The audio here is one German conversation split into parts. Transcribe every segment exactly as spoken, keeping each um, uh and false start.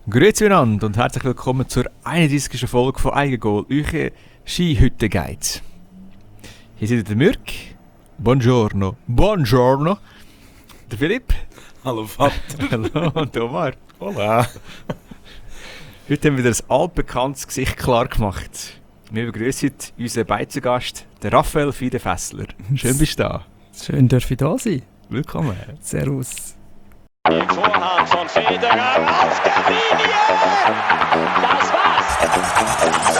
Grüezi miteinander und herzlich willkommen zur einunddreißigsten Folge von Eigengoal, euer Skihütte-Guide. Hier sind der Mürk, buongiorno, buongiorno, der Philipp. Hallo Vater. Hallo und Omar. Hola. Heute haben wir wieder ein altbekanntes Gesicht klar gemacht. Wir begrüßen unseren Beizengast, den Raphael Fiede-Fessler. Schön bist du da. Schön, darf ich da sein. Willkommen. Servus. Die Vorhand von Federer auf der Linie! Das war's!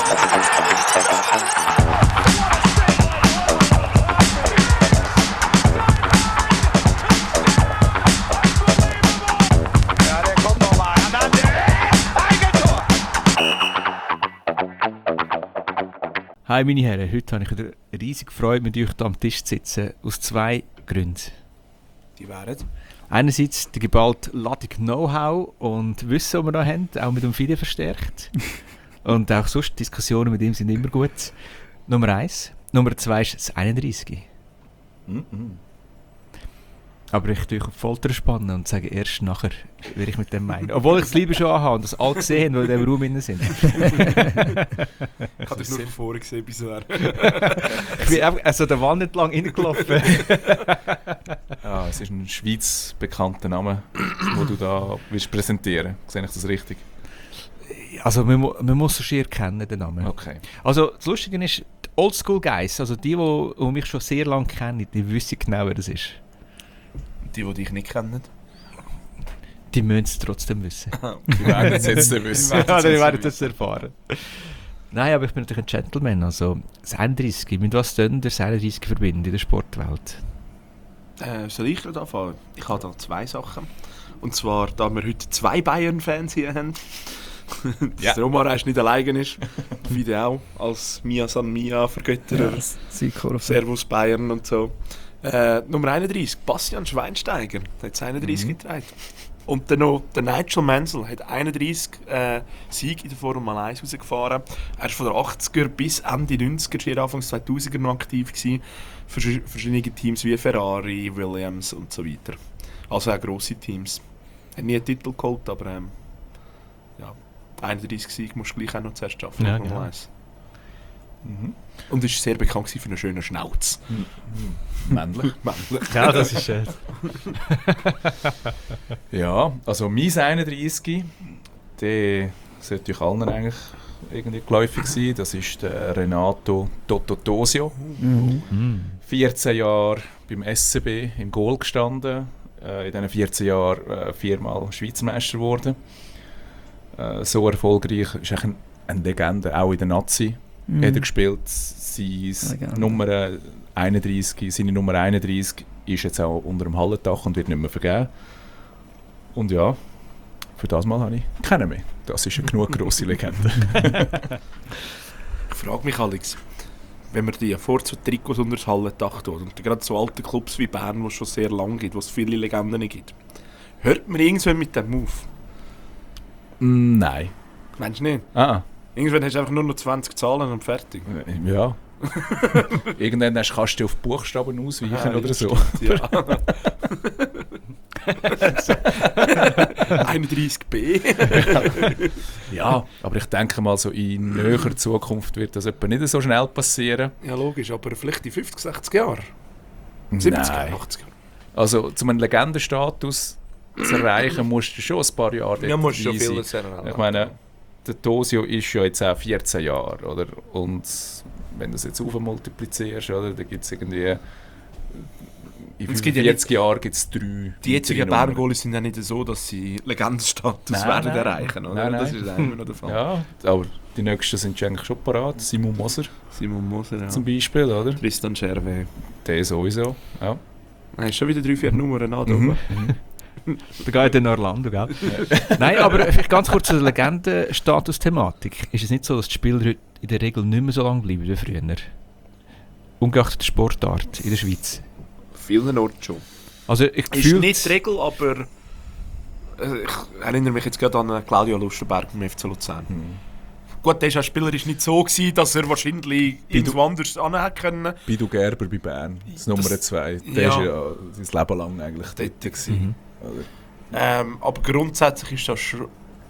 Ja, der kommt noch mal. Eigentor! Hi meine Herren, heute habe ich wieder riesig Freude, mit euch hier am Tisch zu sitzen, aus zwei Gründen. Die wären? Einerseits die geballte Ladung Know-how und Wissen, das wir noch haben, auch mit dem Fide verstärkt. Und auch sonst Diskussionen mit ihm sind immer gut. Nummer eins. Nummer zwei ist das einunddreißig. Mm-mm. Aber ich tue auf Folter spannen und sage erst nachher, wie ich mit dem meine. Obwohl ich es lieber schon anhabe und das alle gesehen haben, weil die in dem Raum drin sind. Ich habe das nur vorher gesehen bisher. Ich bin einfach also der Wand entlang reingelaufen. Ja, es ist ein Schweiz bekannter Name, den du da willst präsentieren. Sehe ich das richtig? Also man, mu- man muss so schier kennen, den Namen. Okay. Also das Lustige ist, die Oldschool Guys, also die, die, die mich schon sehr lange kennen, die wissen genau, wer das ist. Die, die dich nicht kennen. Die müssen es trotzdem wissen. Die werden es jetzt wissen. Ja, die werden das erfahren. Nein, aber ich bin natürlich ein Gentleman. Also das einunddreißig, mit was denn der einunddreißig verbinden in der Sportwelt? Äh, soll ich gerade anfangen? Ich habe da zwei Sachen. Und zwar, da wir heute zwei Bayern-Fans hier haben. Dass Ja. der Omar erst nicht alleine ist. Wie auch als Mia San Mia Vergötterer. Ja, Siegkorf. Servus Bayern und so. Äh, Nummer einunddreißig, Bastian Schweinsteiger, der hat einunddreißig Mhm. getragen. Und dann noch der Nigel Mansell hat einunddreißig äh, Siege in der Formel eins rausgefahren. Er war von den achtziger bis Ende neunziger, schier Anfangs zweitausender noch aktiv gewesen. Für verschiedene Teams wie Ferrari, Williams und so weiter. Also auch grosse Teams. Hat nie einen Titel geholt, aber ähm, ja, einunddreißig Siege musst du gleich auch noch zuerst schaffen. Ja, Formel genau. eins. Mhm. Und ist sehr bekannt gewesen für einen schönen Schnauz. Männlich. Männlich. Ja, das ist schön. Ja, also mein einunddreißig, der sollte euch allen eigentlich irgendwie geläufig sein. Das ist der Renato Tototosio. Mhm. Mm. vierzehn Jahre beim S C B im Goal gestanden. Äh, in diesen vierzehn Jahren äh, viermal Schweizer Meister geworden. Äh, so erfolgreich ist eigentlich ein, eine Legende, auch in der Nazi. Mhm. Hat er gespielt, seine Legende. Nummer einunddreißig, seine Nummer einunddreißig ist jetzt auch unter dem Hallendach und wird nicht mehr vergeben. Und ja, für das Mal habe ich keinen mehr. Das ist eine genug grosse Legende. Ich frage mich, Alex, wenn man die vor so Trikots unter das Hallendach tut und gerade so alte Clubs wie Bern, wo es schon sehr lange gibt, wo es viele Legenden gibt, hört man irgendwann mit dem Move? Mm, Nein. Meinst du nicht? Ah, Irgendwann hast du einfach nur noch zwanzig Zahlen und fertig. äh, ja. Irgendwann hast- kannst du auf die Buchstaben ausweichen Ah, oder das so. Ja. einunddreißig B. Ja, aber ich denke mal, so in näherer Zukunft wird das etwa nicht so schnell passieren. Ja, logisch, aber vielleicht in fünfzig, sechzig Jahren. siebzig, Nein. achtzig Jahren. Also, um einen Legendenstatus zu erreichen, musst du schon ein paar Jahre dort Ja, musst du schon dabei sein. vieles erlernen. Ich meine, der Tosio ist ja jetzt auch vierzehn Jahre, oder? Und wenn du das jetzt aufmultiplizierst, oder, dann gibt es irgendwie... In Es gibt ja vierzig Jahren gibt es drei... Die jetzigen weitere Nummern. Berngoalies sind ja nicht so, dass sie Legendenstatus Nein, werden nein. erreichen, oder? Nein, Das nein. ist immer noch der Fall. Ja, aber die nächsten sind schon eigentlich schon parat. Simon Moser Simon Moser, ja. zum Beispiel, oder? Tristan Scherwe. Der sowieso, ja. Er ist schon wieder drei, vier Nummern an. Mhm. Da geht in Orlando, gell? Nein, aber vielleicht ganz kurz zur Legendenstatus-Thematik. Ist es nicht so, dass die Spieler heute in der Regel nicht mehr so lange bleiben wie früher? Ungeachtet der Sportart in der Schweiz. Vielen Orten schon. Also ich Ist gefühlt- nicht die Regel, aber äh, ich erinnere mich jetzt gerade an äh, Claudio Lustenberg beim F C Luzern. Gut, der war spielerisch nicht so, gewesen, dass er wahrscheinlich irgendwo anders anhängen können. Bidu Gerber bei Bern, das, Das- Nummer zwei. Der ja. ist ja sein Leben lang eigentlich dort gewesen. Mhm. Oder? Ähm, aber grundsätzlich ist das schon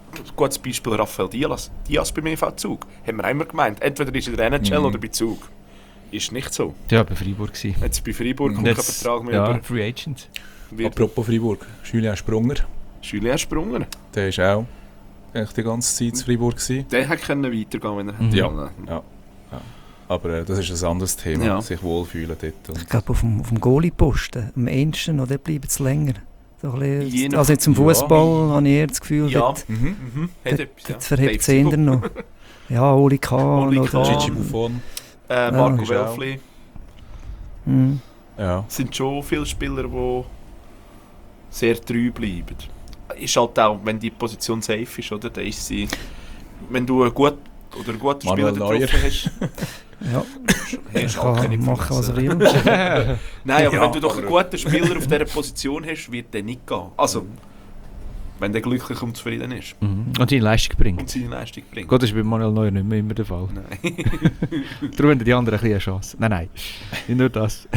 gutes Beispiel Rafael Diaz, Diaz beim E V Zug. Haben wir immer gemeint, entweder ist er in der N H L Mhm. oder bei Zug. Ist nicht so. Ja, bei Freiburg gewesen. Jetzt bei Freiburg kommt Und kein jetzt, Vertrag mehr ja, über. Free Agent. Wird Apropos Freiburg, Julien Sprunger, Julien Sprunger. der ist auch eigentlich die ganze Zeit in Freiburg gewesen. Der hätte können weitergehen, wenn er Mhm. hätte Ja. wollen. Ja. Ja. Aber äh, das ist ein anderes Thema, Ja. sich wohlfühlen dort. Ich Und glaube, auf dem, auf dem Goalie-Posten, am ehesten, oder bleibt es länger. So ein Je bisschen, nach- also jetzt im ja. Fußball habe ich eher das Gefühl, Ja. dort, mhm. Mhm. Hat etwas, ja. dort verhebt Dave es eher Ziegler. noch. Ja, Oli Kahn Oli oder... Kahn. Gigi Buffon. Äh, Marco Ist auch- Welfli. Mhm. Ja. Es sind schon viele Spieler, die sehr treu bleiben. Ist halt auch, wenn die Position safe ist, oder? Dann ist sie... Wenn du einen gut oder einen guten Manuel Spieler Neuer. getroffen hast, Ja, hast ich du auch keine kann machen, was er Influencer. will. Nein, aber Ja, wenn du doch einen aber- guten Spieler auf dieser Position hast, wird der nicht gehen. Also, wenn der glücklich und zufrieden ist Mhm. Und seine Leistung bringt. und seine Leistung bringt. Gott, das ist bei Manuel Neuer nicht mehr immer der Fall. Nein. Darum haben die anderen ein bisschen eine Chance. Nein, nein, nicht nur das.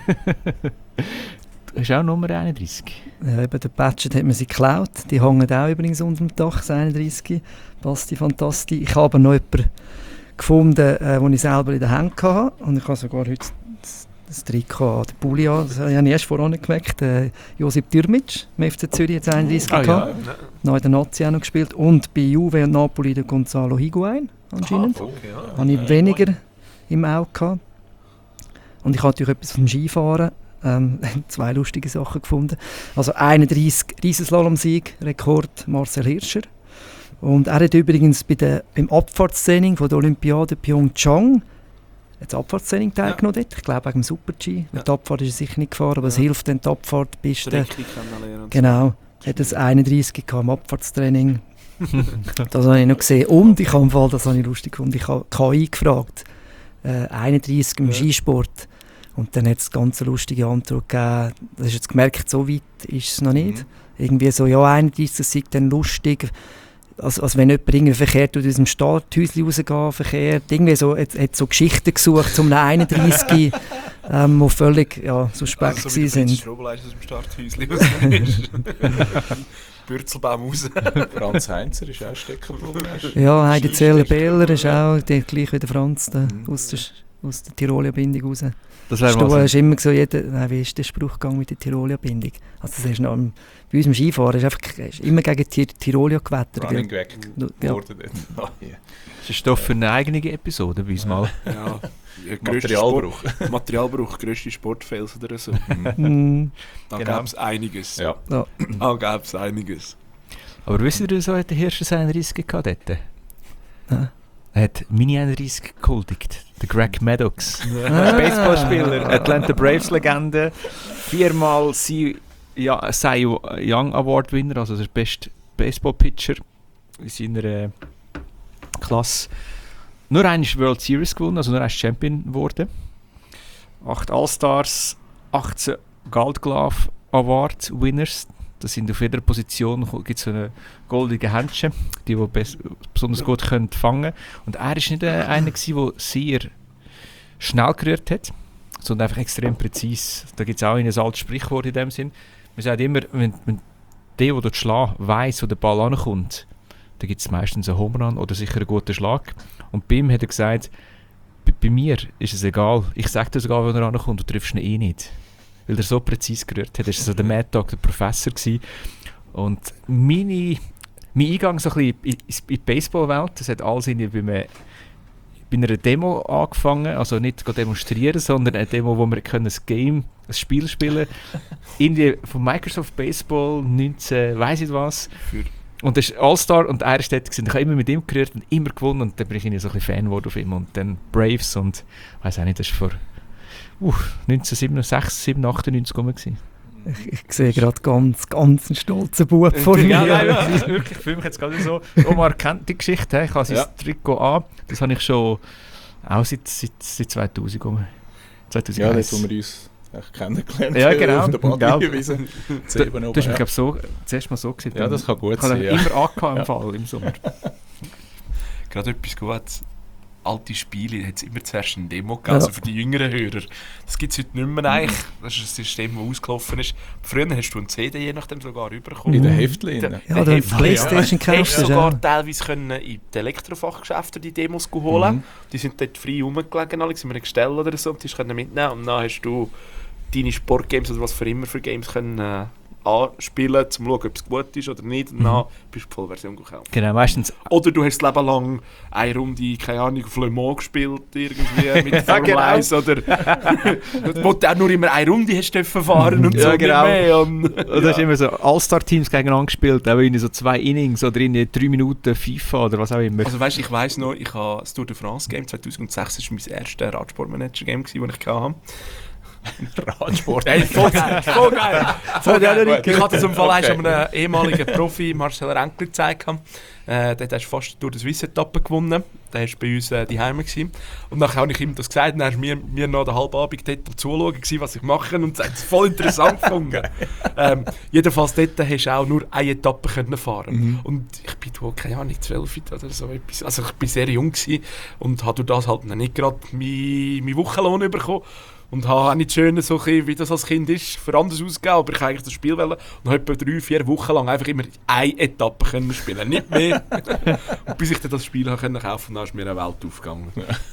Du hast auch Nummer einunddreißig. Ja, eben, der Patchet hat man sie geklaut. Die hängen auch übrigens unter dem Dach, das einunddreißig. Basti Fantasti. Ich habe aber noch jemanden gefunden, äh, den ich selber in der Hand hatte. Und ich habe sogar heute das, das Trikot an, den Pulli an. Das habe ich erst vorher nicht gemerkt. Äh, Josip Dürmic, im F C Zürich, jetzt einunddreißig Ah, gehabt. ja. Noch in der Nazi auch noch gespielt. Und bei Juve und Napoli der Gonzalo Higuain anscheinend. Ah, okay, ja. Habe ich weniger im Auge gehabt. Und ich habe natürlich etwas vom Skifahren. Ähm, zwei lustige Sachen gefunden. Also einunddreißig Riesenslalom-Sieg, Rekord Marcel Hirscher. Und er hat übrigens bei der, beim Abfahrtstraining von der Olympiade Pyeongchang das Abfahrtstraining teilgenommen dort. Ich glaube wegen dem Super-G. Ja. Die Abfahrt ist er sicher nicht gefahren, aber es Ja. hilft dann die Abfahrtpiste. Strecke kennenlernen. und so. Genau. Hat es einunddreißig gehabt im Abfahrtstraining. Das habe ich noch gesehen. Und ich habe im Fall, das habe ich lustig gefunden, ich habe K I gefragt. Äh, einunddreißig im Ja. Skisport. Und dann hat es eine ganz lustige Antwort gegeben. Das ist jetzt gemerkt, so weit ist es noch nicht. Mhm. Irgendwie so, ja, einunddreißig, das sei dann lustig. Als, als wenn jemand irgendwie verkehrt aus dem Starthäuschen rausgeht, verkehrt. Irgendwie so, hat, hat so Geschichten gesucht zum einunddreißig, ähm, die völlig ja, suspekt Also, wie gewesen der sind. Strobeleis aus dem Starthäuschen raus ist. Bürzelbaum raus. Franz Heinzer ist auch stecken geblieben. Ja, Heidi Zeller Skistecker. Behler ist auch der, gleich wie der Franz da, Mhm. aus der, aus der Tirolia-Bindung raus. Das wäre Du mal hast immer so, jeder, nein, wie ist der Spruch gegangen mit der Tirolia-Bindung? Also das ist noch, am- bei uns im Skifahren ist einfach ist immer gegen die Tirolia gewettert. Running gell? weg Ja. worden dort. Oh, yeah. Das ist Stoff für eine eigene Episode bei uns mal. Ja, ja, grösster Materialbruch. Sport, Materialbruch, grösste Sportfails oder so. Mm, Da Genau. gäbe es einiges. Ja. ja. Da gäbe es einiges. Aber wisst ihr, so hat der Hirscher einunddreißig gehabt dort? Ja. Er hat meine einunddreißig gehuldigt. Der Greg Maddox. Ah. Baseballspieler, Atlanta Braves-Legende. Viermal Cy ja, Cy Young Award-Winner, also der beste Baseball-Pitcher in seiner äh, Klasse. Nur einmal World Series gewonnen, also nur ein Champion geworden. Acht All-Stars, achtzehn Gold Glove Award-Winners. Das sind auf jeder Position gibt es so eine goldige Händchen, die, die bes- besonders gut können fangen. Und er war nicht äh, einer, der sehr schnell gerührt hat, sondern einfach extrem präzise. Da gibt es auch ein altes Sprichwort in dem Sinn. Man sagt immer, wenn, wenn der, der dort schlägt, weiss, wo der Ball ankommt, dann gibt es meistens einen Home Run oder sicher einen guten Schlag. Und bei ihm hat er gesagt, bei, bei mir ist es egal, ich sage dir sogar, wenn er ankommt, du triffst ihn eh nicht. Weil er so präzise gerührt hat. Er war so der Mad Dog, der Professor gewesen. Und meine, mein Eingang so ein bisschen in, in die Baseballwelt, das hat alles irgendwie bei, einem, bei einer Demo angefangen, also nicht demonstrieren, sondern eine Demo, wo wir können ein Game, ein Spiel spielen irgendwie von Microsoft Baseball neunzehn, weiss ich was. Für Und das ist All-Star und er ist dort gewesen. Ich habe immer mit ihm gerührt und immer gewonnen und dann bin ich irgendwie so ein bisschen Fan geworden auf ihm. Und dann Braves und ich weiß auch nicht, das war vor uh, neunzehnhundertsiebenundsechzig, sieben, achtundneunzig rum gewesen. Ich, ich sehe gerade ganz, ganz einen stolzen Bub vor mir. Ja, nein, ja, wirklich, für mich jetzt gerade so. Omar kennt die Geschichte, he? Ich habe sein Ja. Trikot an. Das habe ich schon auch seit, seit, seit zweitausend rum. Ja, zweitausendeins. dort, wo wir uns echt kennengelernt Ja, haben, genau. auf der Ja. Bahnwiese. Du, Zeben du oben, hast mich, ja. glaube so, zuerst mal so gesehen. Ja, das kann gut Ich habe sein, ihn ja. immer angehabt im Ja. Fall im Sommer. gerade etwas Gutes. alte Spiele hat es immer zuerst eine Demo gegeben, Ja. also für die jüngeren Hörer. Das gibt es heute nicht mehr eigentlich. Das ist ein System, das ausgelaufen ist. Früher hast du eine C D je nachdem sogar rübergekommen. In den Mhm. Heftchen. Der- Ja, der Heftchen, Playstation ja. kaufst Hast du, du sogar ja. teilweise können in die Elektrofachgeschäfte die Demos holen. Mhm. Die sind dort frei rumgelegen, alle, sind wir Gestell oder so, und die können mitnehmen. Und dann hast du deine Sportgames oder was für immer für Games können äh, anspielen, um zu schauen, ob es gut ist oder nicht. Und dann bist du die Vollversion gekauft. Genau, meistens. Oder du hast das Leben lang eine Runde, keine Ahnung, auf Le Mans gespielt, irgendwie mit Formel genau. eins oder wo du auch nur immer eine Runde hast dürfen fahren und Ja, so genau. nicht mehr. Und, Oder hast du immer so All-Star-Teams gegeneinander gespielt, auch in so zwei Innings oder in drei Minuten FIFA oder was auch immer. Also weißt, ich weiss noch, ich habe das Tour de France Game zweitausendsechs war mein erstes Radsportmanager-Game, das ich hatte. Radsport. Hey, voll geil, voll geil. Voll Ja, geil. ja, Ich hatte es im Fall Okay. okay. einem ehemaligen Profi, Marcel Renkli, gezeigt. Äh, der hat fast durch die Swiss-Etappe gewonnen. Der war bei uns äh, daheim gewesen. Und dann habe ich ihm das gesagt und dann war mir, mir noch den halben Abend dort am Zuschauen, gewesen, was ich mache, und es hat es voll interessant gefunden. ähm, jedenfalls dort hast du auch nur eine Etappe können fahren. Mhm. Und ich bin da, keine Ahnung, zwölf oder so etwas. Also ich war sehr jung gewesen und habe durch das halt noch nicht gerade meinen mein Wochenlohn bekommen. Und habe auch nicht schön, so ein bisschen, wie das als Kind ist, für anders ausgegeben, aber ich wollte eigentlich das Spiel wollen und habe etwa drei, vier Wochen lang einfach immer eine Etappe können spielen, nicht mehr. Und bis ich dann das Spiel habe können kaufen, dann ist mir eine Welt aufgegangen.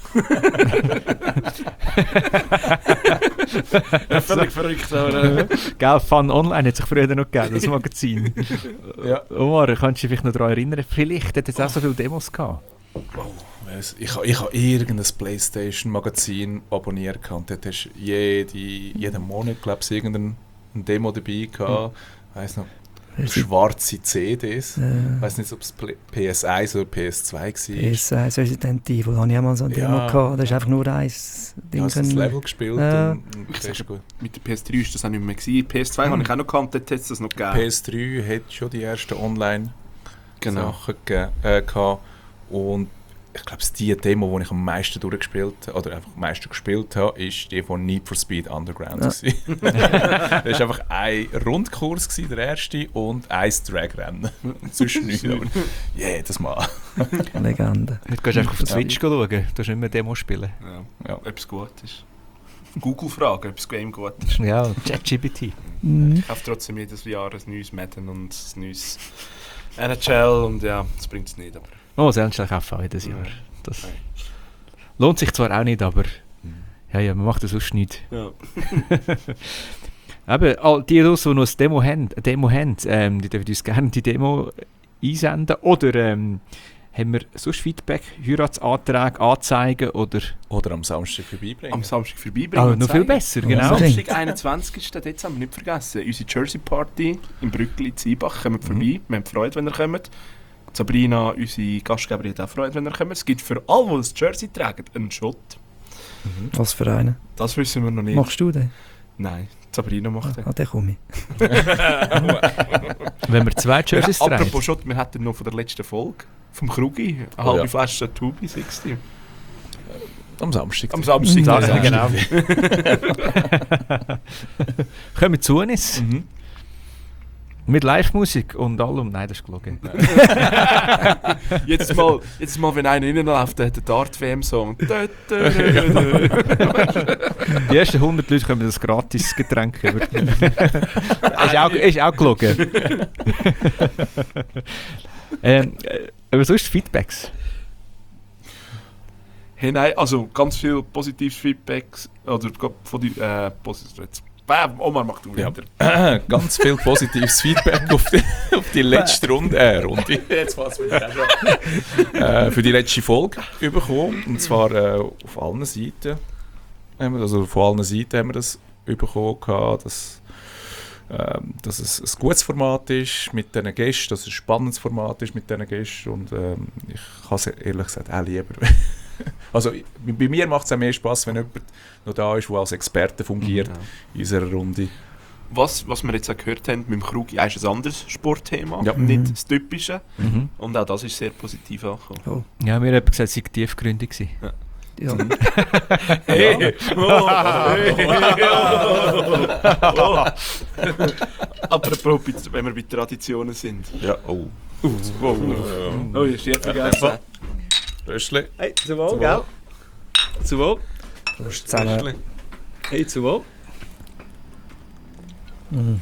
Ja, völlig verrückt, aber... Äh, Gell, Fun Online hat sich früher noch gegeben, das Magazin. Ja. Omar, kannst du dich vielleicht noch daran erinnern? Vielleicht hat es auch so viele Demos gehabt. Ich habe ich ha irgendein Playstation-Magazin abonniert gehabt und dort hast du jede, jeden Monat, glaube ich, irgendeine Demo dabei gehabt. Ich weiss noch, schwarze C Ds. Äh, Ich weiß nicht, ob es P S eins oder P S zwei war. P S eins Resident Evil, da hatte ich auch mal so ein Ja. Demo gehabt. Da ist einfach nur ein Ding. Ich habe das können- Level gespielt Ja. und, und das ist gut. mit der P S drei ist das auch nicht mehr gewesen. P S zwei habe ich auch noch gehabt, dort hat es das noch gegeben. P S drei hat schon die ersten Online-Sachen Genau. ge- äh, gehabt. Und ich glaube, die Demo, die ich am meisten durchgespielt oder einfach am meisten gespielt habe, ist die von Need for Speed Underground. Ja. gewesen. Das war einfach ein Rundkurs, gewesen, der erste, und ein Dragrennen. Sonst nichts, aber jedes Mal. Legende. Heute gehst du einfach auf Ja. Twitch schauen, du kannst nicht mehr Demo spielen. Ja. Ja. Ob es gut ist. Google fragen, ob das Game gut ist. Ja, ChatGPT. Mhm. Ich kaufe trotzdem jedes Jahr ein neues Madden und ein neues N H L und ja, das bringt es nicht. Aber Oh, selbst kaufen auch jedes Jahr. Ja. Das Nein. lohnt sich zwar auch nicht, aber ja, ja, man macht das sonst nicht. ja. Eben, all die, die noch ein Demo haben, eine Demo haben ähm, die dürfen uns gerne die Demo einsenden. Oder ähm, haben wir sonst Feedback, Heiratsanträge, Anzeigen oder... Oder am Samstag vorbeibringen. Am Samstag vorbeibringen. Ah, und noch viel zeigen. besser, Ja, genau. so. Samstag, einundzwanzigsten Dezember, nicht vergessen. Unsere Jersey Party im Brückli Ziebach. Kommt vorbei. Wir haben Freude, wenn ihr kommt. Sabrina, unsere Gastgeberin, hat auch Freude, wenn ihr kommt. Es gibt für alle, die das Jersey tragen, einen Shot. Was für einen? Das wissen wir noch nicht. Machst du den? Nein, Sabrina macht den. Ah, den komme ich. Wenn wir zwei Jerseys Ja, tragen. apropos Shot, wir hatten noch von der letzten Folge vom Krugi eine Oh, halbe ja. Flasche Tubi sechzig. Am Samstag. Am Samstag. Samstag, Ja. genau. Kommen zu uns. Mhm. Mit Live-Musik und allem. Nein, das ist gelogen. Jetzt mal, jetzt mal, wenn einer reinläuft, der hat den Dart-W M-Song. Die ersten hundert Leute können das gratis Getränk über. ist, auch, ist auch gelogen. ähm, äh, aber sonst Feedbacks. Hey, nein, also ganz viel positives Feedback. Oder von die, äh, positiv. Bam, Omar macht du Ja. wieder. Ganz viel positives Feedback auf die, auf die letzte Runde. Äh, Runde. Jetzt fast wieder schon. äh, für die letzte Folge bekommen. Und zwar äh, auf allen Seiten. Haben wir, also von allen Seiten haben wir das bekommen, gehabt, dass, ähm, dass es ein gutes Format ist mit diesen Gästen, dass es ein spannendes Format ist mit diesen Gästen. Und ähm, ich kann es ehrlich gesagt auch lieber. Also bei bei mir macht es auch mehr Spass, wenn jemand noch da ist, der als Experte fungiert in unserer Runde. Was, was wir jetzt auch gehört haben, mit dem Krugi ist ein anderes Sportthema, Ja. nicht Mhm. das typische. Mhm. Und auch das ist sehr positiv angekommen. Ja, mir hat gesagt, es sei tiefgründig gewesen. Ja. Hey! Oh, hey. Oh. Apropos, wenn wir bei Traditionen sind. Ja, oh. Oh, ist hier vergessen. Röschli. Hey, zu wohl, Zu gell? wohl. Zu wohl. Prost zusammen. Hey, zu wohl. Mhm.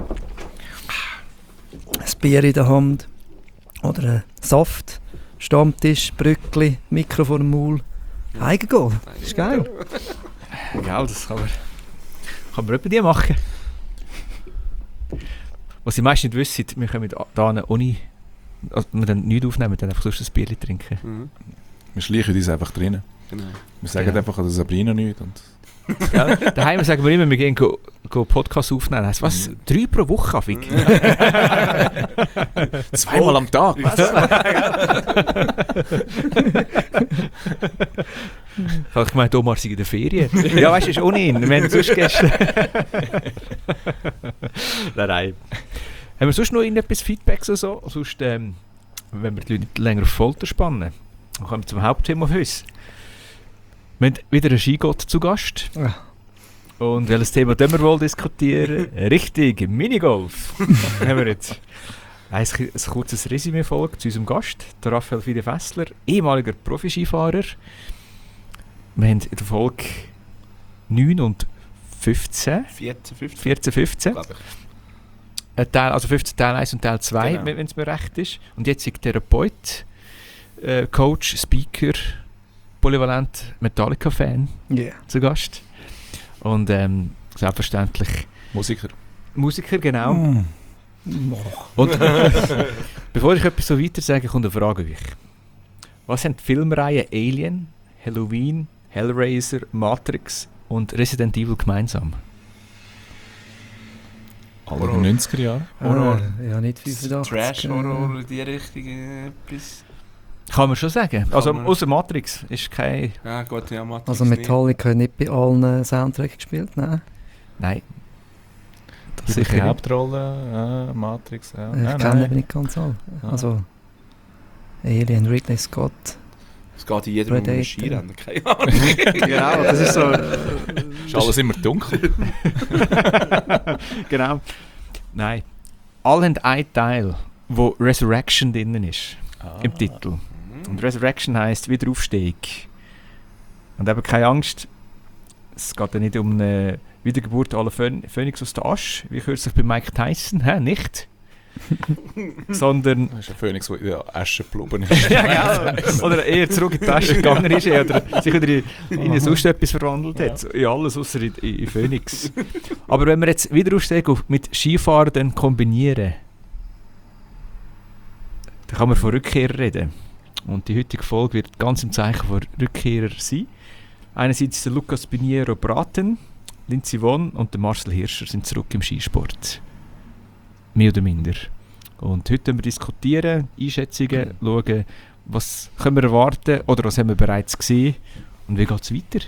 Ein Bier in der Hand oder ein Saft, Stammtisch, Brückli, Mikro vor dem Maul. Eigengoal, das ist geil. Gell, das kann man, kann man etwa die machen. Was die meisten nicht wissen, wir können hier ohne, also wir dann nichts aufnehmen, dann einfach sonst ein Bier trinken. Mhm. Wir schleichen uns einfach drinnen. Genau. Wir sagen Genau. einfach an der Sabrina nichts. Und Ja, daheim sagen wir immer, wir gehen go, go Podcast aufnehmen. Heisst, was? Drei pro Woche, Afik? zweimal am Tag. Ich habe gemeint, Omar sei in der Ferien. Ja, weißt du, ist ohne ihn. Wir haben sonst gestern... nein, nein. Haben wir sonst noch irgendetwas Feedbacks oder so? Sonst, ähm, wenn wir die Leute nicht länger auf Folter spannen, dann kommen wir zum Hauptthema von uns. Wir haben wieder einen Skigott zu Gast. Ja. Und welches Thema können wir wohl diskutieren? Richtig, Minigolf. Haben wir jetzt ein, ein kurzes Resümee folgt zu unserem Gast, der Raphael Fide-Fessler, ehemaliger Profi-Skifahrer. Wir haben in der Folge neun und fünfzehn, vierzehn, fünfzehn, vierzehn, fünfzehn, glaube ich. ein Teil, also fünfzehn Teil eins und Teil zwei, Genau. wenn es mir recht ist. Und jetzt ist Therapeut, äh, Coach, Speaker, polyvalent Metallica-Fan Yeah. zu Gast. Und ähm, selbstverständlich Musiker. Musiker, genau. Mm. Und bevor ich etwas so weiter sage, kommt eine Frage an euch. Was haben die Filmreihen Alien, Halloween, Hellraiser, Matrix und Resident Evil gemeinsam? Alle in den neunziger Jahren. Horror. Ah, ja, nicht fünfundachtzig. Trash-Horror in die Richtung. äh, Etwas. Kann man schon sagen. Also man. außer Matrix ist kein... Ja, gut, ja, Matrix Also Metallica hat nicht bei allen Soundtracks gespielt, nein. Nein. Das Die sicher nicht. Hauptrolle, äh, Matrix. Ja. Ich Nein, kenne nein. eben nicht ganz alle. Ah. Also Alien, Ridley Scott. Es geht in jedem um Predator. Skirennen, keine Ahnung. Genau, das ist so. Ist alles immer dunkel. Genau. Nein. Alle haben einen Teil, wo Resurrection drin ist. Im Titel. Und Resurrection heisst Wiederaufstehung. Und eben keine Angst, es geht ja nicht um eine Wiedergeburt aller Phön- Phönix aus der Asche, wie kürzlich bei Mike Tyson, hä? Nicht. Sondern, Das ist ein Phönix, der in der Asche geblieben ist. ja, genau. Oder eher zurück in die Tasche gegangen ist oder sich wieder in, in sonst etwas verwandelt hat. In alles außer in, in Phönix. Aber wenn wir jetzt Wiederaufstehung mit Skifahren dann kombinieren, dann kann man von Rückkehrer reden. Und die heutige Folge wird ganz im Zeichen von Rückkehrer sein. Einerseits der Lucas Piniero Braten, Lindsey Vonn und der Marcel Hirscher sind zurück im Skisport. Mehr oder minder. Und heute werden wir diskutieren, Einschätzungen, schauen, was können wir erwarten oder was haben wir bereits gesehen und wie geht es weiter.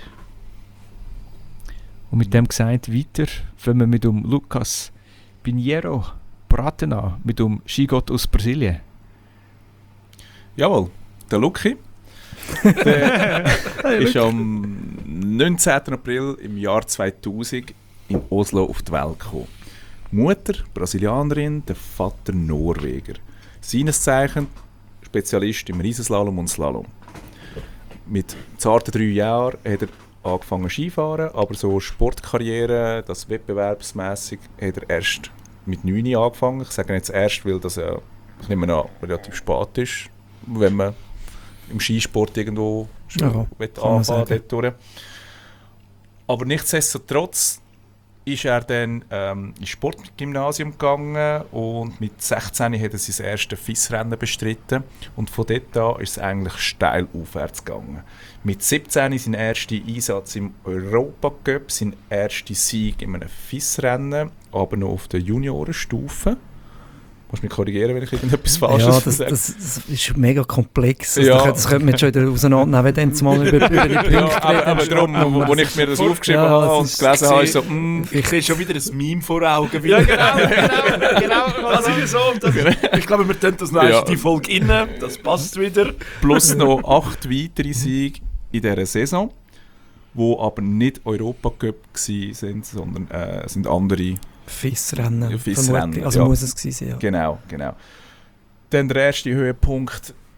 Und mit dem gesagt, weiter fangen wir mit dem Lucas Piniero Braten an, mit dem Skigott aus Brasilien. Jawohl, der Lucky. Der ist am neunzehnten April im Jahr zweitausend in Oslo auf die Welt gekommen. Mutter Brasilianerin, der Vater Norweger. Seines Zeichen Spezialist im Riesenslalom und Slalom. Mit zarten drei Jahren hat er angefangen Skifahren, aber so Sportkarriere, das wettbewerbsmässig, hat er erst mit neun angefangen. Ich sage jetzt erst, weil das ja, ich nehme an, relativ spät ist, wenn man im Skisport irgendwo schon Ja, will kann man anfangen sagen. dort durch. Aber nichtsdestotrotz ist er dann ähm, ins Sportgymnasium gegangen und mit sechzehn hat er sein erstes F I S-Rennen bestritten und von dort an ist es eigentlich steil aufwärts gegangen. Mit siebzehn sein erster Einsatz im Europacup, sein erster Sieg in einem F I S-Rennen, aber noch auf der Juniorenstufe. Du musst mich korrigieren, wenn ich irgendetwas Falsches Ja, das, sage. das, das ist mega komplex. Also Ja. Das könnte man jetzt schon wieder auseinandernehmen, wenn dann mal über, über die Punkte Ja, aber, reden. aber darum, wo, wo ich mir das aufgeschrieben Ja, habe das und ist- gelesen habe, ist so, Ich mm, Ich sehe schon wieder ein Meme vor Augen. Ja, genau, genau, genau. Das ist so. Das, ich glaube, wir tun das noch Ja. erst in die Folge rein. Das passt wieder. plus noch acht weitere Siege in dieser Saison, die aber nicht Europacup waren, sondern äh, sind andere. F I S-Rennen. Ja, F I S-Rennen, vermutlich. Also ja. muss es gewesen sein, ja. Genau, genau. Dann der erste Höhepunkt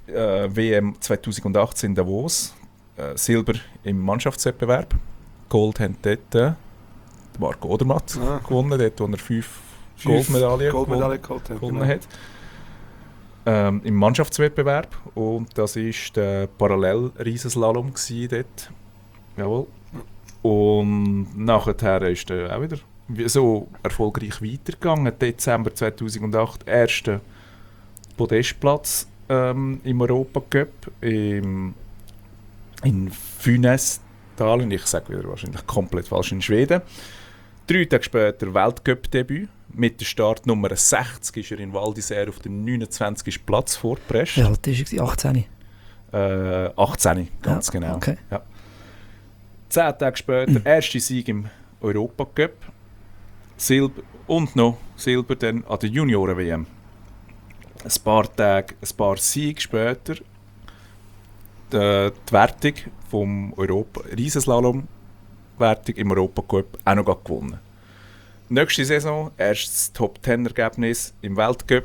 äh, W M zweitausendachtzehn in Davos, äh, Silber im Mannschaftswettbewerb. Gold haben dort äh, Marco Odermatt Ah. gewonnen, dort wo er fünf, Fünf Goldmedaillen Goldmedaille geholt haben, gewonnen genau. hat. Ähm, Im Mannschaftswettbewerb. Und das war der Parallel-Riesenslalom gsi dort. Jawohl. Und nachher ist er auch wieder wie- so erfolgreich weitergegangen. Dezember zweitausendacht, erster Podestplatz ähm, im Europacup im, in Funäsdalen. Ich sage wieder wahrscheinlich komplett falsch, in Schweden. Drei Tage später Weltcup-Debüt. Mit der Startnummer sechzig ist er in Val d'Isère auf den neunundzwanzigsten Platz vorgepresst. Wie alt war er? achtzehn? Äh, achtzehn, ganz Ja, genau. okay. Ja. Zehn Tage später, erster Sieg im Europacup. Silber und noch Silber dann an der Junioren-W M. Ein paar Tage, ein paar Siege später die, die Wertung vom Europa Riesenslalom-Wertung im Europacup auch noch gewonnen. Nächste Saison erstes Top-Ten-Ergebnis im Weltcup.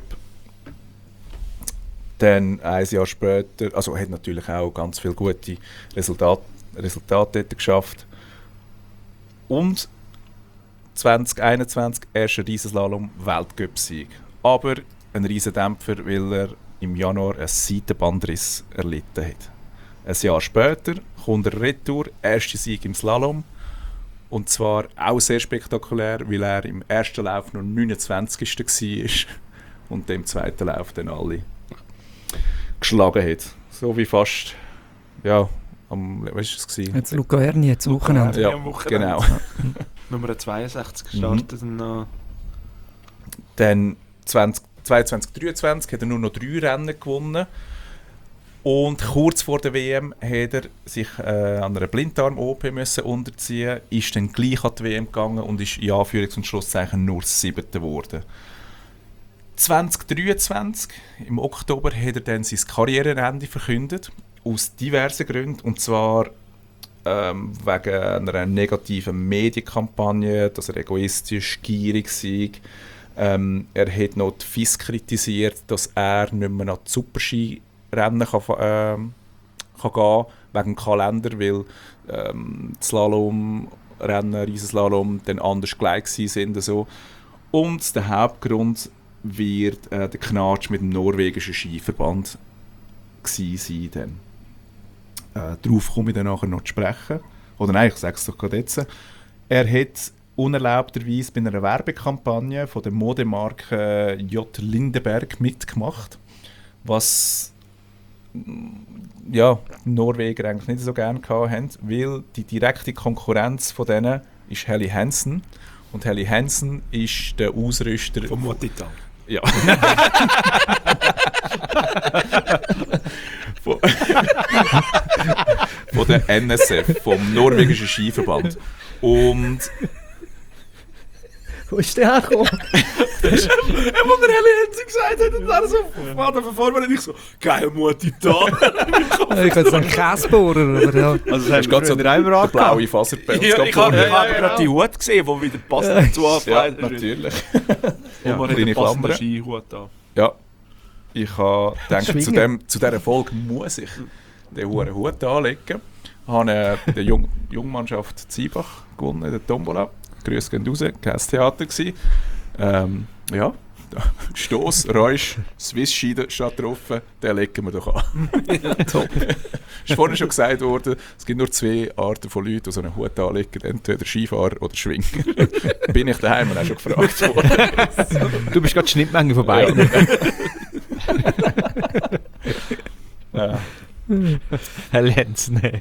Dann ein Jahr später, also hat natürlich auch ganz viele gute Resultate, Resultate dort geschafft. Und zwanzig einundzwanzig erster Riesenslalom-Weltcup-Sieg. Aber ein Riesendämpfer, weil er im Januar einen Seitenbandriss erlitten hat. Ein Jahr später kommt er retour, erster Sieg im Slalom. Und zwar auch sehr spektakulär, weil er im ersten Lauf nur neunundzwanzigsten war und im zweiten Lauf dann alle geschlagen hat. So wie fast, ja, am, was war es? gewesen? Jetzt Luca Erni, jetzt Wochenende. Ja, am Wochenende. genau. Nummer zweiundsechzig gestartet. Und, äh, Dann zwanzig zweiundzwanzig dreiundzwanzig hat er nur noch drei Rennen gewonnen. Und kurz vor der W M hat er sich äh, an einer Blinddarm-O P müssen unterziehen, ist dann gleich an die W M gegangen und ist in Anführungs- und Schlusszeichen nur Siebter geworden. zwanzig dreiundzwanzig, im Oktober, hat er dann sein Karriereende verkündet, aus diversen Gründen, und zwar ähm, wegen einer negativen Medienkampagne, dass er egoistisch, gierig sei. Ähm, er hat noch die F I S kritisiert, dass er nicht mehr nach die Superski-Rennen kann, ähm, kann gehen, wegen dem Kalender, weil ähm, die Slalom-Rennen, Riesenslalom, dann anders gleich sind. So. Und der Hauptgrund wird äh, der Knatsch mit dem norwegischen Skiverband gewesen sein. Dann. Äh, darauf komme ich dann nachher noch zu sprechen. Oder nein, ich sage es doch gerade jetzt. Er hat unerlaubterweise bei einer Werbekampagne von der Modemarke J. Lindeberg mitgemacht, was ja, die Norweger eigentlich nicht so gerne hatten, weil die direkte Konkurrenz von denen ist Helly Hansen. Und Helly Hansen ist der Ausrüster vom Motital. Ja. von, von der N S F, vom norwegischen Skiverband. Und Wo ist der hergekommen? Er hat der Heli Hensi gesagt, hat er da so Vater verformt und ich so, geil Motital. Ich kann sagen Käsebohrer, aber ja. Also das hast hast du du gerade so früher auch immer der angehabt. blaue Faserpelz. Ja, ich gehabt. habe Ja, hab gerade die Hut gesehen, die wieder passend dazu ja, angekleidet ist. natürlich. Und man hat kleine einen passenden Klammern. Skihut an. Ja, ich habe gedacht, zu, Schwingen. dem, zu dieser Folge muss ich den hohen Hut anlegen. Ich habe äh, die Jung Jungmannschaft Ziebach gewonnen in der Tombola. Grüße gehen raus, kein Theater gsi. Ähm, ja, Stoss, Reusch, Swiss Ski steht drauf, den legen wir doch an. Top. Ist vorhin schon gesagt worden, es gibt nur zwei Arten von Leuten, die so einen Hut anlegen, entweder Skifahrer oder Schwinger. Bin ich daheim und auch schon gefragt worden. Du bist gerade die Schnittmenge von beiden. Ja. Herr Lenz, nee.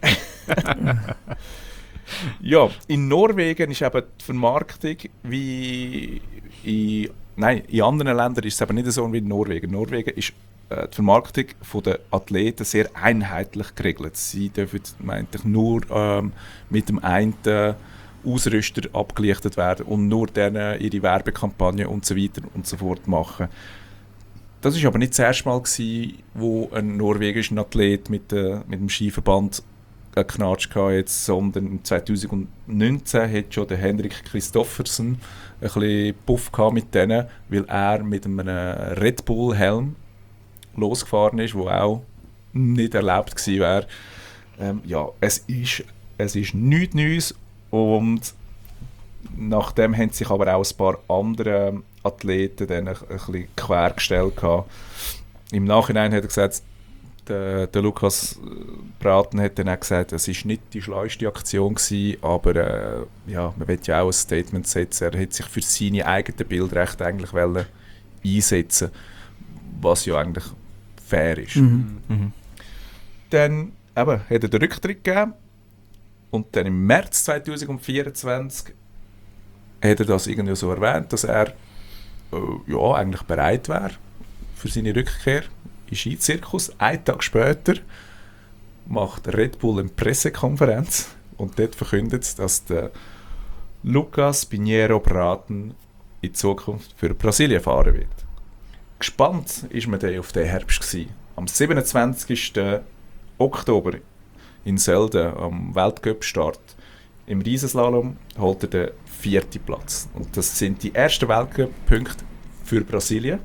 Ja, in Norwegen ist eben die Vermarktung wie in, nein, in anderen Ländern ist es eben nicht so wie in Norwegen. In Norwegen ist äh, die Vermarktung der Athleten sehr einheitlich geregelt. Sie dürfen meinte nur ähm, mit dem einen Ausrüster abgelichtet werden und nur denen ihre Werbekampagne und so weiter und so fort machen. Das war aber nicht das erste Mal, gewesen, wo ein norwegischer Athlet mit, äh, mit dem Skiverband einen Knatsch hatte, jetzt, sondern zwanzig neunzehn hat schon der Henrik Kristoffersen ein bisschen Puff gehabt mit denen, weil er mit einem Red Bull Helm losgefahren ist, wo auch nicht erlaubt gewesen wäre. Ähm, ja, es ist, es ist nichts Neues und nachdem haben sich aber auch ein paar andere Athleten dann ein, ein bisschen quergestellt gehabt. Im Nachhinein hat er gesagt, der, der Lukas Braten hat dann auch gesagt, es war nicht die schlauste Aktion gewesen, aber äh, ja, man will ja auch ein Statement setzen. Er hat sich für seine eigenen Bildrechte eigentlich wollen einsetzen, was ja eigentlich fair ist. Mhm. Mhm. Dann eben, hat er den Rücktritt gegeben und dann im März zwanzig vierundzwanzig hat er das irgendwie so erwähnt, dass er äh, ja, eigentlich bereit wäre für seine Rückkehr in den Skizirkus. Einen Tag später macht Red Bull eine Pressekonferenz und dort verkündet es, dass der Lucas Pinheiro Braten in Zukunft für Brasilien fahren wird. Gespannt war man dann auf den Herbst gewesen. Am siebenundzwanzigsten Oktober in Sölden am Weltcup-Start im Riesenslalom holt er den vierten Platz. Und das sind die ersten Weltcup-Punkte für Brasilien.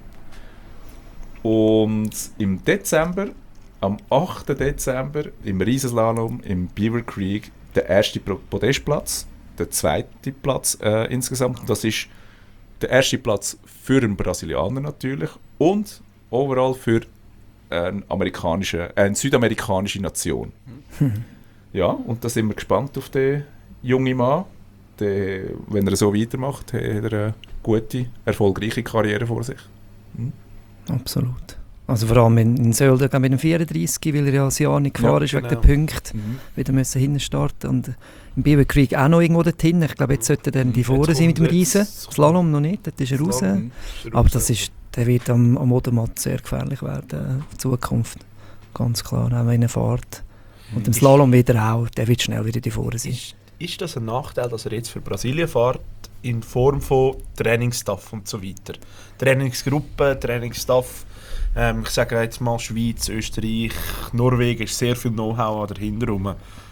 Und im Dezember, am achten Dezember, im Riesenslalom im Beaver Creek, der erste Podestplatz, der zweite Platz äh, insgesamt. Das ist der erste Platz für einen Brasilianer natürlich und overall für eine, amerikanische, äh, eine südamerikanische Nation. Ja, und da sind wir gespannt auf den jungen Mann. Der, wenn er so weitermacht, hat er eine gute, erfolgreiche Karriere vor sich. Hm? Absolut. Also vor allem in, in Sölden mit dem vierunddreißig, weil er ja das Jahr nicht gefahren Ja, ist, wegen genau. der Punkte, Mhm. wieder müssen hinten starten. Und im Beaver Creek auch noch irgendwo dorthin. Ich glaube, jetzt sollte er dann die Jetzt vorne sein mit dem kommt jetzt- Riesen. Slalom noch nicht, dort ist er raus. Slalom. Aber das ist, der wird am, am Odermatt sehr gefährlich werden in Zukunft. Ganz klar, auch wenn er fährt. Und im Slalom wieder auch, der wird schnell wieder die vorne sein. Ist, ist das ein Nachteil, dass er jetzt für Brasilien fährt, in Form von Trainingsstaff und so weiter? Trainingsgruppe, Trainingsstaff, ähm, ich sage jetzt mal Schweiz, Österreich, Norwegen, ist sehr viel Know-how dahinter rum.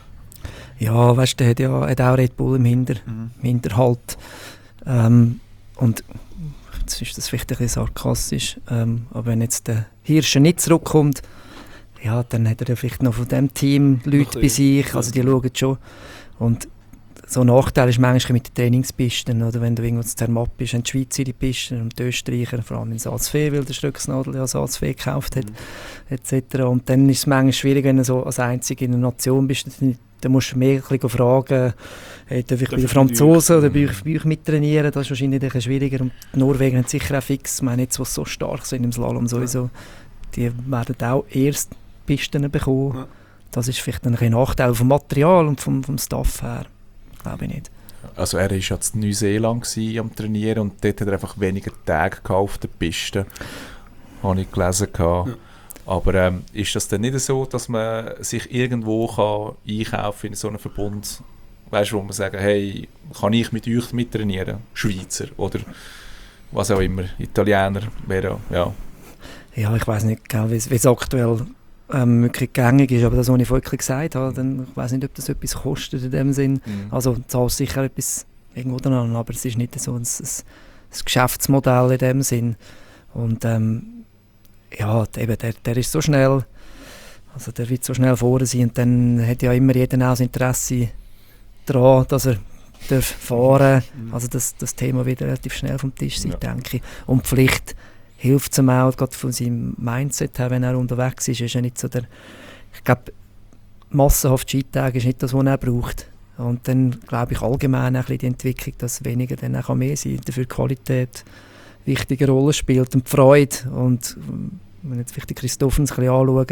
Ja, weißt du, der hat ja hat auch Red Bull im, Hinter, Mhm. im Hinterhalt. Ähm, und jetzt ist das vielleicht ein bisschen sarkastisch, ähm, aber wenn jetzt der Hirscher nicht zurückkommt, ja, dann hat er ja vielleicht noch von dem Team Leute Noch bei ein sich, also die schauen schon. Und so ein Nachteil ist manchmal mit den Trainingspisten, oder wenn du irgendwo zu Zermatt bist, haben die Schweizer die Pisten und die Österreicher, vor allem in Salzfee, weil der Ströcksnadel ja Salzfee gekauft hat, Mhm. et cetera. Und dann ist es manchmal schwierig, wenn du so als Einzige in einer Nation bist, dann, dann musst du mehr ein bisschen fragen, hey, darf ich bei Darf den ich Franzosen oder mit bei euch? euch, bei euch mittrainieren? Das ist wahrscheinlich ein bisschen schwieriger. Und die Norwegen haben sicher auch fix, ich meine jetzt, was so stark sind im Slalom sowieso, die werden auch erst Pisten bekommen. Ja. Das ist vielleicht ein Nachteil vom Material und vom, vom Staff her. Glaube ich nicht. Also er war ja in Neuseeland gewesen, am Trainieren und dort hat er einfach weniger Tage gehabt auf der Piste, habe ich gelesen. Ja. Aber ähm, ist das denn nicht so, dass man sich irgendwo kann einkaufen in so einem Verbund, weißt du, wo man sagen, hey, kann ich mit euch mittrainieren? Schweizer oder was auch immer, Italiener, wäre ja. Ja, ich weiß nicht genau, wie es aktuell ähm, wirklich gängig ist, aber das, was ich vorhin gesagt habe, dann, ich weiß nicht, ob das etwas kostet in dem Sinn. Mhm. Also du zahlst sicher etwas irgendwo dran, aber es ist nicht so ein, ein, ein Geschäftsmodell in dem Sinn. Und ähm, ja, eben, der, der ist so schnell, also der wird so schnell vorne sein und dann hat ja immer jeder auch das Interesse daran, dass er darf fahren darf. Also das, das Thema wird relativ schnell vom Tisch sein, Ja. denke ich. Und vielleicht hilft es ihm auch, gerade von seinem Mindset her, wenn er unterwegs ist, ist er nicht so der, ich glaube, massenhaft Skitage ist nicht das, was er braucht. Und dann glaube ich allgemein auch ein bisschen die Entwicklung, dass weniger dann auch mehr sein kann, dafür die Qualität eine wichtige Rolle spielt und die Freude. Und wenn wir jetzt vielleicht den Christophens ein bisschen anschauen,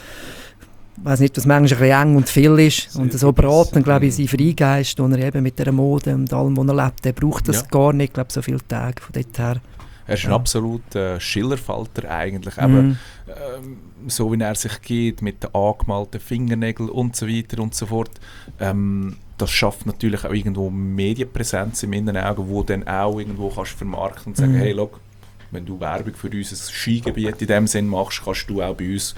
ich weiss nicht, dass manchmal ein bisschen eng und viel ist. Sehr Und so viel. beraten, glaube ich, sein Freigeist, den er eben mit dieser Mode und allem, was er lebt, der braucht das Ja. gar nicht, glaube so viele Tage von dort her. Er ist ein Ja. absoluter Schillerfalter eigentlich, eben, Mhm. ähm, so wie er sich geht mit den angemalten Fingernägeln und so weiter und so fort. Ähm, das schafft natürlich auch irgendwo Medienpräsenz im Innenauge, wo dann auch irgendwo kannst vermarkten und sagen, Mhm. hey, look, wenn du Werbung für unser Skigebiet in dem Sinn machst, kannst du auch bei uns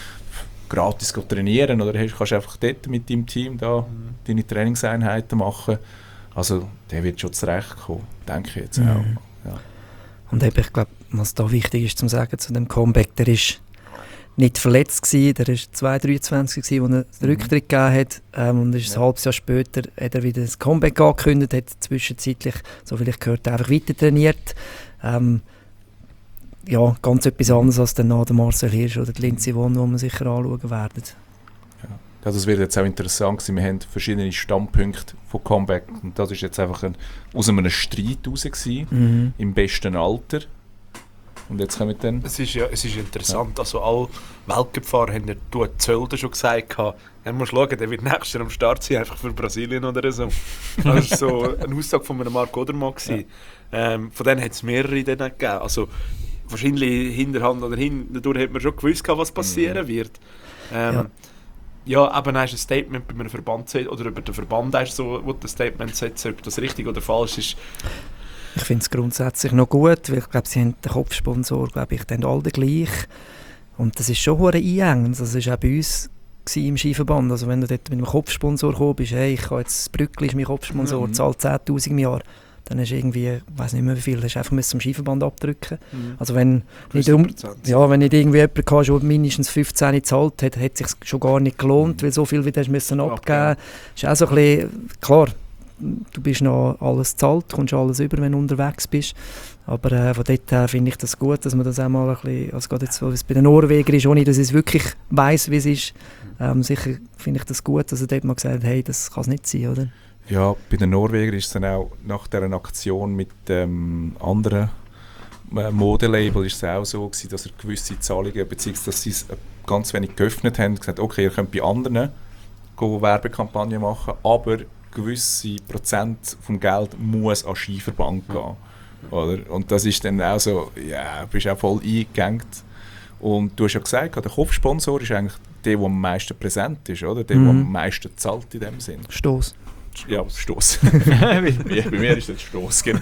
gratis trainieren oder hast- kannst einfach dort mit deinem Team da deine Trainingseinheiten machen. Also der wird schon zurechtkommen, denke ich jetzt Mhm. auch. Ja. Und eben, ich glaube, was da wichtig ist zu sagen zu dem Comeback, der ist, nicht verletzt gewesen. Der war zwei dreiundzwanzig, als er den Rücktritt gegeben hat. Ähm, und ist Ja. ein halbes Jahr später hat er wieder das Comeback angekündigt, hat zwischenzeitlich, so viel ich gehört, einfach weiter trainiert. Ähm, ja, ganz etwas anderes als dann nach der Marcel Hirsch oder die Lindsay Vonn, die wir sicher anschauen werden. Also es wird jetzt auch interessant sein, wir haben verschiedene Standpunkte von Comeback und das ist jetzt einfach ein, aus einem Streit raus gewesen, Mhm. im besten Alter. Und jetzt kommen wir dann... Es ist, ja, es ist interessant, also alle Weltcup-Fahrer haben ja, du hast Zölder schon gesagt, er muss schauen, der wird nächstes Jahr am Start sein, einfach für Brasilien oder so. Das war so eine Aussage von einem Marc Odermatt. Ja. Ähm, von denen hat es mehrere denen gegeben. Also wahrscheinlich hinterhand oder hindurch hat man schon gewusst, was passieren mhm. wird. Ähm, ja. Ja, aber dann hast du ein Statement bei einem Verband oder über den Verband hast so, wo du ein Statement setzt, ob das richtig oder falsch ist. Ich finde es grundsätzlich noch gut, weil ich glaube, sie haben den Kopfsponsor, glaube ich, dann alle gleich. Und das ist schon hure einengend. Das war auch bei uns im Skiverband. Also wenn du dort mit einem Kopfsponsor gekommen bist, hey, ich habe jetzt das Brückli, ist mein Kopfsponsor, mhm. zahlt zehntausend im Jahr. Dann hast du irgendwie, ich weiss nicht mehr wie viel, hast du einfach zum Skiverband abdrücken. Mhm. Also wenn nicht, um, ja, wenn nicht irgendwie jemand hatte, der mindestens fünfzehn gezahlt hat, hat es sich schon gar nicht gelohnt, mhm. weil so viel wie du müssen abgeben musst. Ist auch so ein bisschen, klar, du bist noch alles gezahlt, kommst alles über, wenn du unterwegs bist. Aber äh, von dort her finde ich das gut, dass man das auch mal ein bisschen, also gerade jetzt, so, wie es bei den Norwegern ist, ohne dass ich es wirklich weiss, wie es ist, ähm, sicher finde ich das gut, dass er dort mal gesagt hat, hey, das kann es nicht sein, oder? Ja, bei den Norwegern ist es dann auch nach dieser Aktion mit dem ähm, anderen äh, Modelabel ist es auch so gewesen, dass er gewisse Zahlungen, beziehungsweise dass sie es äh, ganz wenig geöffnet haben, gesagt, okay, ihr könnt bei anderen go Werbekampagnen machen, aber gewisse Prozent vom Geld muss an Skiverband gehen. Oder? Und das ist dann auch so, ja, du bist auch voll eingegangen. Und du hast ja gesagt, der Kopfsponsor ist eigentlich der, der am meisten präsent ist, oder? Der, mhm. der am meisten zahlt in dem Sinn. Stoß. Ja, Stoß. Bei mir ist das Stoß, genau.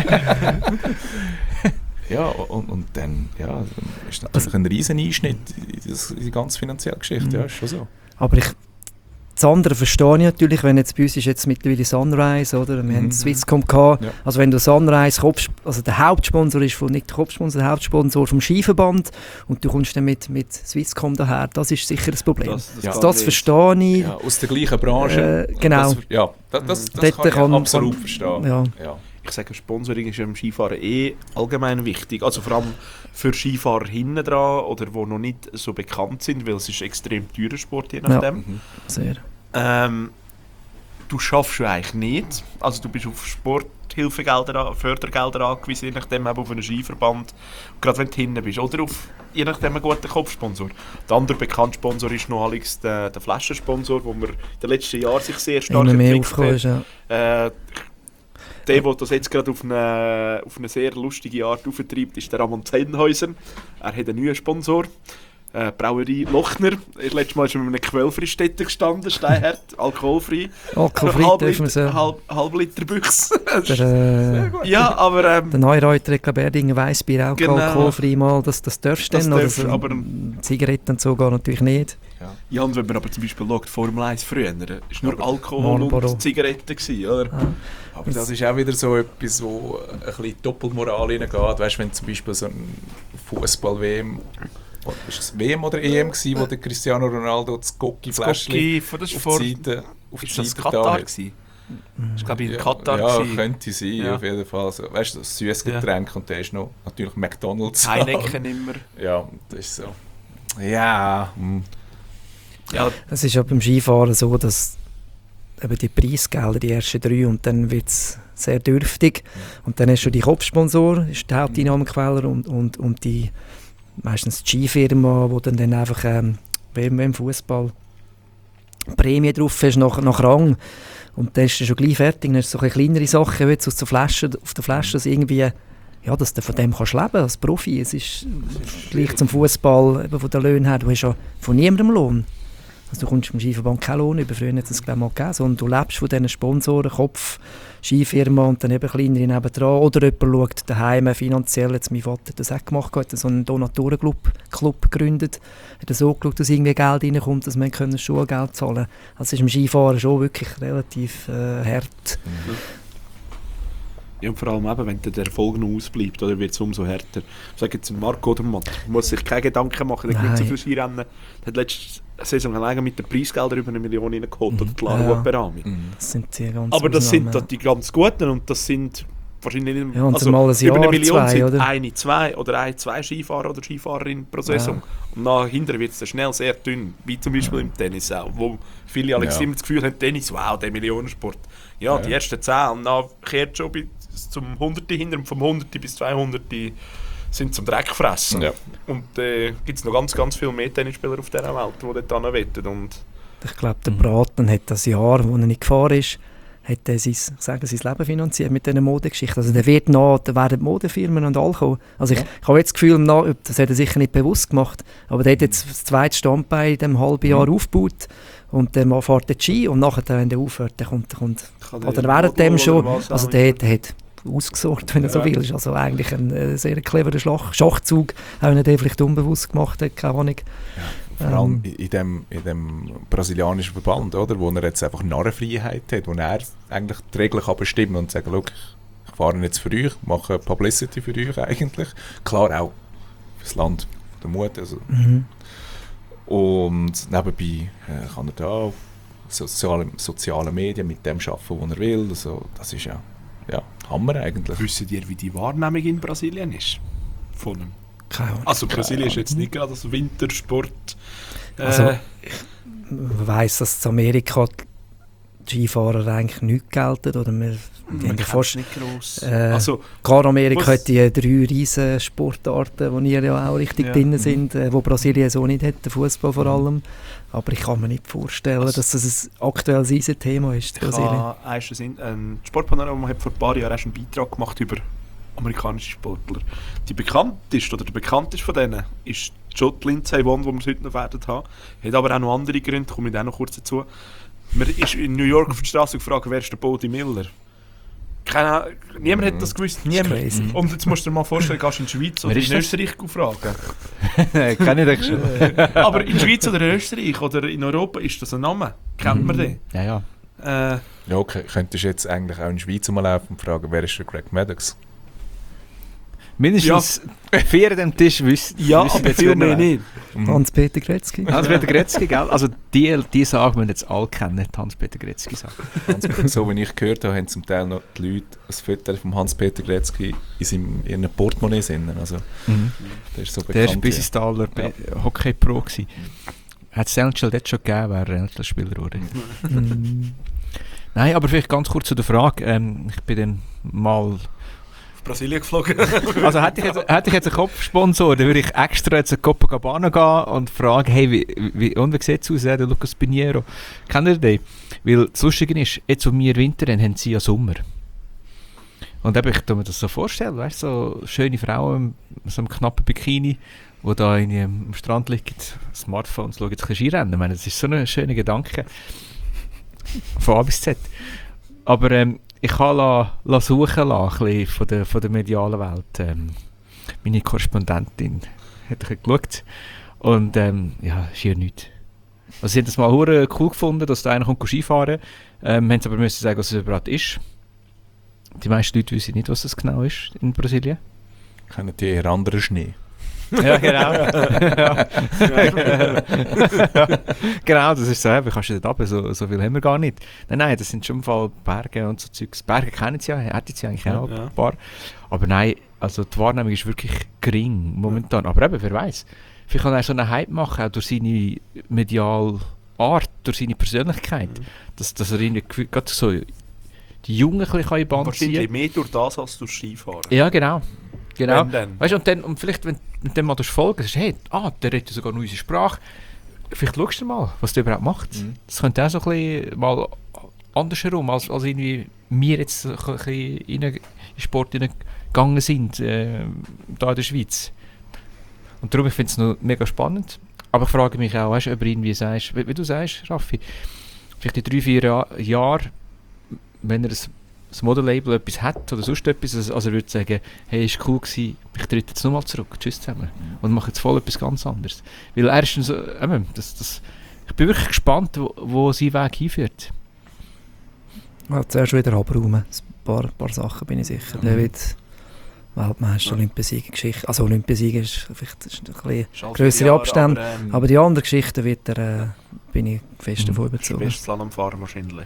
Ja, und, und dann ja, ist natürlich ein riesen Einschnitt in, das, in die ganze finanzielle Geschichte, mhm. ja, ist schon so. Aber ich, das andere verstehe ich natürlich, wenn jetzt bei uns ist jetzt mittlerweile Sunrise, oder? Wir mhm. haben Swisscom gehabt. Ja. Also wenn du Sunrise, Kopf, also der Hauptsponsor ist von, nicht der Kopfsponsor, der Hauptsponsor vom Skiverband und du kommst dann mit, mit Swisscom daher, das ist sicher das Problem. Das, das, ja. das verstehe ich. Ja, aus der gleichen Branche. Äh, genau. Das, ja, das, das, das kann ich kann, absolut kann, verstehen. Ja. Ja. Ich sage, Sponsoring ist im Skifahren eh allgemein wichtig. Also vor allem für Skifahrer hinten dran oder die noch nicht so bekannt sind, weil es ist extrem teurer Sport, je nachdem. Ja, sehr. Ähm, du schaffst du eigentlich nicht. Also du bist auf Sporthilfegelder, Fördergelder angewiesen, je nachdem auf einen Skiverband. Gerade wenn du hinten bist. Oder auf, je nachdem, einen guten Kopfsponsor. Der andere bekannte Sponsor ist noch Alex, der, der Flaschensponsor, der in den letzten Jahren sich sehr stark entwickelt hat. Ja. Äh, Der, der das jetzt gerade auf eine, auf eine sehr lustige Art auftreibt, ist der Ramon Zenhäuser. Er hat einen neuen Sponsor. Äh, Brauerei Lochner. Das letzte Mal ist er mit einem Quellfreistädter gestanden, steinhart, alkoholfrei. Alkoholfrei dürfen wir so. Halb, halb Liter Büchse. Der, äh, ja, aber... Ähm, der Neureuter hat, glaube ich, Erdinger Weissbier auch genau. alkoholfrei mal. Das, das darfst du dann. Darf, oder aber Zigaretten und so gar natürlich nicht. Ja, ja, und wenn man aber zum Beispiel schaut, Formel eins früher, war nur Alkohol Marlboro. Und Zigaretten gewesen, oder? Ah. Aber das ist auch wieder so etwas, wo ein bisschen Doppelmoral reingeht. Weißt du, wenn zum Beispiel so ein Fußball-W M, ist es W M oder E M gewesen, wo der Cristiano Ronaldo das Gocki-Fläschchen auf die Seite auf die Ist das Seite Katar hat. gewesen? Ich glaube in Ja, Katar ja, gewesen. könnte sein, Ja. auf jeden Fall. Also, weißt du, das süßes Getränk ja. Und der ist noch natürlich McDonald's. Heineken immer. Ja, das ist so. Ja. Hm. Ja. Es ist ja beim Skifahren so, dass eben die Preisgelder, die ersten drei, und dann wird es sehr dürftig. Und dann hast du die Kopfsponsor, ist die Haupteinnahmequelle, und, und, und die meistens die Skifirma, wo dann, dann einfach ähm, wie im Fußball Prämie drauf hast nach, nach Rang. Und dann ist du schon gleich fertig. Dann hast du so eine kleinere Sachen, wie jetzt aus der Flasche, auf der Flasche, dass irgendwie, ja, dass du von dem kannst leben als Profi. Es ist gleich zum Fußball, eben von den Löhnen her, du hast ja von niemandem Lohn. Also du kommst vom Skiverband keinen Lohn über, früher hat es das mal gegeben, sondern du lebst von diesen Sponsoren, Kopf, Skifirma und dann eben kleinere nebendran. Oder jemand schaut daheim finanziell, jetzt mein Vater hat das auch gemacht, hat so einen Donatorenclub Club gegründet, hat so geschaut, dass irgendwie Geld reinkommt, dass man können Schulgeld zahlen kann. Also ist im Skifahren schon wirklich relativ äh, hart. Ja, und vor allem eben, wenn der Erfolg noch ausbleibt, oder wird es umso härter. Ich sage jetzt, Marco Odermatt muss sich keine Gedanken machen, der gewinnt so viel Skirennen. Der hat letzte Saison alleine mit den Preisgeldern über eine Million reingeholt, oder die Lara Berami. Das sind die ganz Aber das sind Ausnahmen. die ganz Guten und das sind wahrscheinlich nicht, Ja, und also mal ein Jahr, über eine Million zwei, sind oder? eine, zwei oder ein, zwei Skifahrer oder Skifahrerinnen pro Saison. Und nachher wird es dann schnell sehr dünn, wie zum Beispiel im Tennis auch, wo viele Alex Ja. immer das Gefühl haben, Tennis, wow, der Millionensport. Ja, Ja. die ersten zehn und dann kehrt schon bis zum Hunderten hinter und vom Hunderten bis zweihunderten sind zum Dreck fressen. Ja. Und äh, gibt es noch ganz, ganz viele mehr Tennisspieler auf dieser Welt, die dort hinwetten. Und Ich glaube, der Braten hat das Jahr, wo er nicht gefahren ist, hat er sein, ich sage, sein Leben finanziert mit dieser Modegeschichte. Also der wird nach, da werden die Modefirmen und alle kommen. Also ich, Ja. ich habe jetzt das Gefühl, nach, das hat er sicher nicht bewusst gemacht, aber der hat jetzt das zweite Standbein in diesem halben Jahr Mhm. aufgebaut und dann fährt der Ski und nachher, wenn der aufhört, dann kommt, kommt kann der oder während dem Modo schon, oder was also auch der, immer. der hat ausgesorgt, wenn er so Ja. will. Ist also eigentlich ein äh, sehr cleverer Schlag, Schachzug, auch wenn er den vielleicht unbewusst gemacht hat, keine Ahnung. Vor allem Ähm. in dem, in dem brasilianischen Verband, oder, wo er jetzt einfach Narrenfreiheit hat, wo er eigentlich die Regeln kann bestimmen und sagen, «Schau, ich fahre jetzt für euch, mache Publicity für euch eigentlich.» Klar auch fürs Land der Mut. Also. Mhm. Und nebenbei äh, kann er da auf soziale, soziale Medien mit dem arbeiten, was er will. Also, das ist ja, ja Hammer eigentlich. Wisst ihr, wie die Wahrnehmung in Brasilien ist? Von ihm? Keine Ahnung. Also Brasilien ist jetzt nicht gerade das Wintersport. Äh, Also, Man weiss, dass in Amerika die Skifahrer eigentlich nicht gelten. Oder wir, die man haben kennt fast, es nicht gross. äh, Also, klar, Amerika Was- hat die drei riesen Sportarten, die ihr ja auch richtig Ja. drin sind, äh, wo Brasilien so nicht hat, der Fußball vor allem. Aber ich kann mir nicht vorstellen, Also- dass das ein aktuelles Riesenthema ist, ich Brasilien. habe erst ein, ein Sportpanorama hat vor ein paar Jahren erst einen Beitrag gemacht über amerikanische Sportler. Die bekannteste oder der bekannteste von denen ist John Lindsay Vonn, den wir heute noch werden haben. Hat aber auch noch andere Gründe, komme ich dann noch kurz dazu. Man ist in New York auf der Straße gefragt, wer ist der Bode Miller? Keine Ahnung, niemand hat das gewusst. Niemand. crazy. Und jetzt musst du dir mal vorstellen, gehst du in die Schweiz oder Wer ist in das? Österreich fragen. Kenn ich dich schon. Aber in der Schweiz oder in Österreich oder in Europa ist das ein Name. Kennt man den? Ja, ja. Äh, Ja, okay. Könntest du jetzt eigentlich auch in die Schweiz mal laufen und fragen, wer ist der Greg Maddox? Mindestens vier an dem Tisch wissen. ja, wissen aber jetzt, viel wer mehr er nicht. Hans-Peter Gretzky. Hans-Peter Gretzky, gell? Also die, die Sage müssen jetzt alle kennen, die Hans-Peter Gretzky sagen. Hans- so wie ich gehört habe, haben zum Teil noch die Leute ein Foto von Hans-Peter Gretzky in seinem in ihrem Portemonnaie sind. Also, der ist so Der war bekannt. bis ins Taler Hockey-Pro gewesen. Hat es Angel dort schon gegeben, wäre er Angel-Spieler geworden. Mhm. Nein, aber vielleicht ganz kurz zu der Frage. Ähm, ich bin dann mal... Auf Brasilien geflogen. Also hätte ich jetzt, hätte ich jetzt einen Kopfsponsor, dann würde ich extra jetzt in Copacabana gehen und fragen, hey, wie, wie, und wie sieht es aus, der Lucas Pinheiro? Kennt ihr den? Weil das Lustige ist, jetzt wo wir Winter haben, haben sie ja Sommer. Und eben, ich kann mir das so vorstellen, weißt du, so schöne Frauen mit so einem knappen Bikini, die da in ihrem, am Strand liegen, Smartphones, schauen jetzt ein bisschen Skirennen. Ich meine, das ist so ein schöner Gedanke. Von A bis Z. Aber ähm, ich kann la, la suchen lassen, ein bisschen von der, von der medialen Welt. Ähm, meine Korrespondentin hat ein bisschen geschaut. Und ähm, ja, ist hier nichts. Also sie haben das mal hure cool gefunden, dass da einer kommt Skifahren. Ähm, haben sie aber müssen sagen, was es überhaupt ist. Die meisten Leute wissen nicht, was das genau ist in Brasilien. Kennen die eher anderen Schnee? Ja, genau. ja. ja. Genau, das ist so, wie kannst du dort runter? So, so viel haben wir gar nicht. Nein, nein, das sind schon im Fall Berge und so Zeugs. Berge kennen sie ja, hätten sie eigentlich auch Ja. ein paar. Aber nein, also die Wahrnehmung ist wirklich gering momentan. Aber eben, wer weiß. Vielleicht kann er so einen Hype machen, auch durch seine mediale Art, durch seine Persönlichkeit. Mhm. Dass, dass er irgendwie gefühl- gerade so die Jungen ein bisschen in die Band Wahrscheinlich ziehen. mehr durch das als durch Skifahren. Ja, genau. Genau. Wenn dann. Weißt du, und, dann, und vielleicht, wenn du dem mal folgen sagst, hey, ah, der redet ja sogar noch unsere Sprache. Vielleicht schaust du mal, was der überhaupt macht. Mhm. Das könnte auch so ein bisschen mal andersherum, als, als irgendwie wir jetzt so ein bisschen in den Sport gegangen sind, äh, da in der Schweiz. Und darum, ich finde es noch mega spannend. Aber ich frage mich auch, weißt, ob du irgendwie sagst, wie, wie du sagst, Raffi, vielleicht in drei, vier ja Jahren, wenn er ein das Modelabel etwas hat oder sonst etwas, also, also er würde sagen, hey, ist cool gewesen, ich trete jetzt nochmal zurück, tschüss zusammen und mache jetzt voll etwas ganz anderes. Weil er ist so, eben, das, das, ich bin wirklich gespannt, wo, wo sein Weg hinführt. Ja, zuerst wieder abräumen. Das paar, paar Sachen, bin ich sicher. Der wird Weltmeister, ja. Olympiasieger-Geschichte. Also Olympiasieger ist vielleicht ist ein bisschen grössere Abstände, aber, ähm, aber die anderen Geschichten wird er, äh, bin ich fest davon überzeugt. Best Slalomfahrer wahrscheinlich.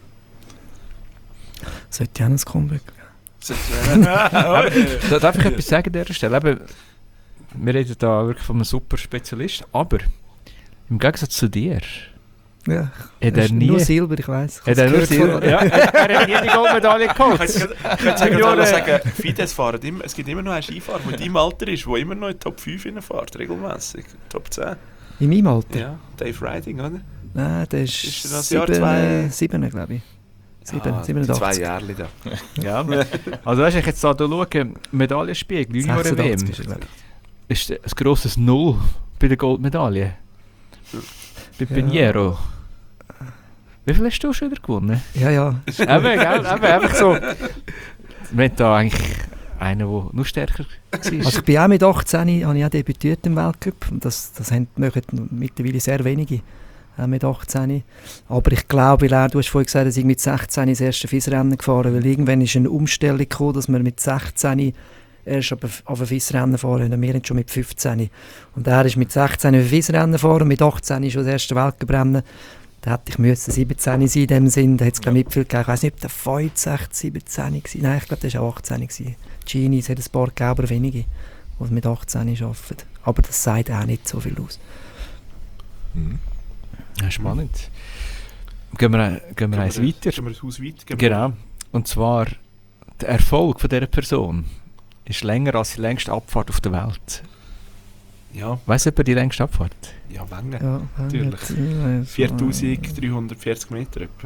Sollte ich auch noch ein Comeback geben? Darf ich etwas sagen an dieser Stelle? Eben, wir reden da wirklich von einem super Spezialist, aber im Gegensatz zu dir ja, hat er nie... Nur Silber, ich weiss. Hat er nur Silber? Ja, er hat nie die Goldmedaille geholt. Ich könnte sagen, Fides fahren immer, es gibt immer noch einen Skifahrer, der in deinem Alter ist, der immer noch in Top fünf fährt, regelmäßig. Top zehn. In meinem Alter? Ja, Dave Riding, oder? Nein, der ist, ist das Jahr zwei... sieben, glaube ich. Sieben, ah, siebenundachtzig. Zwei Jahre da. Ja. Also weißt du, ich jetzt da schaue, Medaillenspiegel, Junioren-W M, ist ein grosses Null bei der Goldmedaille. Bei Pinheiro. Ja. Wie viel hast du schon wieder gewonnen? Ja, ja. Eben, gell? Eben, einfach so. Wir haben da eigentlich einen, der noch stärker war. Also ich bin auch mit achtzehn, habe ich auch debütiert im Weltcup. Und das, das haben mittlerweile sehr wenige. Auch mit achtzehn. Aber ich glaube, weil er, du hast vorhin gesagt, dass ich mit sechzehn das erste F I S-Rennen gefahren, weil irgendwann ist eine Umstellung gekommen, dass man mit sechzehn erst auf ein F I S-Rennen fahren und wir sind schon mit fünfzehn. Und er ist mit sechzehn auf ein F I S-Rennen fahren, mit achtzehn schon das erste Weltcup-Rennen. Da hätte ich müssen siebzehn sein in dem Sinn, da hat es glaube ich nicht viel gegeben. Ich weiss nicht, ob der fünfundsechzig, siebzehn war. Nein, ich glaube, der war auch achtzehn. Gini, es hat ein paar gegeben, aber wenige, die mit achtzehn arbeiten. Aber das sagt auch nicht so viel aus. Mhm. Ja, spannend. Gehen wir, gehen wir eins weiter. Gehen wir ein Haus weiter. Genau. Und zwar, der Erfolg von dieser Person ist länger als die längste Abfahrt auf der Welt. Ja. Weiss jemand die längste Abfahrt? Ja, Wengen. Ja, natürlich. Ja, viertausenddreihundertvierzig Meter etwa.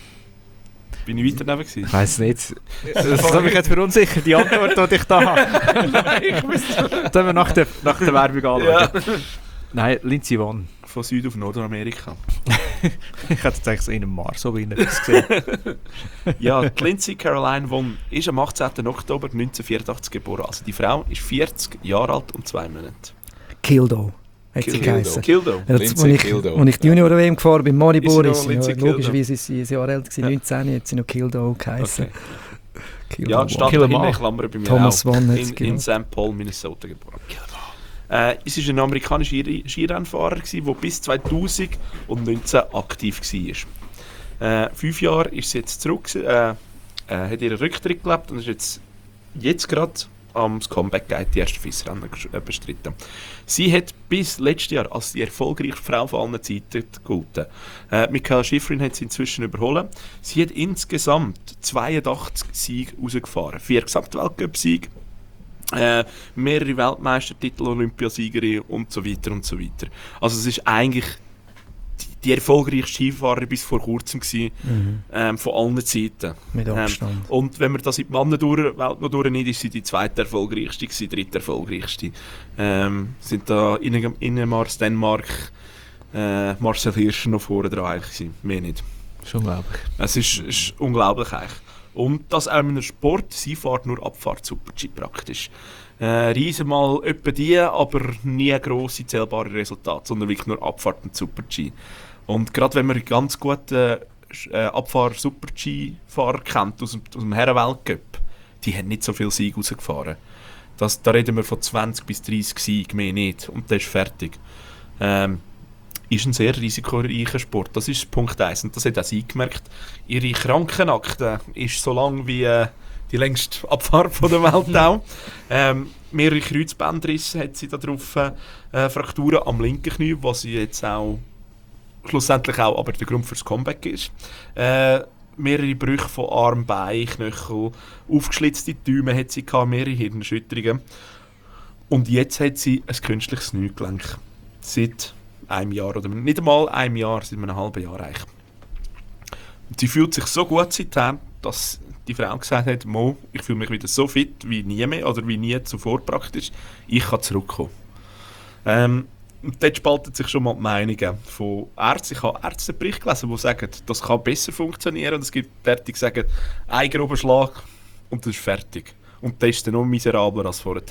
Bin ich weiter neben gewesen? Ich weiss nicht. Das hat mich jetzt verunsichert, die Antwort, die ich da habe. Nein, ich weiß nicht. Das wir nach der, nach der Werbung anschauen. Ja. Nein, Lindsey Vonn. Von Süd- auf Nordamerika. Ich hätte jetzt eigentlich so in einem Mars so gesehen. Ja, die Lindsey Caroline Vonn ist am achtzehnten Oktober neunzehnhundertvierundachtzig geboren. Also die Frau ist vierzig Jahre alt und zwei Monate. Kildo. Hat sie geheißen. Kildo. Als ich, ich die Junior-W M gefahren bin, Maribor, ist sie noch, Lindsay logischerweise ist sie ein Jahr älter, ja. neunzehn, hat sie noch Kildo geheißen. Okay. Ja, die Stadt in Klammern bei mir Thomas auch. Vonn in, in Saint Paul, Minnesota geboren. Äh, es war ein amerikanischer Skirennfahrer, der bis zweitausendneunzehn aktiv war. Äh, fünf Jahre ist sie jetzt zurück, äh, äh, hat ihren Rücktritt gelebt und ist jetzt, jetzt gerade am Comeback Guide die erste F I S-Rennen bestritten. Sie hat bis letztes Jahr als die erfolgreichste Frau von allen Zeiten gegolten. Äh, Mikaela Shiffrin hat sie inzwischen überholt. Sie hat insgesamt zweiundachtzig Siege rausgefahren. Vier Gesamtweltcup-Siege, äh, mehrere Weltmeistertitel, Olympiasiegerin und so weiter und so weiter. Also es ist eigentlich die, die erfolgreichste Skifahrerin bis vor kurzem gewesen, mhm. ähm, von allen Zeiten. Mit Abstand. Ähm, und wenn man das in die Mannenwelt noch durchnimmt, ist sie die zweite erfolgreichste, die dritte erfolgreichste. Ähm, sind da Ingemars, Dänemark, äh, Marcel Hirscher noch vorne dran eigentlich gewesen. Mehr nicht. Das ist unglaublich. Es ist, ist unglaublich eigentlich. Und das auch in einem Sport, sie fährt nur Abfahrt Super-G praktisch. Äh, Reisen mal etwa die, aber nie grosse zählbare Resultate, sondern wirklich nur Abfahrt und Super-G. Und gerade wenn man ganz gute äh, Abfahr-Super-G-Fahrer kennt aus dem, aus dem Herren-Weltcup, die haben nicht so viel Sieg rausgefahren. Das, da reden wir von zwanzig bis dreißig Siegen, mehr nicht. Und das ist fertig. Ähm, ist ein sehr risikoreicher Sport. Das ist Punkt eins. Und das hat auch sie gemerkt. Ihre Krankenakte ist so lang wie äh, die längste Abfahrt von der Welt auch. Ähm, mehrere Kreuzbandrisse hat sie da drauf, äh, Frakturen am linken Knie, was sie jetzt auch schlussendlich auch aber der Grund fürs Comeback ist. Äh, mehrere Brüche von Arm, Bein, Knöchel, aufgeschlitzte Däume hat sie gehabt, mehrere Hirnerschütterungen. Und jetzt hat sie ein künstliches Kniegelenk. Seit einem Jahr oder nicht einmal einem Jahr, seit einem halben Jahr eigentlich. Und sie fühlt sich so gut seitdem, dass die Frau gesagt hat, Mo, ich fühle mich wieder so fit wie nie mehr oder wie nie zuvor praktisch, ich kann zurückkommen. Ähm, und dort spalten sich schon mal die Meinungen von Ärzten. Ich habe Ärzteberichte gelesen, die sagen, das kann besser funktionieren. Und es gibt Leute, die sagen, ein grober Schlag und das ist fertig. Und das ist dann noch miserabler als vorher.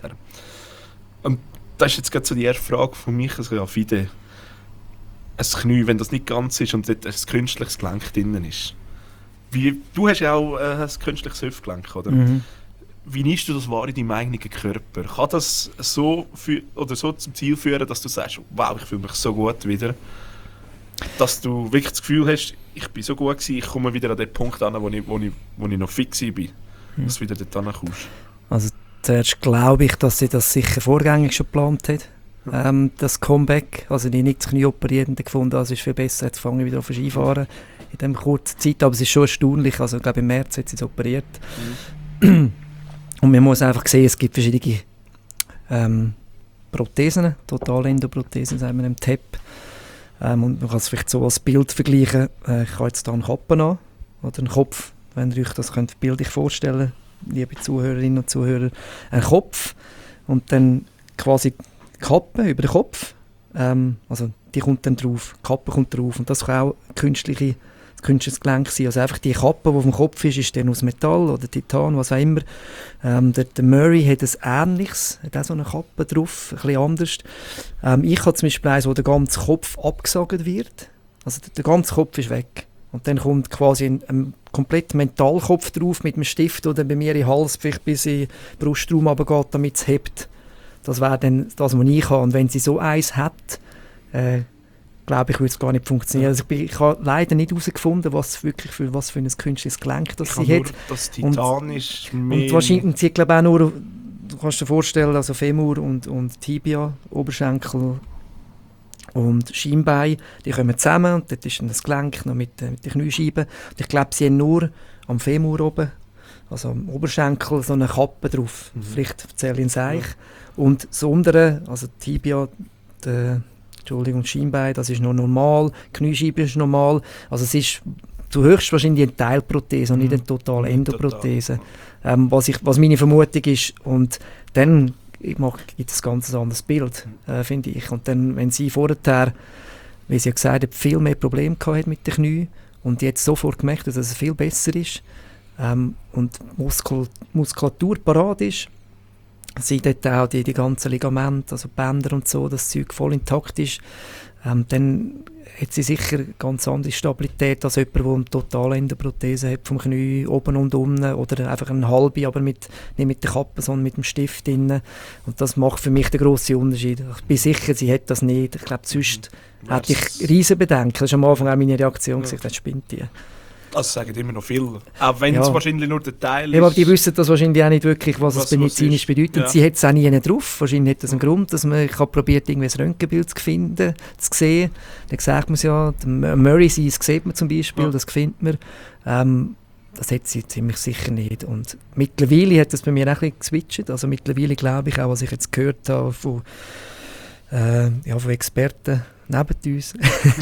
Und das ist jetzt gerade so die erste Frage von mich. Also, ja, Fide, ein Knie, wenn das nicht ganz ist und dort ein künstliches Gelenk drin ist, Wie, du hast ja auch äh, ein künstliches Hüftgelenk, oder? Mhm. Wie nimmst du das wahr in deinem eigenen Körper? Kann das so, für, oder so zum Ziel führen, dass du sagst, wow, ich fühle mich so gut wieder? Dass du wirklich das Gefühl hast, ich bin so gut gewesen, ich komme wieder an den Punkt an, wo ich, wo ich, wo ich noch fit war. Mhm. Dass du wieder dort ankommst. Also zuerst glaube ich, dass sie das sicher vorgängig schon geplant hat. Ähm, das Comeback, also die nicht das Knie operiert und gefunden, also ist viel besser, jetzt fange ich wieder auf Skifahren in dieser kurzen Zeit, aber es ist schon erstaunlich, also ich glaube im März hat sie es operiert. Mhm. Und man muss einfach sehen, es gibt verschiedene ähm, Prothesen, Totalendoprothesen, sagen wir im T E P. Ähm, und man kann es vielleicht so als Bild vergleichen, äh, ich habe jetzt hier einen Kappen an, oder einen Kopf, wenn ihr euch das könnt bildlich vorstellen, liebe Zuhörerinnen und Zuhörer, einen Kopf und dann quasi die Kappe über den Kopf, ähm, also die kommt dann drauf, die Kappe kommt drauf und das kann auch künstliche künstliches Gelenk sein. Also einfach die Kappe, die auf dem Kopf ist, ist dann aus Metall oder Titan, was auch immer. Ähm, der, der Murray hat ein ähnliches, hat auch so eine Kappe drauf, ein bisschen anders. Ähm, ich habe zum Beispiel eins, wo der ganze Kopf abgesagt wird. Also der, der ganze Kopf ist weg. Und dann kommt quasi ein, ein kompletter Metallkopf drauf mit einem Stift, der bei mir in den Hals vielleicht bis in den Brustraum runtergeht, damit es hebt. Das wäre dann das, was ich habe. Und wenn sie so eins hat, äh, glaube ich, würde es gar nicht funktionieren. Also ich, ich habe leider nicht herausgefunden, was wirklich für, was für ein künstliches Gelenk das sie hat. Das Titan und, ist mehr... Und wahrscheinlich, sie hat glaube auch nur, du kannst dir vorstellen, also Femur und, und Tibia, Oberschenkel und Schienbein, die kommen zusammen und dort ist dann das Gelenk noch mit, äh, mit den Kniescheiben. Und ich glaube, sie haben nur am Femur oben, also am Oberschenkel, so eine Kappe drauf. Mhm. Vielleicht erzähle ich es euch. Ja. Und das untere, also Tibia, die, Entschuldigung, Schienbein, das ist noch normal, Kniescheibe ist normal. Also es ist zu höchstwahrscheinlich eine Teilprothese und nicht eine totale Endoprothese. Ähm, was, ich, was meine Vermutung ist. Und dann gibt es ein ganz anderes Bild, äh, finde ich. Und dann, wenn sie vorher, wie sie ja gesagt hat, viel mehr Probleme gehabt mit den Knien und jetzt sofort gemerkt hat, dass es viel besser ist ähm, und Muskel, Muskulatur parat ist, sie dort auch die, die ganzen Ligamente, also Bänder und so, das Zeug voll intakt ist, ähm, dann hat sie sicher eine ganz andere Stabilität als jemand, der eine totale Endoprothese hat, vom Knie oben und unten oder einfach eine halbe, aber mit, nicht mit der Kappe, sondern mit dem Stift drin. Und das macht für mich den grossen Unterschied. Ich bin sicher, sie hat das nicht. Ich glaube, sonst ja, hätte ich riesen Bedenken. Das war am Anfang auch meine Reaktion, ja. Das spinnt die. Also sagen immer noch viel. Auch wenn ja. es wahrscheinlich nur der Teil ist. Ja, aber die wissen das wahrscheinlich auch nicht wirklich, was, was es medizinisch was bedeutet. Ja. Sie hat es auch nie drauf. Wahrscheinlich hat das einen Grund, dass man, ich habe probiert, irgendwie ein Röntgenbild zu finden, zu sehen. Dann sagt man es ja, Murray Seas sieht man zum Beispiel, ja. Das findet man. Ähm, das hat sie ziemlich sicher nicht. Und mittlerweile hat das bei mir auch ein bisschen geswitcht. Also mittlerweile glaube ich auch, was ich jetzt gehört habe von, äh, ja, von Experten neben uns.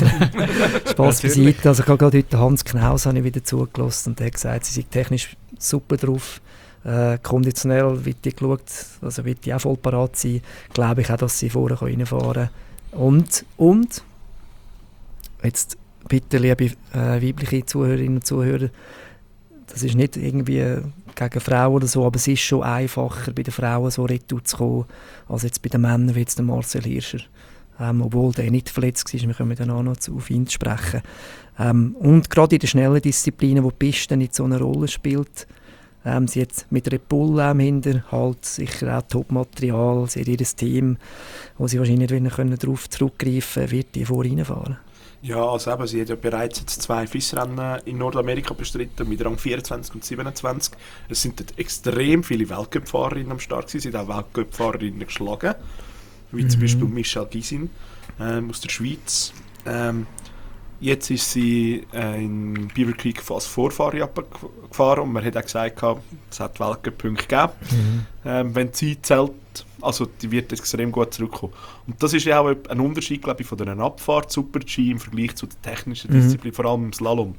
Spass beiseite. Also ich habe gerade heute Hans Knaus habe ich wieder zugelassen und der hat gesagt, sie sind technisch super drauf. Äh, konditionell wird die geschaut, also wird die auch voll parat sein. Glaube ich auch, dass sie vorher reinfahren kann. Und, und, jetzt bitte, liebe äh, weibliche Zuhörerinnen und Zuhörer, das ist nicht irgendwie gegen Frauen oder so, aber es ist schon einfacher, bei den Frauen so retour zu kommen, als jetzt bei den Männern, wie jetzt der Marcel Hirscher. Ähm, obwohl der nicht verletzt war, wir können dann auch noch auf ihn sprechen. Ähm, und gerade in den schnellen Disziplinen, wo die Piste nicht so eine Rolle spielt, ähm, sie hat mit Red Bull im Hinterhalt sicher auch Top-Material, sie hat ihr Team, wo sie wahrscheinlich nicht können darauf zurückgreifen können, wird die vor reinfahren. Ja, also eben, sie hat ja bereits jetzt zwei F I S-Rennen in Nordamerika bestritten, mit Rang vierundzwanzig und siebenundzwanzig. Es sind dort extrem viele Weltcup-Fahrerinnen am Start gewesen, sie hat auch Weltcup-Fahrerinnen geschlagen. Wie zum Beispiel Michelle Gisin ähm, aus der Schweiz. Ähm, jetzt ist sie äh, in Beaver Creek als Vorfahrer gefahren und man hat auch gesagt, es hat Weltcup-Punkte gegeben. Mhm. Ähm, wenn sie zählt, also die wird extrem gut zurückkommen. Und das ist ja auch ein Unterschied, glaube ich, von einer Abfahrt Super-G im Vergleich zu der technischen Disziplin, mhm. vor allem im Slalom.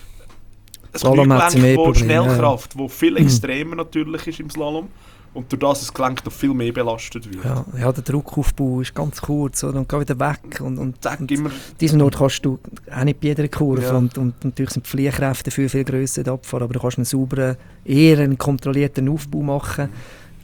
Ein Kniegelenk, wo Schnellkraft, ja. Wo viel extremer mhm. natürlich ist im Slalom. Und durch das das Gelenk noch viel mehr belastet wird. Ja, ja, der Druckaufbau ist ganz kurz oder? Und geht wieder weg. Und, und, und immer diesen Ort kannst du auch nicht bei jeder Kurve. Ja. Und, und natürlich sind die Fliehkräfte viel, viel grösser in der Abfahrt, aber du kannst einen sauberen, eher einen kontrollierten Aufbau machen,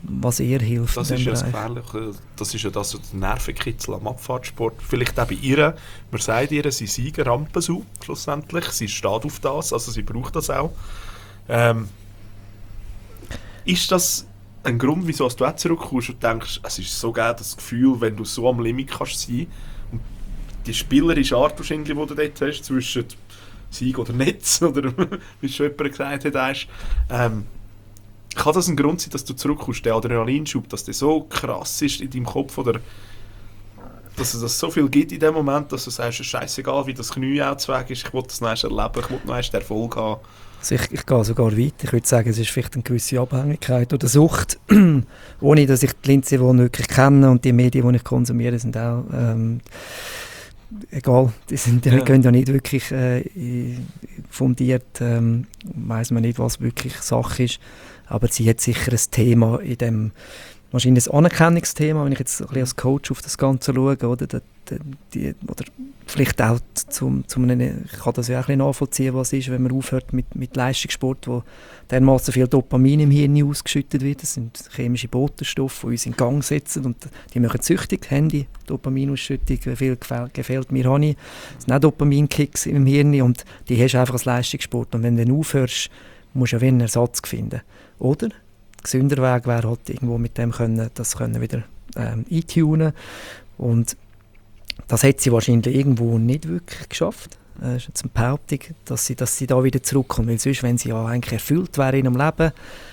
was eher hilft. Das in ist dem ja das Bereich. Gefährliche. Das ist ja das, so der Nervenkitzel am Abfahrtsport. Vielleicht auch bei ihr. Man sagt ihr, sie sei eine Rampensau, schlussendlich. Sie steht auf das, also sie braucht das auch. Ähm, ist das ein Grund, wieso du auch zurückkommst und denkst, es ist so geil, das Gefühl, wenn du so am Limit kannst sein und die spielerische Art wahrscheinlich, die du dort hast, zwischen Sieg oder Netz, oder wie schon jemand gesagt hat, hast, ähm, kann das ein Grund sein, dass du zurückkommst, der Adrenalinschub, dass der so krass ist in deinem Kopf, oder dass es das so viel gibt in dem Moment, dass du sagst, es ist scheißegal, wie das Knie auch zu weg ist, ich will das noch erst erleben, ich will noch erst den Erfolg haben. Also ich, ich gehe sogar weiter. Ich würde sagen, es ist vielleicht eine gewisse Abhängigkeit oder Sucht, ohne dass ich die Lindsay Vonn wirklich kenne, und die Medien, die ich konsumiere, sind auch ähm, egal, die, sind, die Ja. gehen ja nicht wirklich äh, fundiert, ähm, weiss man nicht, was wirklich Sache ist, aber sie hat sicher ein Thema in dem, wahrscheinlich ein Anerkennungsthema, wenn ich jetzt ein bisschen als Coach auf das Ganze schaue, oder, die, die, oder vielleicht auch zum, zum einem, ich kann das ja auch ein bisschen nachvollziehen, was ist, wenn man aufhört mit, mit Leistungssport, wo dermaßen viel Dopamin im Hirn ausgeschüttet wird. Das sind chemische Botenstoffe, die uns in Gang setzen, und die machen süchtig. Handy, Dopaminausschüttung, wie viel gefällt, gefällt mir, habe ich. Das sind auch Dopaminkicks im Hirn, und die hast du einfach als Leistungssport. Und wenn du dann aufhörst, musst du ja wie einen Ersatz finden. Oder? Der gesündere Weg wäre halt irgendwo mit dem können, das können wieder ähm, eintunen. Und das hat sie wahrscheinlich irgendwo nicht wirklich geschafft. Das ist jetzt eine Behauptung, dass sie, dass sie da wieder zurückkommt. Weil sonst, wenn sie ja eigentlich erfüllt wäre in ihrem Leben,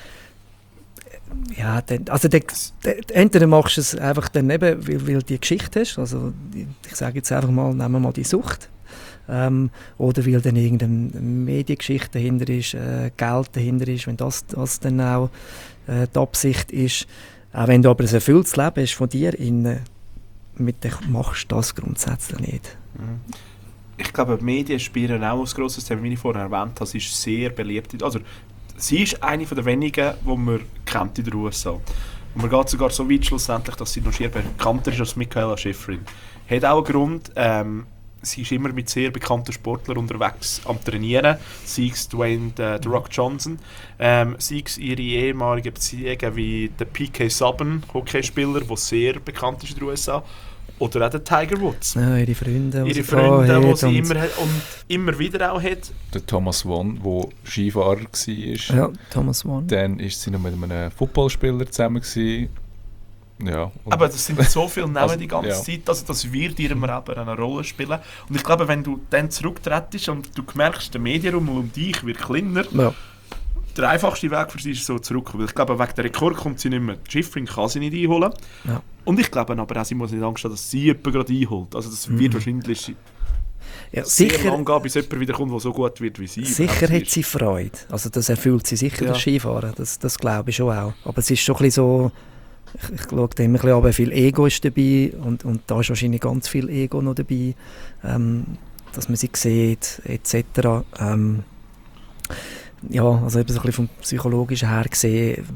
ja, dann, also dann, dann, entweder machst du es einfach dann eben, weil, weil du die Geschichte hast, also ich sage jetzt einfach mal, nehmen wir mal die Sucht, ähm, oder weil dann irgendeine Mediengeschichte dahinter ist, äh, Geld dahinter ist, wenn das, das dann auch äh, die Absicht ist. Auch wenn du aber ein erfülltes Leben hast von dir innen, mit dem machst du das grundsätzlich nicht. Ich glaube, die Medien spielen auch ein grosses Thema, wie ich vorher erwähnt habe. Sie ist sehr beliebt. Also, sie ist eine der wenigen, die man kennt in den U S A. Und man geht sogar so weit schlussendlich, dass sie noch schier bekannter ist als Michaela Schifrin. Hat auch einen Grund, ähm, sie ist immer mit sehr bekannten Sportlern unterwegs am Trainieren. Sei es Dwayne äh, The Rock Johnson, ähm, sei es ihre ehemalige Beziehungen wie der P K Subban, Hockeyspieler, der sehr bekannt ist in den U S A. Oder auch der Tiger Woods. Ja, ihre Freunde, die Ihre sie Freunde, gehabt die hat sie und- immer hat und immer wieder auch hat. Der Thomas Vonn, der Skifahrer war. Ja, Thomas Vonn. Dann war sie noch mit einem Footballspieler zusammen. Gewesen. Ja, und Aber das sind so viele Namen Also, die ganze ja. Zeit, also das wird in ihrem Leben eine Rolle spielen. Und ich glaube, wenn du dann zurücktrittst und du merkst, der Medienraum um dich wird kleiner, Ja. der einfachste Weg für sie ist so zurück. Weil ich glaube, wegen der Rekord kommt sie nicht mehr. Schifrin kann sie nicht einholen. Ja. Und ich glaube aber auch, sie muss nicht Angst haben, dass sie jemanden gerade einholt. Also das wird wahrscheinlich Ja, sehr sicher, lang gehen, bis jemand wieder kommt, der so gut wird wie sie. sicher überhaupt hat sie Freude. Also das erfüllt sie sicher, Ja. das Skifahren. Das, das glaube ich schon auch. Aber es ist schon ein bisschen so, ich, ich schaue da immer ein bisschen an, wie viel Ego ist dabei, und, und da ist wahrscheinlich ganz viel Ego noch dabei, ähm, dass man sie sieht, et cetera. Ähm, ja, also eben so ein bisschen vom Psychologischen her gesehen,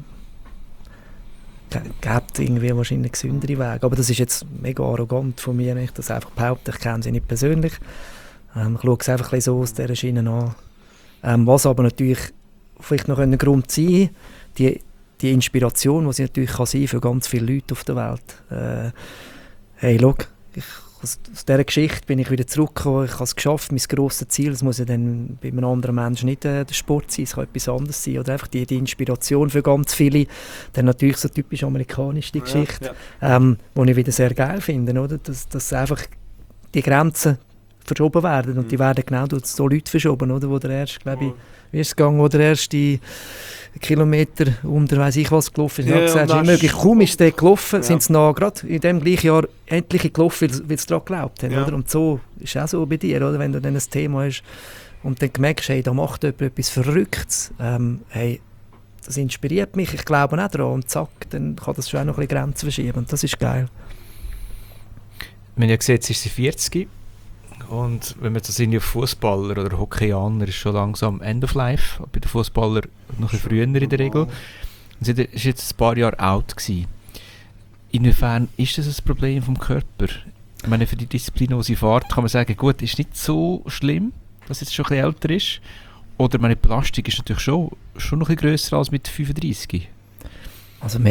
gibt irgendwie wahrscheinlich einen gesünderen Weg. Aber das ist jetzt mega arrogant von mir, wenn ich das einfach behaupte. Ich kenne sie nicht persönlich. Ähm, ich schaue es einfach ein bisschen so aus dieser Schiene an. Ähm, was aber natürlich vielleicht noch ein Grund sein, die, die Inspiration, die sie natürlich kann sein für ganz viele Leute auf der Welt. Äh, hey, schau, ich, aus, aus dieser Geschichte bin ich wieder zurückgekommen, ich habe es geschafft, mein grosses Ziel, es muss ja dann bei einem anderen Menschen nicht äh, der Sport sein, es kann etwas anderes sein, oder einfach die, die Inspiration für ganz viele. Dann natürlich so typisch amerikanisch die Geschichte, Ja, ähm, die ich wieder sehr geil finde, oder? Dass, dass einfach die Grenzen verschoben werden, und die werden genau durch so Leute verschoben, oder? Wo der erste, glaube ich, wie ist es gegangen, wo der erste Kilometer unter weiss ich was gelaufen ist. Ja, Ja, gesagt, und ist dann möglich, kaum ist der gelaufen, Ja. sind sie noch gerade in dem gleichen Jahr endlich gelaufen, weil, weil sie daran geglaubt haben. Ja. Oder? Und so ist es auch so bei dir, oder? Wenn du dann ein Thema hast und dann merkst, hey, da macht jemand etwas Verrücktes, ähm, hey, das inspiriert mich, ich glaube auch daran, und zack, dann kann das schon auch noch ein bisschen Grenzen verschieben, und das ist geil. Wir haben ja gesehen, jetzt ist sie vierzig. Und wenn man das in Fußballer oder Hockeyaner ist schon langsam End of Life. Bei den Fußballern noch ein bisschen früher in der Regel. Und sie war jetzt ein paar Jahre alt gewesen. Inwiefern ist das ein Problem vom Körper? Ich meine, für die Disziplin, die sie fährt, kann man sagen, gut, ist nicht so schlimm, dass sie jetzt schon ein bisschen älter ist. Oder meine Belastung ist natürlich schon, schon noch ein bisschen grösser als mit fünfunddreißig. Also man hat es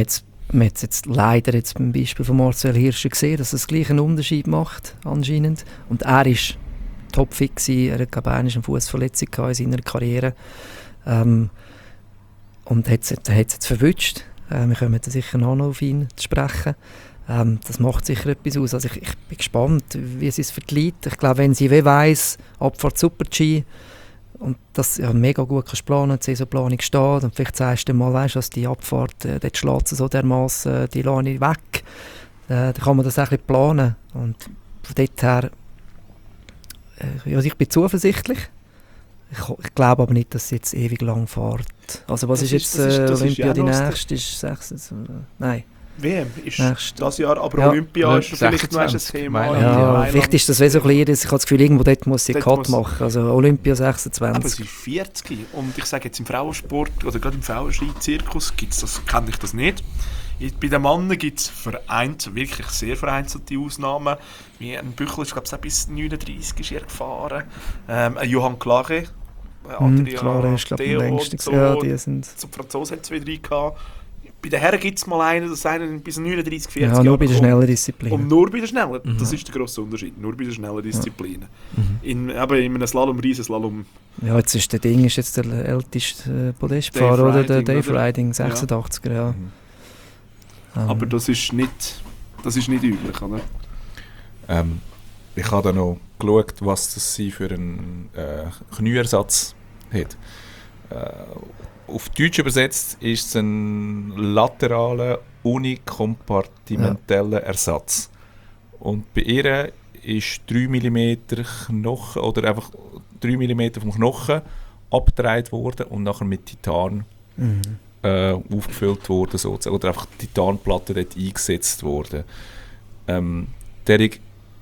man hat es jetzt leider jetzt beim Beispiel von Marcel Hirscher gesehen, dass es gleich einen Unterschied macht, anscheinend. Und er ist topfit gewesen, er hat glaube ich eine Fußverletzung in seiner Karriere. Ähm, und hat es jetzt verwünscht. Äh, wir kommen da sicher noch auf ihn zu sprechen. Ähm, das macht sicher etwas aus. Also ich, ich bin gespannt, wie sie es vertreibt. Ich glaube, wenn sie wie weiss, Abfahrt Super-G, und das ja, mega gut kannst planen, die Saisonplanung steht, und vielleicht sagst du mal, weißt, dass die Abfahrt, äh, dort schlägt sie so dermassen, äh, die lasse ich weg, äh, dann kann man das auch ein bisschen planen. Und von dort her, äh, ja, ich bin zuversichtlich. Ich, ich glaube aber nicht, dass sie jetzt ewig lang fährt. Also was Das ist ist- jetzt das ist- äh, das ist Olympia, ja die noch das- nächste ist sechs, äh, nein. W M ist Nächste. das Jahr, aber Ja. Olympia Ja, ist vielleicht noch ein sechsundzwanzig Thema. Mailand. Ja, Ja, vielleicht ist das wie so ein bisschen, ich habe das Gefühl, irgendwo dort muss sie einen Dort Cut muss- machen. Also Olympia Aber sechsundzwanzig. sie ist vierzig und ich sage jetzt im Frauensport oder gerade im Frauenski-Zirkus gibt's das, kenne ich das nicht. Bei den Männern gibt es vereinzelt, wirklich sehr vereinzelte Ausnahmen. Wie ein Büchler ist, glaube ich, auch bis neununddreißig ist er gefahren. Ähm, ein Johann Clare, Mhm, klar, ist glaube ich am Theo längsten. und so. Ja, die sind... Zum Franzosen hat es wieder rein gehabt. Bei den Herren gibt es mal einen, das einen bis neununddreißig, vierzig Ja, nur Jahre bei den kommt. schnellen Disziplinen. Und nur bei den schnellen, Mhm. das ist der grosse Unterschied, nur bei den schnellen Disziplinen. Mhm. In, eben in einem Slalom, Riesenslalom, Ja, jetzt ist der Ding ist jetzt der älteste äh, Podestfahrer, Dave oder? Der Riding, Dave oder? Riding, sechsundachtziger, ja. Mhm. Ähm, aber das ist nicht, das ist nicht üblich, oder? Ähm, ich habe dann noch geschaut, was das sie für einen äh, Knieersatz hat. Äh, auf Deutsch übersetzt ist es ein lateraler, unikompartimenteller Ersatz. Und bei ihr ist drei Millimeter Knochen oder einfach drei Millimeter vom Knochen abgedreht worden und nachher mit Titan mhm. äh, aufgefüllt worden sozusagen, oder einfach die Titanplatte dort eingesetzt worden. Ähm, derige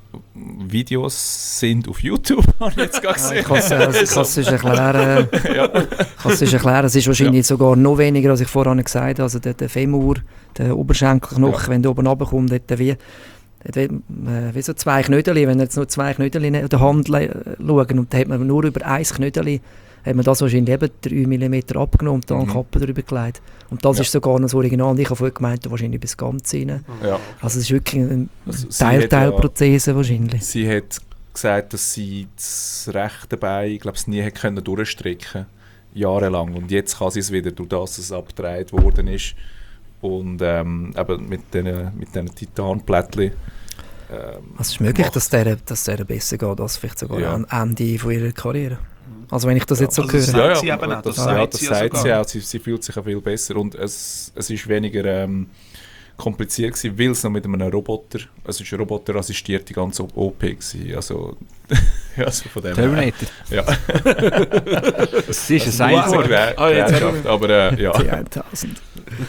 Videos sind auf YouTube, habe ich jetzt gerade Ja, gesehen. ich kann es äh, ich kann es sonst erklären. Ja. Ich kann es sonst erklären. Es ist wahrscheinlich sogar noch weniger, als ich vorhin gesagt habe. Also der, der Femur, der Oberschenkelknochen, Ja. wenn der oben runterkommt, hat er wie, hat wie, äh, wie so zwei Knödeli. Wenn er jetzt nur zwei Knödeli in der Hand le- schauen und dann hat man nur über ein Knödeli, hat man das wahrscheinlich eben drei Millimeter abgenommen und dann eine Mhm. Kappe darüber gelegt. Und das Ja. ist sogar noch das Original. Und ich habe vorhin gemeint, wahrscheinlich bis ganz rein. Ja. Also es ist wirklich eine Also sie Teil-Teil-Prothese wahrscheinlich. Sie hat gesagt, dass sie das rechte Bein, ich glaube, nie hat können durchstrecken, jahrelang. Und jetzt kann sie es wieder, durch das es abgedreht worden ist. Und ähm, eben mit diesen mit diesen Titanplättchen. Ähm, Also es ist möglich, macht- dass der, dass der besser geht, als vielleicht sogar Ja. am Ende von ihrer Karriere. Also wenn ich das jetzt so Also höre. das- Ja, ja, sie eben auch, das, das ja, sagt das sie ja sagt sie sogar. auch. Sie, sie fühlt sich auch viel besser und es, es ist weniger ähm, kompliziert gewesen, weil es noch mit einem Roboter, es ist ein roboterassistierte ganze O P gewesen. Also, ja, also von dem her. Terminator. Ja. Das ist ein Also, Cyborg. Gerä- Ah, jetzt Gerätschaft, aber äh, ja. T tausend.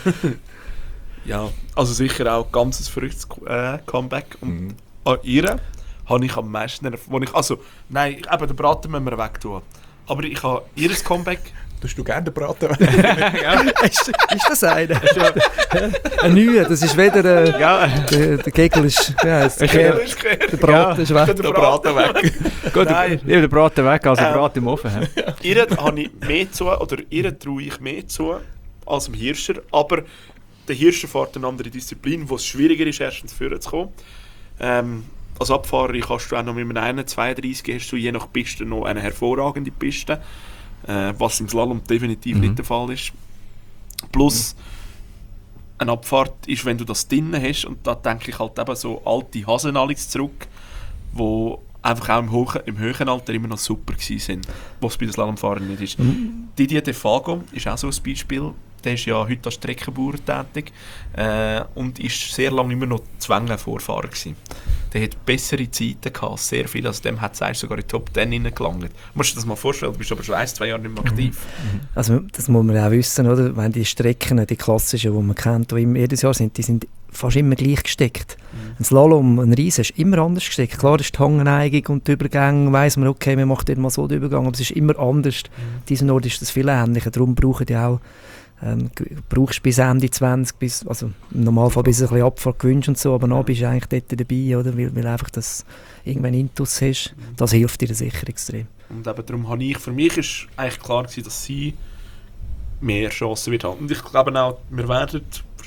Ja, also sicher auch ganz ein verrücktes äh, Comeback. Und Mhm. an ihr habe ich am meisten, wo ich, also, nein, eben den Braten müssen wir weg tun. Aber ich habe ihr Comeback, Tust du gerne den Braten? ist, ist das einer? Ein neuer, das ist weder... Äh, Ja, der, der Kegel ist... Ja, ist der der, ist gekehrt. der Braten ist weg. Der Braten weg. gut, Nein. ich habe den Braten weg, also Ähm. Braten im Ofen. hä? Ihr habe ich mehr zu, oder ihr traue ich mehr zu als dem Hirscher. Aber der Hirscher fährt eine andere Disziplin, wo es schwieriger ist, erstens führen zu kommen. Ähm, als Abfahrer kannst du auch noch mit einem zweiunddreißig hast du je nach Piste noch eine hervorragende Piste. Äh, was im Slalom definitiv Mhm. nicht der Fall ist. Plus, eine Abfahrt ist, wenn du das drinnen hast, und da denke ich halt eben so alte Hasenalix zurück, wo einfach auch im, hohen, im höheren Alter immer noch super gewesen sind, was bei den Slalomfahrern nicht ist. Mhm. Didier Defago ist auch so ein Beispiel. Der ist ja heute als Streckenbauer tätig äh, und ist sehr lange immer noch Zwängen-Vorfahrer gewesen. Der hat bessere Zeiten gehabt, sehr viel. Also dem hat es eigentlich sogar in die Top zehn reingelangt. Du musst dir das mal vorstellen, du bist aber schon ein, zwei Jahre nicht mehr aktiv. Also das muss man auch wissen, oder? Wenn die Strecken, die klassischen, die man kennt, die immer jedes Jahr sind, die sind fast immer gleich gesteckt. Ein Slalom, ein Riesen ist immer anders gesteckt. Klar ist die Hangneigung und die Übergänge, weiss man, okay, man macht mal so den Übergang, aber es ist immer anders. Mhm. Diesen Ort ist das viel ähnlicher, darum brauchen die auch ähm, g- brauchst bis Ende zwanzig, bis, also im Normalfall bis ein bisschen Abfahrt gewünscht und so, aber dann bist du eigentlich dort dabei, oder? Weil, weil einfach das irgendwann Intus hast. Das hilft dir sicher extrem. Und eben darum habe ich, für mich ist eigentlich klar gewesen, dass sie mehr Chancen wird haben. Und ich glaube auch, wir werden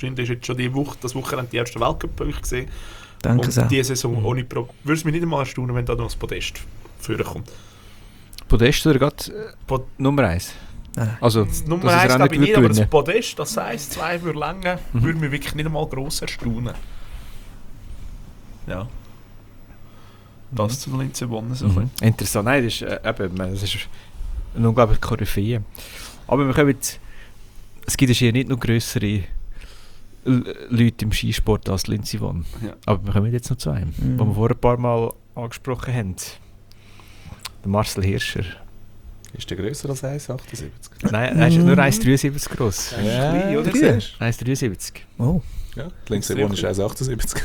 Wahrscheinlich ist jetzt schon die Woche, das Wochenende die ersten Weltcup-Punkte gesehen. Danke Und sehr. diese Saison ohne Pro... Würde es mich nicht einmal erstaunen, wenn da noch das Podest vorkommt. Podest oder gerade äh, Pod Nummer eins? Nein. Also, Das Nummer dass er eins auch glaube ich nicht nicht, aber gewinnen. das Podest, das eins, zwei würde länger, Mhm. würde mich wirklich nicht einmal gross erstaunen. Ja. Das zu Linz gewonnen. So Mhm. Interessant. Nein, das ist, äh, eben, das ist eine unglaubliche Koryphäe. Aber wir können jetzt, es gibt hier nicht noch grössere L- Leute im Skisport als Lindsey Vonn. Ja. Aber wir kommen jetzt noch zu einem, Mhm. den wir vor ein paar Mal angesprochen haben. Der Marcel Hirscher. Ist der grösser als eins Komma achtundsiebzig? Nein, er ist nur eins Komma dreiundsiebzig gross. Ja, klein, oder? Drei. Siehst eins Komma dreiundsiebzig. Oh, Ja, die Lindsay Vonn ist eins Komma achtundsiebzig.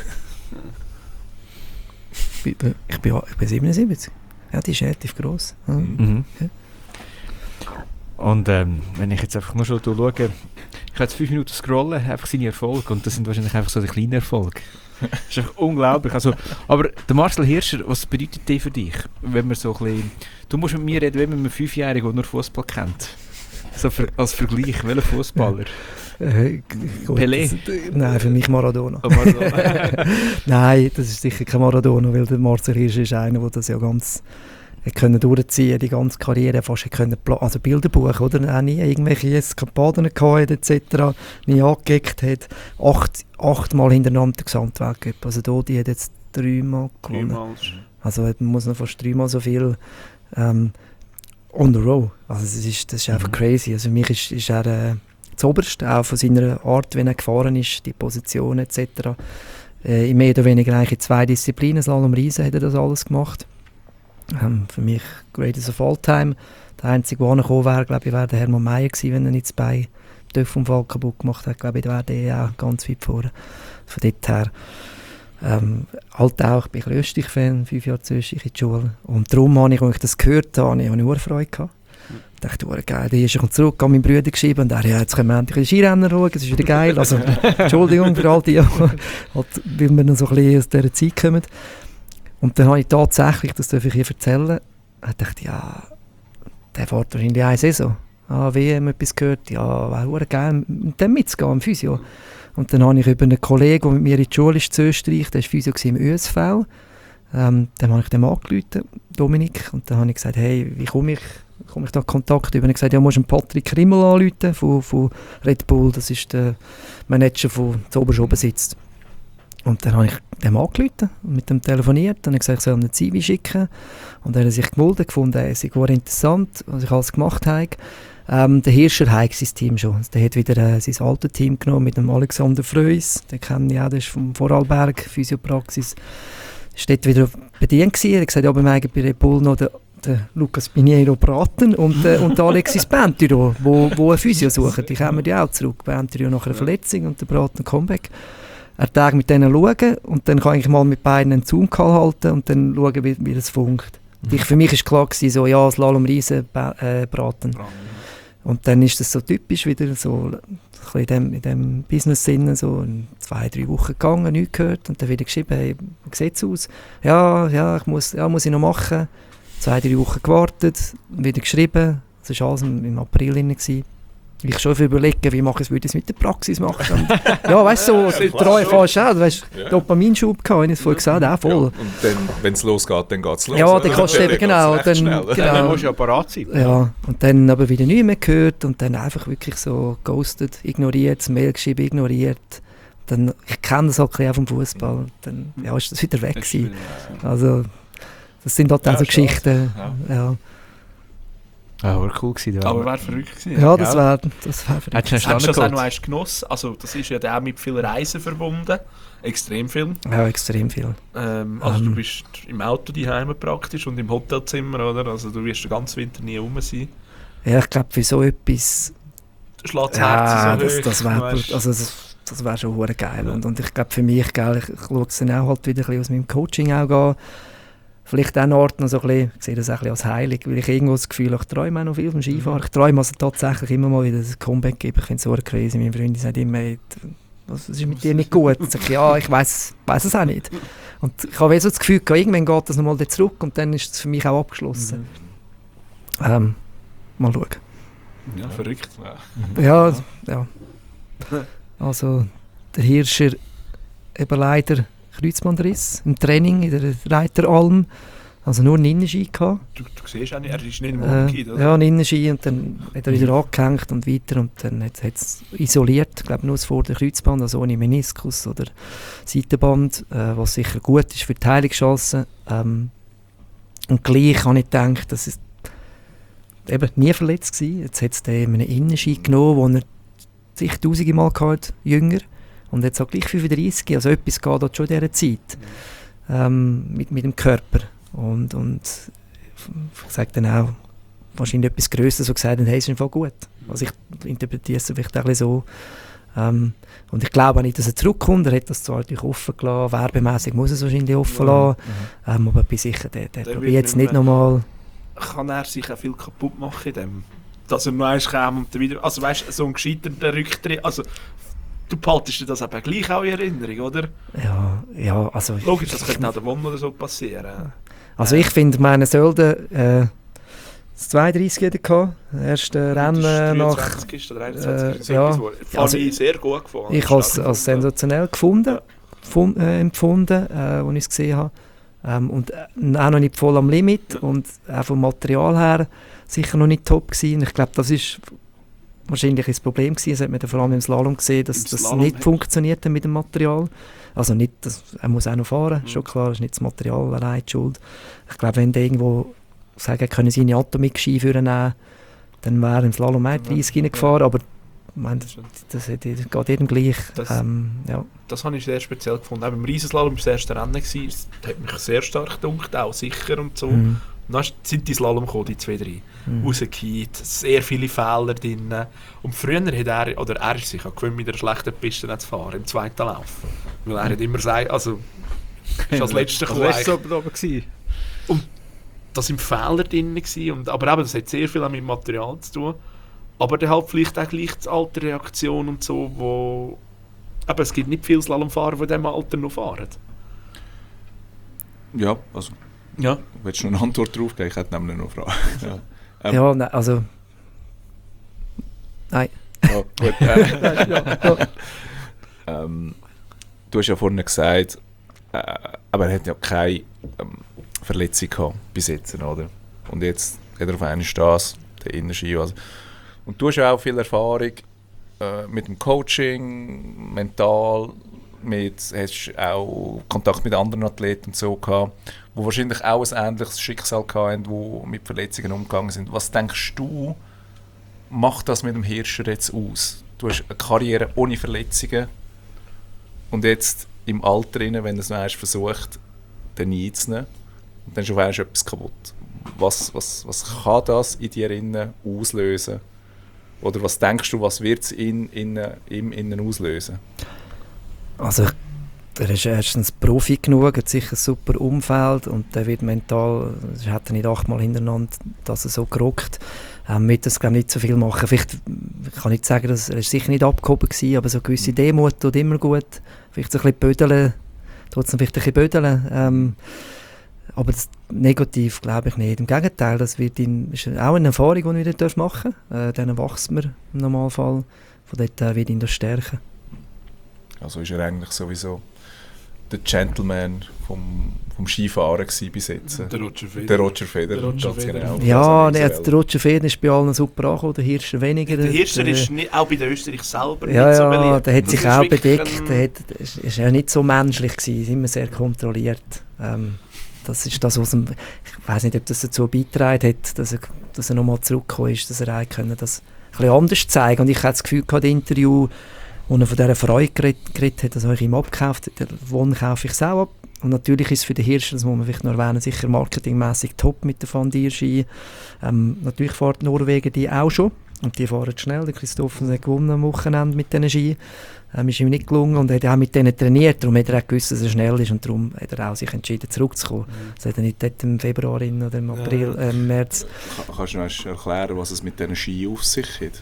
ich bin, ich bin, ich bin siebenundsiebzig. Ja, die ist relativ gross. Ja. Mhm. Mhm. Okay. Und ähm, wenn ich jetzt einfach nur schon schaue, ich kann jetzt fünf Minuten scrollen, einfach seine Erfolge, und das sind wahrscheinlich einfach so die kleinen Erfolge. Das ist einfach unglaublich. Also, aber der Marcel Hirscher, was bedeutet der für dich? Wenn man so ein bisschen, du musst mit mir reden, wie mit einem Fünfjährigen, der nur Fußball kennt. So für, als Vergleich, welcher Fußballer? Äh, gut, Pelé? das- Nein, für mich Maradona. Aber so- Nein, das ist sicher kein Maradona, weil der Marcel Hirscher ist einer, der das ja ganz hat können durchziehen, die ganze Karriere fast hat können, pla- also Bilderbuch, oder? Auch nie irgendwelche Eskapaden gehabt et cetera, nie angegeckt hat. Acht, achtmal hintereinander den Gesamtweltcup. Also da, die hat jetzt dreimal gewonnen. Dreimal. Also man muss noch fast dreimal so viel ähm, on the row. Also das ist, das ist einfach Mhm. crazy. Also für mich ist, ist er äh, das Oberste, auch von seiner Art, wie er gefahren ist, die Position et cetera. Äh, in mehr oder weniger eigentlich in zwei Disziplinen, Slalom Riesen, hat er das alles gemacht. Ähm, für mich Greatest of All Time. Der einzige, der angekommen wäre, glaube ich, wäre der Hermann Mayer gewesen, wenn er nicht das Bein Töpfunfall kaputt gemacht hat. Glaube ich, wäre der auch ganz weit vorne. Von dort her. Ähm, halt auch, ich bin ein Österreich-Fan, fünf Jahre zu Österreich in die Schule. Und darum habe ich, als ich das gehört habe, habe ich eine Freude gehabt. Ich dachte, oh, geil, der ist zurück, an meinen Brüder geschrieben und er, ja, jetzt können wir endlich den Skirennen schauen, das ist wieder geil. Also, Entschuldigung für all die, halt, weil wir noch so ein bisschen aus dieser Zeit kommen. Und dann habe ich tatsächlich, das darf ich hier erzählen, ich dachte, ja, der fährt wahrscheinlich eine Saison. Ah, W M etwas gehört, ja, wäre geil, mit dem mitzugehen, im Physio. Und dann habe ich über einen Kollegen, der mit mir in der Schule ist, in Österreich, der war Physio im Ö S V. Ähm, dann habe ich dem angerufen, Dominik, und dann habe ich gesagt, hey, wie komme ich, komme ich da in Kontakt über? Und er hat gesagt, ja, du musst einen Patrick Rimmel anrufen von, von Red Bull, das ist der Manager, der zu oberst oben sitzt. Und dann habe ich dem angerufen und mit dem telefoniert. Dann habe ich gesagt, ich soll ihm eine C V schicken. Und dann hat er sich gemeldet, gefunden, es sei sehr interessant, was ich alles gemacht habe. Ähm, der Hirscher hat sein Team schon. Der hat wieder äh, sein altes Team genommen mit dem Alexander Freuss. Den kenne ich auch, der ist vom Vorarlberg, Physiopraxis. Ist dort wieder bedient gewesen. Er hat gesagt, ja, beim eigenen bei Red Bull noch der, der Lucas Pinheiro Braten und, äh, und der Alexis Benturo, wo, wo ein Physio suchen. Die kommen ja auch zurück. Benturo nach einer Verletzung und der Braten Comeback. Er Tag mit denen schauen und dann kann ich mal mit beiden einen Zoom-Call halten und dann schauen, wie, wie das funkt. Mhm. Ich, für mich war klar, gewesen, so, ja, Slalom Riesen äh, braten. Und dann ist das so typisch wieder so, so in dem, in dem Business-Sinne, so in zwei, drei Wochen gegangen, nichts gehört und dann wieder geschrieben, hey, wie sieht es aus? Ja, ja, ich muss, ja, muss ich noch machen. Zwei, drei Wochen gewartet, wieder geschrieben, das war alles im, im April drin. Ich schon überlegen, wie mache ich es, würde ich es mit der Praxis machen. Und, ja, weißt du, so, drei fast auch, weißt du, Ja. Dopaminschub gehabt, ich es vorhin gesagt, auch voll. Ja, und dann, wenn es losgeht, dann geht es los. Ja, dann kannst du eben, genau, geht's recht dann- schnell. genau. Dann musst du ja parat sein. Ja, und dann aber wieder nichts mehr gehört und dann einfach wirklich so ghostet, ignoriert, das Mail geschrieben, ignoriert. Dann, ich kenne das halt ein bisschen auch vom Fußball. Dann ja, ist das wieder weg gewesen. Also, das sind halt auch Ja, so schade. Geschichten. Ja. Ja, Ja, war cool gewesen. Da. Aber wäre verrückt gewesen. ja das Ja. wäre das wär Hättest du verrückt. einen Hast du das auch Stand noch erst genossen? Also das ist ja dann auch mit vielen Reisen verbunden. Extrem viel. Ja, extrem viel. Ähm, also Ähm. du bist im Auto daheim praktisch und im Hotelzimmer, oder? Also du wirst den ganzen Winter nie rum sein. Ja, ich glaube, für so etwas, Schlägt das ja, Herz so das, hoch, das wäre weißt. also das, das wär schon hure geil. Und, und ich glaube, für mich, gell, ich, ich schaue es dann auch halt wieder ein bisschen aus meinem Coaching auch an. Vielleicht an Orten noch so ein bisschen, ich sehe das auch ein bisschen als heilig, weil ich irgendwo das Gefühl habe, ich träume auch noch viel vom Skifahren. Ich träume also tatsächlich immer mal wieder ein Comeback geben. Ich finde es so crazy. Meine Freundin sagt immer, hey, was ist mit dir nicht gut? Und ich sage, ja, ich weiß es auch nicht. Und ich habe so das Gefühl, irgendwann geht das nochmal zurück und dann ist es für mich auch abgeschlossen. Ähm, mal schauen. Ja, verrückt. Ja. Ja, ja. Also, der Hirscher eben leider Kreuzbandriss im Training in der Reiteralm. Also nur einen Innenski gehabt. Du, du siehst auch nicht, er ist nicht im Äh, Monoki, oder? ja, einen Innenski und dann hat er wieder angehängt und weiter und dann hat es isoliert, ich glaube nur das vor der Kreuzband, also ohne Meniskus oder Seitenband, äh, was sicher gut ist für die Heilungschancen. Ähm, und gleich habe ich gedacht, dass es eben nie verletzt war. Jetzt hat es den einen Innenski genommen, den er sich tausende Mal gehabt, jünger. Und jetzt auch gleich fünfunddreissig, also etwas geht dort schon in dieser Zeit ähm, mit, mit dem Körper. Und, und ich sage dann auch, wahrscheinlich etwas Grösseres, so gesagt, dann hey, ist einfach gut. Also ich interpretiere es vielleicht auch ein bisschen so. Ähm, und ich glaube auch nicht, dass er zurückkommt. Er hat das zwar natürlich offen gelassen, werbemässig muss er es wahrscheinlich offen Ja. lassen. Ähm, aber ich bin sicher, der, der, Der probiert wird jetzt nicht nicht nochmal. Kann er sich auch viel kaputt machen in dem? Dass er noch eins kam und dann wieder... Also weißt du, so ein gescheiterter Rücktritt... Also, du behaltest dir das eben gleich auch in Erinnerung, oder? Ja, ja, also... Logisch, das könnte auch der Won oder so passieren. Also ich finde, meine Sölden... Äh, das zweiunddreissig jeder gehabt. Das erste Rennen nach... dreiundzwanzig ist oder einundzwanzig ist äh, ja. etwas, wo- Also, habe ich sehr gut gefunden. Ich habe es Stark als gefunden. sensationell gefunden, Ja. fun- äh, empfunden, äh, als ich es gesehen habe. Ähm, und äh, auch noch nicht voll am Limit Ja. und auch vom Material her sicher noch nicht top gewesen. Ich glaube, das ist wahrscheinlich das Problem gewesen. Das hat man dann vor allem im Slalom gesehen, dass Im das Slalom nicht hat- funktioniert hat mit dem Material. Also nicht, das, er muss auch noch fahren, Mhm. schon klar, das ist nicht das Material allein die Schuld. Ich glaube, wenn der irgendwo sagen, können sie seine Atomic-Ski nehmen, dann wäre er im Slalom auch dreißig reingefahren, aber ich meine, das, das, das geht jedem gleich. Das- Ähm, ja. Das habe ich sehr speziell gefunden. Auch beim Riesenslalom war das erste Rennen. Gewesen. Das hat mich sehr stark gedunkt, auch sicher und so. Mhm. Und dann sind die Slalom gekommen, die zwei, drei. Mhm. Rausgefallen, sehr viele Fehler drin. Und früher hat er, oder er ist sich auch gewöhnt, mit einer schlechten Piste zu fahren, im zweiten Lauf. Weil er hat immer gesagt, also, ist als letzter Also gekommen. letztes oben oben gewesen. Da sind Fehler drin gewesen, und, aber eben, das hat sehr viel auch mit Material zu tun. Aber dann halt vielleicht auch gleich die Alterreaktion und so, wo... Aber es gibt nicht viele Slalomfahrer, die in diesem Alter noch fahren. Ja, also, Ja. willst du noch eine Antwort drauf geben? Ich hätte nämlich noch eine Frage. Ja. Ähm, Ja, nein, also... Nein. Ja, gut. Äh, ähm, du hast ja vorhin gesagt, äh, aber er hat ja keine ähm, Verletzung gehabt bis jetzt, oder? Und jetzt hat er auf einmal das, der Innenski. Also. Und du hast ja auch viel Erfahrung äh, mit dem Coaching, mental, mit, hast auch Kontakt mit anderen Athleten und so gehabt, die wahrscheinlich auch ein ähnliches Schicksal hatten, die mit Verletzungen umgegangen sind. Was denkst du, macht das mit dem Hirscher jetzt aus? Du hast eine Karriere ohne Verletzungen und jetzt im Alter, rein, wenn du es noch hast versucht, den einzunehmen und dann schon weißt du etwas kaputt. Was, was, was kann das in dir innen auslösen? Oder was denkst du, was wird es in, in, im Innen auslösen? Also, er ist erstens Profi genug, hat sicher ein super Umfeld und der wird mental, er hat nicht achtmal hintereinander, dass er so gerockt. Ähm, wird das, glaube ich, nicht so viel machen. Vielleicht, ich kann nicht sagen, dass er ist sicher nicht abgehoben war, aber so eine gewisse Demut tut immer gut. Vielleicht so ein bisschen bödeln, tut es vielleicht ein bisschen bödeln. Ähm, aber das negativ glaube ich nicht. Im Gegenteil, das wird ihn, ist auch eine Erfahrung, die er wieder machen darf. Äh, dann wächst man im Normalfall. Von dort her wird ihn das stärken. Also ist er eigentlich sowieso der Gentleman vom, vom Skifahren gewesen bis jetzt. Der Roger Federer. Der Roger Federer, Der Roger ganz Federer. genau. Ja, Also der, der Roger Federer ist bei allen super angekommen, der Hirscher weniger. Der Hirscher der, ist nicht, auch bei den Österreich selber ja, nicht so ja, beliebt. der hat Das sich ist auch wirklich bedeckt, ein- der hat, ist, ist ja nicht so menschlich gewesen, ist immer sehr kontrolliert. Ähm, das ist das, was ihm, ich weiß nicht, ob das dazu beigetragen hat, dass er, dass er nochmal zurückgekommen ist, dass er auch können, das ein bisschen anders zeigen. Und ich hatte das Gefühl, das Interview, wo er von dieser Freude geredet, geredet hat, dass er ihm abgekauft hat, den Won kaufe ich es auch ab. Und natürlich ist es für den Hirscher, das muss man vielleicht noch erwähnen, sicher marketingmässig top mit der Van Dier Ski. Ähm, natürlich fährt Norwegen die auch schon. Und die fahren schnell. Der Christopher hat gewonnen am Wochenende mit diesen Ski. Ähm, ist ihm nicht gelungen und er hat auch mit denen trainiert. Darum hat er auch gewusst, dass er schnell ist und darum hat er auch sich entschieden, zurückzukommen. Mhm. Das hat er nicht dort im Februar in oder im April, äh, im März. Kann, kannst du noch erst erklären, was es mit diesen Ski auf sich hat?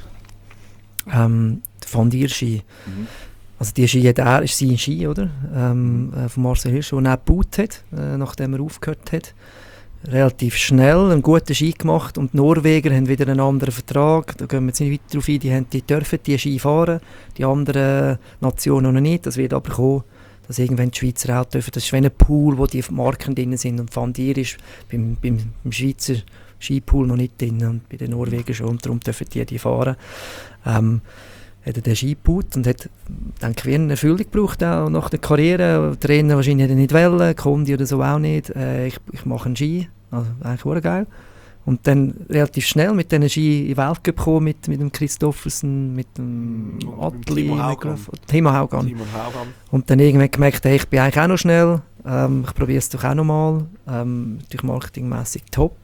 Ähm, der Van Dier Ski. Mhm. Also die Ski hat er, ist sein Ski, oder? Ähm, äh, von Marcel Hirsch, den er gebaut hat, äh, nachdem er aufgehört hat. relativ schnell einen guten Ski gemacht und die Norweger haben wieder einen anderen Vertrag. Da gehen wir jetzt nicht weiter drauf ein. Die, haben, die dürfen die Ski fahren, die anderen Nationen noch nicht. Das wird aber kommen, dass irgendwann die Schweizer auch dürfen. Das ist wie ein Pool, wo die Marken drin sind. Und Van Dier ist beim, beim, beim Schweizer Skipool noch nicht drin und bei den Norwegern schon. Und darum dürfen die die fahren. Ähm, hat er den Ski gebaut und hat, denke ich, eine Erfüllung gebraucht auch nach der Karriere. Der Trainer wahrscheinlich hätte er nicht wollen, Kondi oder so auch nicht. Äh, ich, ich mache einen Ski, also eigentlich auch geil. Und dann relativ schnell mit diesen Ski in den Weltcup gekommen, mit, mit dem Christophersen, mit dem Und Atli, Timo Haugan. Timo Haugan. Simon Haugan. Und dann irgendwann gemerkt, hey, ich bin eigentlich auch noch schnell, ähm, ich probiere es doch auch noch mal. Ähm, natürlich marketingmässig top.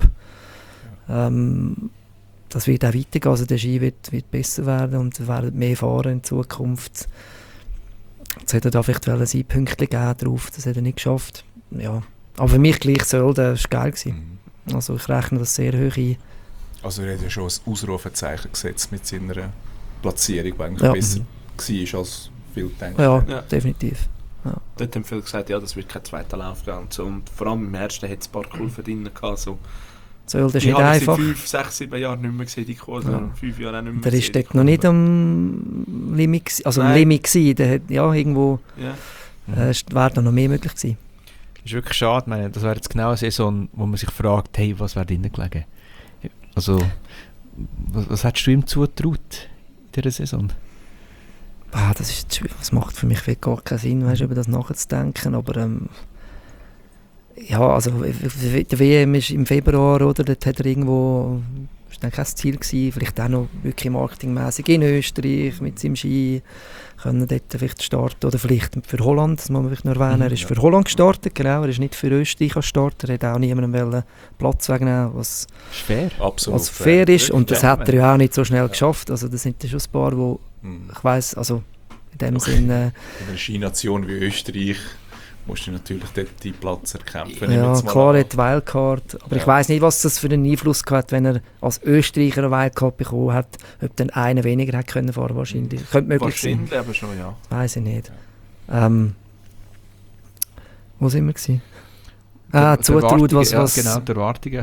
Ähm, das wird auch weitergehen, also der Ski wird, wird besser werden und wir werden mehr fahren in Zukunft. Jetzt hätte er da vielleicht ein Siegpünktchen geben drauf, das hat er nicht geschafft. Ja. Aber für mich gleich soll, das war geil gewesen. Mhm. Also ich rechne das sehr hoch ein. Also er hat ja schon ein Ausrufezeichen gesetzt mit seiner Platzierung, die eigentlich Ja. besser war als viele denken. Ja, Ja. definitiv. Dort haben viele gesagt, ja, das wird kein zweiter Lauf geben. Und, so. Und vor allem im ersten hat es ein paar Kurven drin gehabt. So. Soll das Die nicht habe ich einfach. seit fünf, sechs, sieben Jahren nicht mehr gesehen, die Kurve. Ja. Fünf Jahre auch nicht mehr Der gesehen, ist dort die noch nicht Kurve. am Limit, gsi- also am Nein. Limit gewesen. Der hat ja irgendwo Ja. äh, wäre da noch mehr möglich gewesen. Das ist wirklich schade, ich meine, das wäre jetzt genau eine Saison, wo man sich fragt, hey, was wäre drinnen gelegen? Also, was, was hättest du ihm zugetraut in dieser Saison? Ah, das ist schwierig. Das macht für mich wirklich gar keinen Sinn, weißt, über das nachzudenken. Aber ähm, ja, also der W M ist im Februar, oder? Dort hat er irgendwo, das war dann kein Ziel gewesen, vielleicht auch noch wirklich marketingmäßig in Österreich mit seinem Ski können dort vielleicht starten oder vielleicht für Holland, das muss man vielleicht noch erwähnen. Mhm, Er ist ja. für Holland gestartet, genau. Er ist nicht für Österreich als Starter. Er hat auch niemandem wollen Platz wegnehmen, was Das ist fair. Absolut. was fair ist. Und das ja. hat er ja auch nicht so schnell geschafft. Also das sind ja schon ein paar, wo Mhm. ich weiss, also in dem Sinne, In einer Skination wie Österreich musst du natürlich dort deinen Platz erkämpfen. ja, Nehmen wir jetzt mal klar an. hat Wildcard, aber ich Ja. weiss nicht, was das für einen Einfluss gehabt hat, wenn er als Österreicher eine Wildcard bekommen hat, ob dann einer weniger hätte können fahren wahrscheinlich. Könnte möglich sein, Wahrscheinlich aber schon, ja. weiss ich nicht. Ähm, wo sind wir gewesen? Ah, Die zutraut, Erwartungen, was, was, ja, genau, die Erwartungen.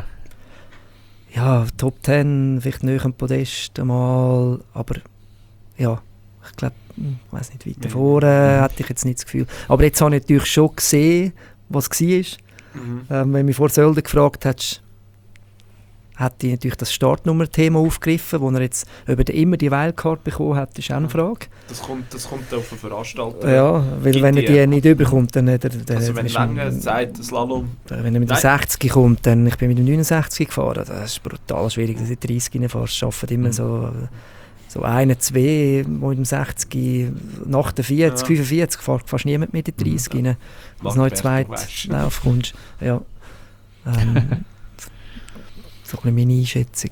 ja, Top Ten, vielleicht näher am Podest einmal, aber ja, ich glaube, ich weiß nicht, weiter Nee. vorne hatte ich jetzt nicht das Gefühl. Aber jetzt habe ich natürlich schon gesehen, was war. Mhm. Ähm, wenn du mich vor Sölden gefragt hättest, hätte ich natürlich das Startnummer-Thema aufgegriffen, wo er jetzt ob er immer die Wildcard bekommen hat, ist auch eine Frage. Das kommt, das kommt auf den Veranstalter. Ja, weil Gibt wenn er die, die ja. nicht überkommt, dann hat er... Dann Also hat er wenn schon- lange Zeit Slalom. wenn er mit dem Nein. sechzig kommt, dann ich bin mit dem neunundsechzig gefahren. Das ist brutal schwierig, dass ich dreißig reinfahre. Es schaffen immer Mhm. so, so eine, zwei, die mit dem sechzig, nach der vierzig, Ja. fünfundvierzig fährt fast niemand mit den dreißig rein. Als Mach noch in best, den du zweiten weißt. Lauf kommst. Ja. Ähm, so ein bisschen meine Einschätzung.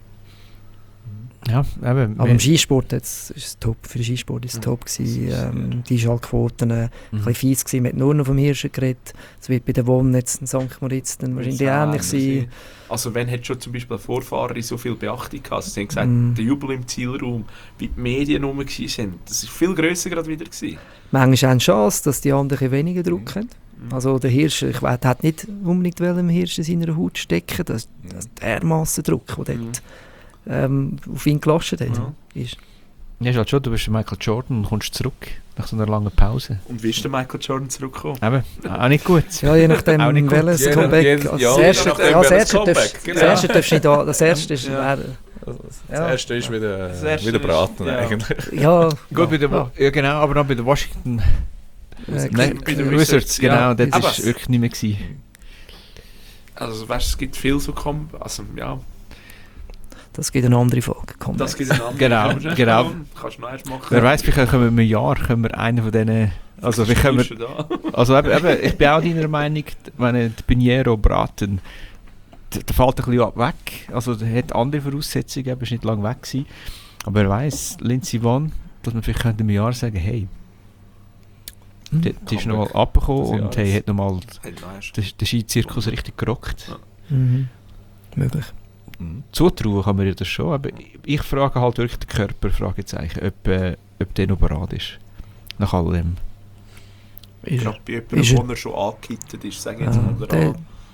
Ja, eben. Aber wir- im Skisport jetzt ist es top. Für den Skisport ist es Ja, top gewesen. das ist Ähm, die Schallquoten äh, ein Mhm. bisschen fies gewesen. Man hat nur noch vom Hirschen geredet. Es wird bei der Won jetzt in Sankt Moritz dann wahrscheinlich ähnlich sein. Also wenn hat schon zum Beispiel ein Vorfahrer so viel Beachtung gehabt, also sie haben gesagt, Mm. der Jubel im Zielraum, wie die Medien rum waren, das ist viel grösser gerade wieder gewesen. Manchmal eine Chance, dass die anderen ein weniger Druck haben. Mhm. Also der Hirsch, ich weiß, der hat nicht unbedingt wollen, im Hirsch in seiner Haut stecken. Das, das ist dermassen Druck, der Mhm. dort ähm, auf ihn gelastet hat. Ja. Ist. Ja, ist halt schon, du bist Michael Jordan und kommst zurück nach so einer langen Pause. Und wie ist der Michael Jordan zurückgekommen? Eben, auch nicht gut. Ja, je nachdem, Auch nicht gut. welches Je nach- Comeback. je- Als ja, das je erste, nachdem, ja, das welches erste Comeback, darfst genau. das erste darfst du nicht an. Das erste ist... Ja. wär- Das Ja. erste ist wieder, Das erste wieder ist- braten ja. eigentlich. Ja, Gut, bei der, ja. ja genau, aber noch bei den Washington Äh, Nein, bei den Wizards, Wizards, genau, ja. das Aber ist es- wirklich nicht mehr gewesen. Also weißt, es gibt viel so kom also ja, das gibt eine andere Folge. Komm, das gibt eine andere. Genau, Kannst du erst genau. machen, Kannst du noch erst machen. Wer weiß, vielleicht können wir im Jahr können wir einen von denen, also wir können wir, Bist du da? also eben, eben, ich bin auch deiner Meinung, wenn der Pinheiro Braten, der, der fällt ein bisschen ab weg, also der hat andere Voraussetzungen, er ist nicht lange weg gewesen, aber wer weiß, Lindsey Vonn, dass man vielleicht könnte im Jahr sagen, hey, Hm? die, die ist Comeback. nochmal abgekommen Das und Jahr hey, ist- hat nochmal Hat noch erst. den, den Skizirkus richtig gerockt. Ja. Mhm. Möglich. Mhm. Zutrauen kann man ja das schon, aber ich frage halt wirklich den Körper, Fragezeichen, ob, äh, ob der noch bereit ist. Nach all dem. Ist er. Gerade bei Ist jemandem, er- wo er schon angekittet ist, sagen wir jetzt Ja, mal. Oder der, an-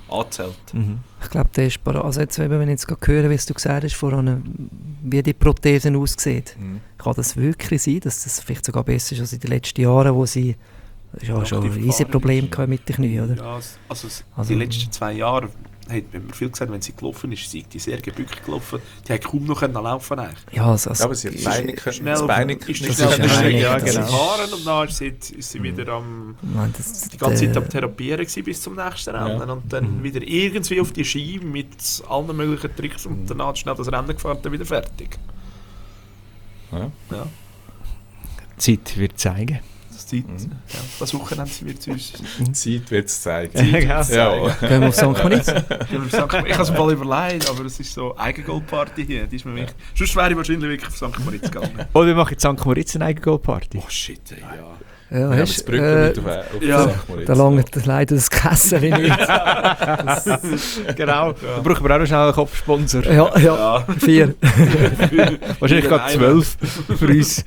angezählt. Mhm. Ich glaube, der ist parat. Also jetzt, wenn ich jetzt gerade höre, wie du gesagt hast, vorhin, wie die Prothesen aussieht, Mhm. kann das wirklich sein, dass das vielleicht sogar besser ist als in den letzten Jahren, wo sie ja, schon Relativ riesige erfahren Probleme ist. hatten mit den Knien, oder? Ja, also, Also- die letzten zwei Jahre hat man viel gesagt, wenn sie gelaufen ist, sie die sehr gebückt gelaufen. Die hat kaum noch laufen eigentlich. Ja, also, also, Ja, aber sie hat Beine können- Schnell, das Beine ist können- schnell das auf ist der Strecke, einig, ja, das genau. ist- gefahren und dann ist sie, ist sie wieder am, ich meine, das, die ganze Zeit der- am Therapieren gewesen bis zum nächsten Rennen Ja. und dann wieder irgendwie auf die Ski mit allen möglichen Tricks und dann hat schnell das Rennen gefahren und dann wieder fertig. Ja. Ja, Die Zeit wird zeigen. das, Zeit, Mhm. ja, das Wochenende sind wir zu uns. Zeit wird es zeigen. Ja. Ja. Gehen wir auf Sankt Moritz? Ich habe es mir mal überlegt, aber es ist so eine Eigengoal-Party hier, die ist mir wichtig. Sonst wäre ich wahrscheinlich wirklich auf Sankt Moritz gegangen. Oder wir machen in Sankt Moritz eine eigene Goalparty. Oh shit, ey, ja. Ja, Wir haben hast, das Brücke äh, mit auf, auf ja. Sankt Moritz. da langt leider das Kessel nicht. Genau. Da brauchen wir auch noch schnell einen Kopfsponsor. Ja, ja, Ja. vier. Wahrscheinlich gerade zwölf für uns.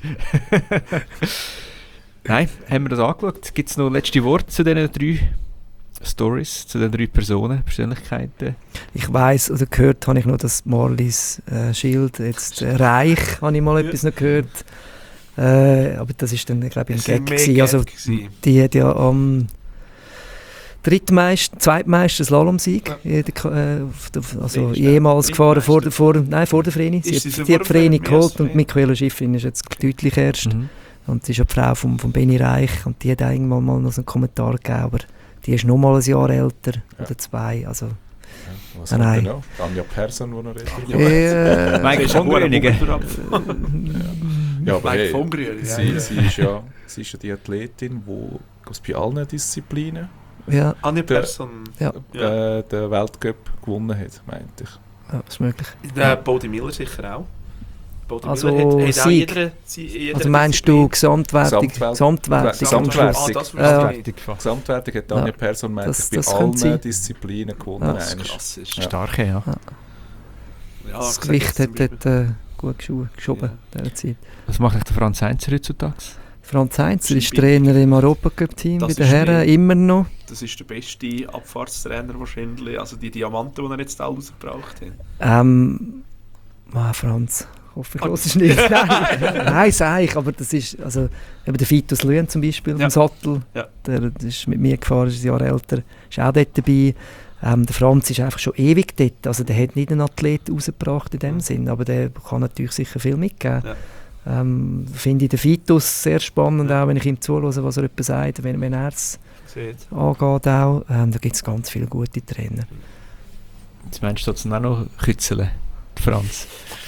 Nein, haben wir das angeschaut? Gibt es noch letzte Worte zu diesen drei Stories, zu den drei Personen, Persönlichkeiten? Ich weiss oder gehört habe ich noch, dass Marlies äh, Schild jetzt äh, Reich, habe ich mal Ja. etwas noch gehört. Äh, aber das ist dann, glaube ich, Es ein sind Gag mehr gewesen. Gag Also gewesen. die hat ja am drittmeist, zweitmeisten Slalomsieg, Ja. in der Ka- äh, auf der- also Drittmeist- jemals gefahren vor, der- Drittmeist- vor, nein, vor der Vreni. Sie Ist hat, sie so sie hat vor die Vreni dem geholt ersten und Vreni? Michaela Schiffrin ist jetzt deutlich erst. Mhm. Und sie ist ja die Frau von, von Benny Reich und die hat irgendwann mal noch so einen Kommentar gegeben, aber die ist noch mal ein Jahr älter Ja. oder zwei. Also, Ja, was Nein, kommt nein. denn noch? Tanja Persson, die noch redet. Ja, äh, Mike Das ist von ein hoher Grüningen. Punkt ab. Ja, aber Mike hey, von Grüningen, ja, sie, ja. sie, ist ja, sie ist ja die Athletin, die bei allen Disziplinen ja, Anja Der- Persson. Ja. Ja. äh, den Weltcup gewonnen hat, meinte ich. ja, ist möglich. Der Bodi Miller sicher auch. Bodi Also Miller hat, hat auch Sieg. jeder, sie- jeder Also meinst du Gesamtwertung? Gesamtwelt- Gesamtwertung. Gesamtwertung. am Schluss. Ah, das Ja, ja. verstehe ich. Gesamtwertung hat Tanja Ja, Persson, meinte das- ich, bei das könnte allen sein. Disziplinen gewonnen. Ja, Das ist Einmal. krass. Ist. Ja. Starke, ja. Ja, Das ich sag Gewicht jetzt hat zum dort äh, gut gescho- geschoben in dieser Zeit. Was macht eigentlich der Franz Heinzer heutzutage? Franz Heinzer ist Skipper. Trainer im Europacup-Team Das bei den ist Herren, die- immer noch. Das ist der beste Abfahrtstrainer wahrscheinlich. Also die Diamanten, die er jetzt alle rausgebracht hat. Ähm, ah, Franz, ich hoffe, ich höre es nicht. Nein, nein sage ich, aber das ist, also, eben der Vitus Lüen zum Beispiel, Ja. im Sattel, Ja. der, der ist mit mir gefahren, ist ein Jahr älter, ist auch dort dabei. Ähm, der Franz ist einfach schon ewig dort, also der hat nicht einen Athlet rausgebracht in dem Mhm. Sinn, aber der kann natürlich sicher viel mitgeben. Ja. Ähm, finde ich den Vitus sehr spannend, auch wenn ich ihm zuhöre, was er etwas sagt, wenn, wenn er es Seht. angeht auch. Ähm, da gibt es ganz viele gute Trainer. Jetzt meinst du trotzdem auch noch Kützeln, der Franz.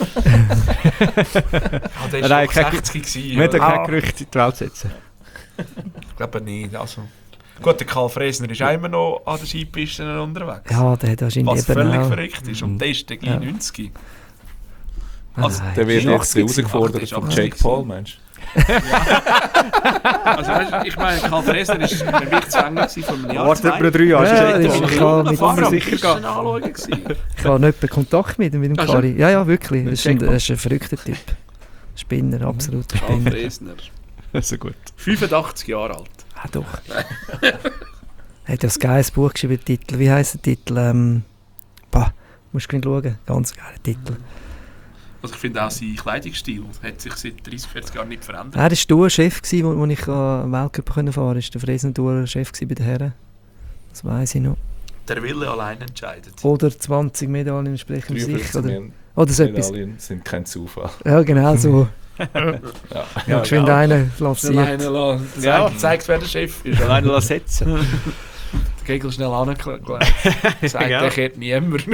Ah, der Nein, nein, ist kein- doch sechzig gewesen. Wir werden oder? kein Gerücht in die Welt setzen. Ich glaube nicht. Also. Gut, der Karl Fresner ist auch immer noch an der Skipiste unterwegs. Ja, der hat wahrscheinlich Was eben völlig auch... verrückt ist. Und der ist der Ja. neunzig. Ah, Also, nein. Der wird ist jetzt achtzig gewesen. herausgefordert Ach, der von ist Jake achtzig Paul, gewesen. meinst Also weißt du, ich meine, Karl Fresner ist ein Gewicht zu eng gewesen von einem Jahr. Wartet zwei. wir drei Jahre, Ja, ist das das ist- echt ich toll. kann mit- Fahrer am sicher Pisten gehen. anschauen gewesen. Ich habe nicht Kontakt mit ihm, mit dem Ach, Kari. Ja, ja, wirklich. Das ist, ein, Checkpoint. das ist ein verrückter Typ. Spinner, absoluter Karl Spinner. Fresner. Also gut. fünfundachtzig Jahre alt. Ah, doch. Er hat ja ein geiles Buch geschrieben, der Titel. Wie heisst der Titel? Ähm, bah, musst du schauen. Ganz geiler Titel. Also ich finde auch sein Kleidungsstil hat sich seit dreißig, vierzig Jahren nicht verändert. Er war Tour-Chef, als wo, wo ich am Weltcup fahren konnte. Er war der Fresno-Tour-Chef bei den Herren. Das weiss ich noch. Der Wille allein entscheidet. Oder zwanzig Medaillen entsprechend du? sich. Oder, dreiundfünfzig oder so etwas. Medaillen sind kein Zufall. Ja, genau so. Ja. Ja, geschwind einen lanciert. Alleine Ja. ja. zeigt, wer der Chef ist. Alleine setzen. Der Kegel schnell angelegt. Sagt, Ja. der kennt niemand.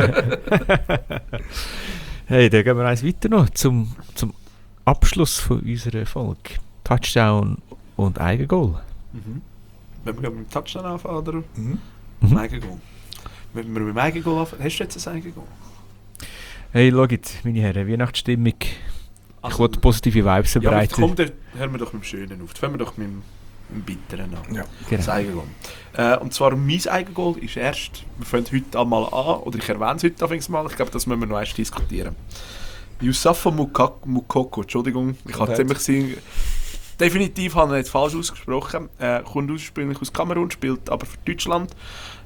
Hey, dann gehen wir eins weiter noch zum, zum Abschluss von unserer Folge. Touchdown und Eigengoal. Mhm. Wenn wir mit dem Touchdown anfangen oder Mhm. mit dem Mhm. Eigengoal? Wenn wir mit dem Eigengoal anfangen, hast du jetzt ein Eigengoal? Hey, schaut, meine Herren, Weihnachtsstimmung. Ich wollte positive Vibes ja, aber verbreiten. komm, dann hören wir doch mit dem Schönen auf. Fangen wir doch mit dem, mit dem Bitteren an. Ja. Das Genau. Eigengoal. Äh, und zwar mein Eigengoal ist erst, wir fangen heute einmal an, oder ich erwähne es heute anfangs mal, ich glaube, das müssen wir noch erst diskutieren. Yusufa Mukak- Mukoko, Entschuldigung, ich habe Und ziemlich sein, definitiv habe ich ihn jetzt falsch ausgesprochen, äh, kommt ursprünglich aus Kamerun, spielt aber für Deutschland,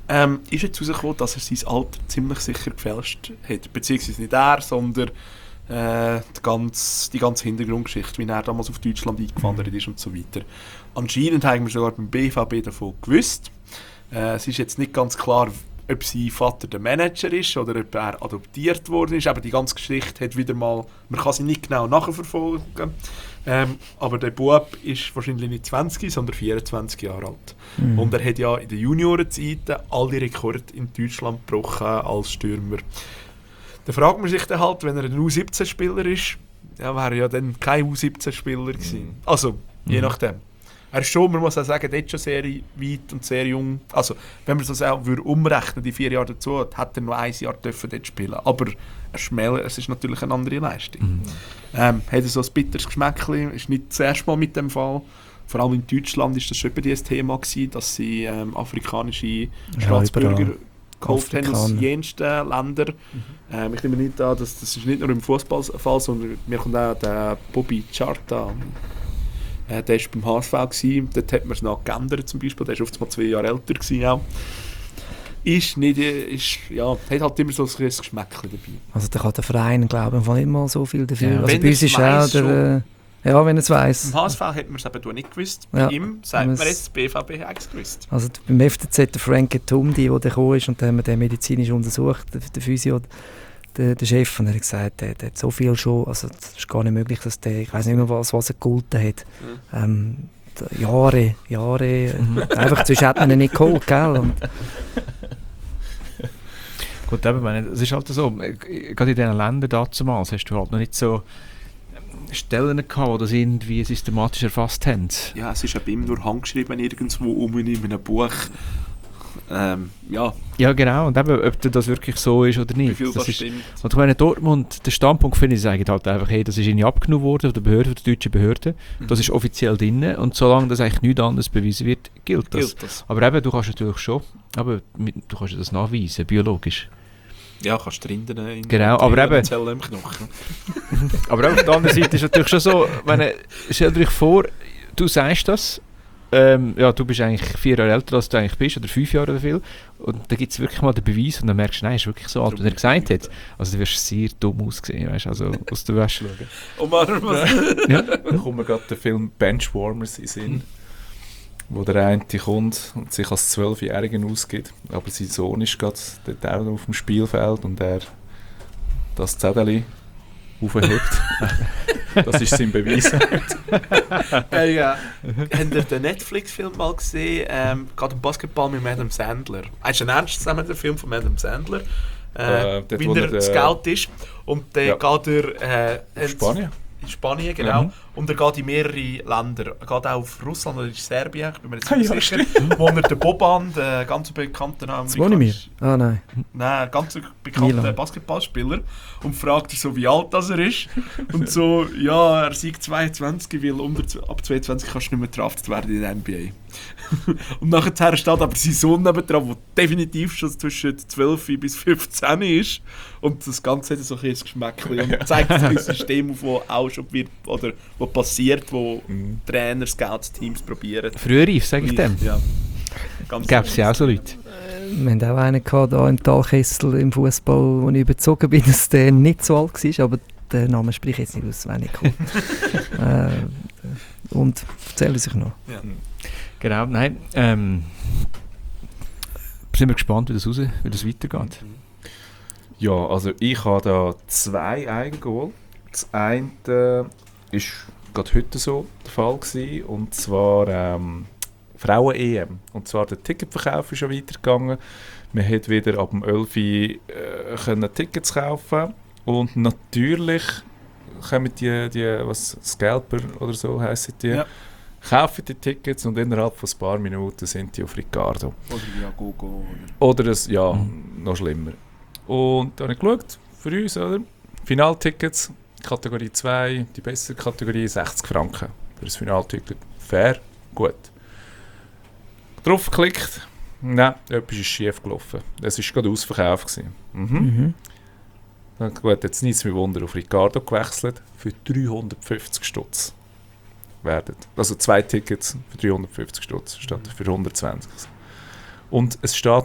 ähm, ist jetzt herausgekommen, dass er sein Alter ziemlich sicher gefälscht hat. Beziehungsweise nicht er, sondern äh, die, ganze, die ganze Hintergrundgeschichte, wie er damals auf Deutschland eingewandert ist und so weiter. Anscheinend haben wir sogar beim B V B davon gewusst. Äh, es ist jetzt nicht ganz klar, ob sein Vater der Manager ist oder ob er adoptiert worden ist. Aber die ganze Geschichte hat wieder mal, man kann sie nicht genau nachverfolgen. Ähm, aber der Bub ist wahrscheinlich nicht zwanzig, sondern vierundzwanzig Jahre alt. Mhm. Und er hat ja in der Juniorenzeiten alle Rekorde in Deutschland gebrochen als Stürmer. Da fragt man sich dann halt, wenn er ein U siebzehn Spieler ist, ja, wäre er ja dann kein U siebzehn Spieler gewesen. Mhm. Also, je mhm. nachdem. Er ist schon, man muss auch sagen, dort schon sehr weit und sehr jung. Also, wenn man das auch umrechnen, die vier Jahre dazu, hat er nur ein Jahr dürfen dort spielen. Aber er schmäler, es ist natürlich eine andere Leistung. Mhm. Ähm, hat er so ein bitteres Geschmäckchen, ist nicht das erste Mal mit dem Fall. Vor allem in Deutschland war das schon ein Thema gewesen, dass sie ähm, afrikanische Staatsbürger ja, geholt haben aus jensten Ländern. Mhm. Ähm, ich nehme nicht an, dass das ist nicht nur im Fußballfall, sondern mir kommt auch der Bobby Charta. Äh, der war beim H S V, gewesen. Dort hat man es noch geändert zum Beispiel, der war oft mal zwei Jahre älter gewesen, auch. Ist nicht, ist, ja, hat halt immer so ein Geschmäckchen dabei. Also da kann der Verein, glaube ich, nicht mal so viel dafür. Ja. Also wenn bei uns ist auch der, äh, ja, wenn er es weiss. Beim H S V hat man es eben nicht gewusst, bei ja. ihm sagt man jetzt, B V B hat es gewusst. Also beim F C Z der Frank Tumdi, der gekommen ist und dann haben wir den medizinisch untersucht, der, der Physio, der, der Chef, und er hat gesagt, der, der hat so viel schon, also es ist gar nicht möglich, dass der, ich weiß nicht mehr, was, was er gehalten hat. Mhm. Ähm, Jahre, Jahre, einfach zwischen hat man ihn nicht geholt, gell? Und gut, eben, meine, es ist halt so, gerade in diesen Ländern damals hast du halt noch nicht so Stellen gehabt, die das irgendwie systematisch erfasst haben. Ja, es ist ja bei ihm nur handgeschrieben irgendwo um in einem Buch. Ähm, ja. ja, genau. Und eben, ob das wirklich so ist oder nicht. Wie viel das, das ist, stimmt. Und ich meine, Dortmund, der Standpunkt finde ich, sagen halt einfach, hey, das ist ihnen abgenommen worden von der Behörde, von der deutschen Behörde. Mhm. Das ist offiziell drin. Und solange das eigentlich nichts anderes bewiesen wird, gilt das. Gilt das. Aber eben, du kannst natürlich schon, aber du kannst das nachweisen, biologisch. Ja, kannst du drinnen in genau, aber eben, Zellen im Knochen. aber auf der anderen Seite ist es natürlich schon so, wenn, stell dir vor, du sagst das, ähm, ja, du bist eigentlich vier Jahre älter, als du eigentlich bist, oder fünf Jahre oder viel, und dann gibt es wirklich mal den Beweis und dann merkst du, nein, er ist wirklich so alt, wie er gesagt hat. Also du wirst sehr dumm ausgesehen, weißt du, also aus der Wäsche schauen. Oh Mann, was? Ja. Da kommt mir gerade der Film Benchwarmers in den Sinn, wo der eine kommt und sich als Zwölfjährigen ausgibt, aber sein Sohn ist gerade dort auch noch auf dem Spielfeld und er das Zettel aufhebt. Das ist sein Beweis. äh, ja. Habt ihr den Netflix-Film mal gesehen? Ähm, geht um Basketball mit Adam Sandler. Er ist ein ernst zusammen der Film von Adam Sandler. Äh, äh, wie er Scout ist. Und dann ja. geht er... Äh, Spanien? In Spanien, genau. Mhm. Und er geht in mehrere Länder. Er geht auch auf Russland oder in Serbien, ich bin mir jetzt nicht ja, sicher. Wo er den Boban, den ganz bekannten amerikanischen... Ah, nein. Nein, ganz bekannten Basketballspieler. Und fragt er so, wie alt das er ist. Und so, ja, er sei zweiundzwanzig, weil unter, ab zweiundzwanzig kannst du nicht mehr draftet werden in der N B A. Und nachher steht aber sein Sohn nebendran, der definitiv schon zwischen zwölf bis fünfzehn ist. Und das Ganze hat so ein Geschmäckchen und zeigt ein System auf, das auch schon wird, oder was passiert, wo mhm. Trainer, Scouts, Teams probieren. Frühreif, sage ich dem. Ja. Gäbe es ja auch so Leute? Wir hatten auch einen gehabt, da im Talkessel im Fußball, wo ich überzogen bin, dass der nicht so alt war, aber den Namen spreche ich jetzt nicht aus, wenn ich komme. äh, und erzähle sich noch. Ja. Genau, nein. Ähm, sind wir gespannt, wie das, raus, wie das weitergeht. Ja, also ich habe da zwei Eigengoal. Das eine war äh, gerade heute so der Fall gewesen, und zwar ähm, Frauen-E M. Und zwar der Ticketverkauf ist schon weitergegangen. Man hat wieder ab dem elf Uhr äh, können Tickets kaufen, und natürlich kommen die, die was, Scalper oder so heissen die, ja. kaufen die Tickets und innerhalb von ein paar Minuten sind die auf Ricardo. Oder via Gogo. Oder das, ja, mhm. noch schlimmer. Und dann habe ich geschaut, für uns, oder? Finaltickets, Kategorie zwei, die bessere Kategorie, sechzig Franken. Für das Finalticket fair, gut. Draufgeklickt, nein, etwas ist schief gelaufen. Es war gerade ausverkauft. Mhm. Mhm. Dann, gut, jetzt nichts mehr Wunder, auf Ricardo gewechselt, für dreihundertfünfzig Stutz. Werden. Also zwei Tickets für dreihundertfünfzig Stutz statt für hundertzwanzig. Und es steht noch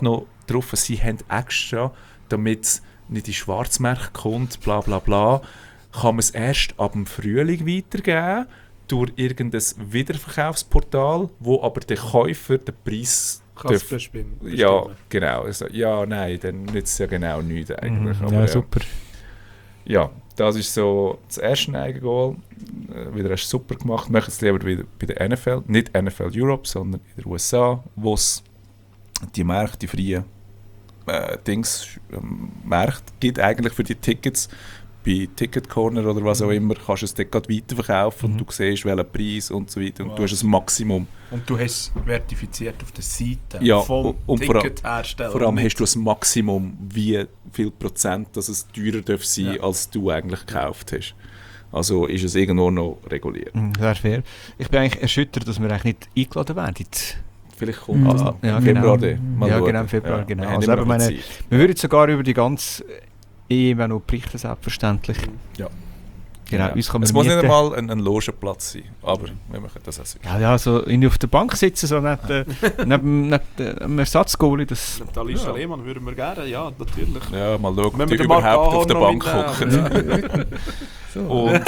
drauf, sie haben extra, damit es nicht in Schwarzmärkte kommt, bla bla bla, kann man es erst ab dem Frühling weitergeben, durch irgendein Wiederverkaufsportal, wo aber der Käufer den Preis Kannst darf- du bestimmen. Ja, genau. Also, ja, nein, dann nützt es ja genau nichts eigentlich. Mhm. Aber, Ja, super. ja, das ist so das erste Eigengoal. Äh, Wieder hast du super gemacht. Machen es lieber wieder bei der N F L. Nicht N F L Europe, sondern in den U S A, wo es die Märkte, die freien äh, Dings, ähm, Märkte gibt eigentlich für die Tickets. Bei Ticket Corner oder was auch immer kannst du es dort gerade weiterverkaufen Mhm. und du siehst, welchen Preis und so weiter. Und Wow. du hast ein Maximum. Und du hast es vertifiziert auf der Seite Ja, vom und vor allem- Tickethersteller. Vor allem Nicht- hast du ein Maximum, wie viel Prozent dass es teurer darf sein, Ja. als du eigentlich gekauft hast. Also ist es irgendwo noch reguliert. Mhm, sehr fair. Ich bin eigentlich erschüttert, dass wir eigentlich nicht eingeladen werden. Vielleicht kommt das Mhm. noch. Ja, Im Februar genau. dann. Mal Ja, schauen. genau, im Februar, genau. wir haben Also immer eben noch ein meine- bisschen Zeit. Wir würden sogar über die ganze E M auch noch berichten, selbstverständlich. Ja. Genau, Ja. uns kann man Es muss nicht mieten. einmal ein, ein Logenplatz sein, aber wir machen das auch so. Ja, ja, so in auf der Bank sitzen, so neben, äh, neben, neben äh, einem Ersatzgoalie, das... Und Alicia Ja. Lehmann würden wir gerne, ja, natürlich. Ja, mal schauen, Wenn ob wir die den Marc überhaupt auf der Ahorn Bank noch hocken. mitnehmen, So. Und,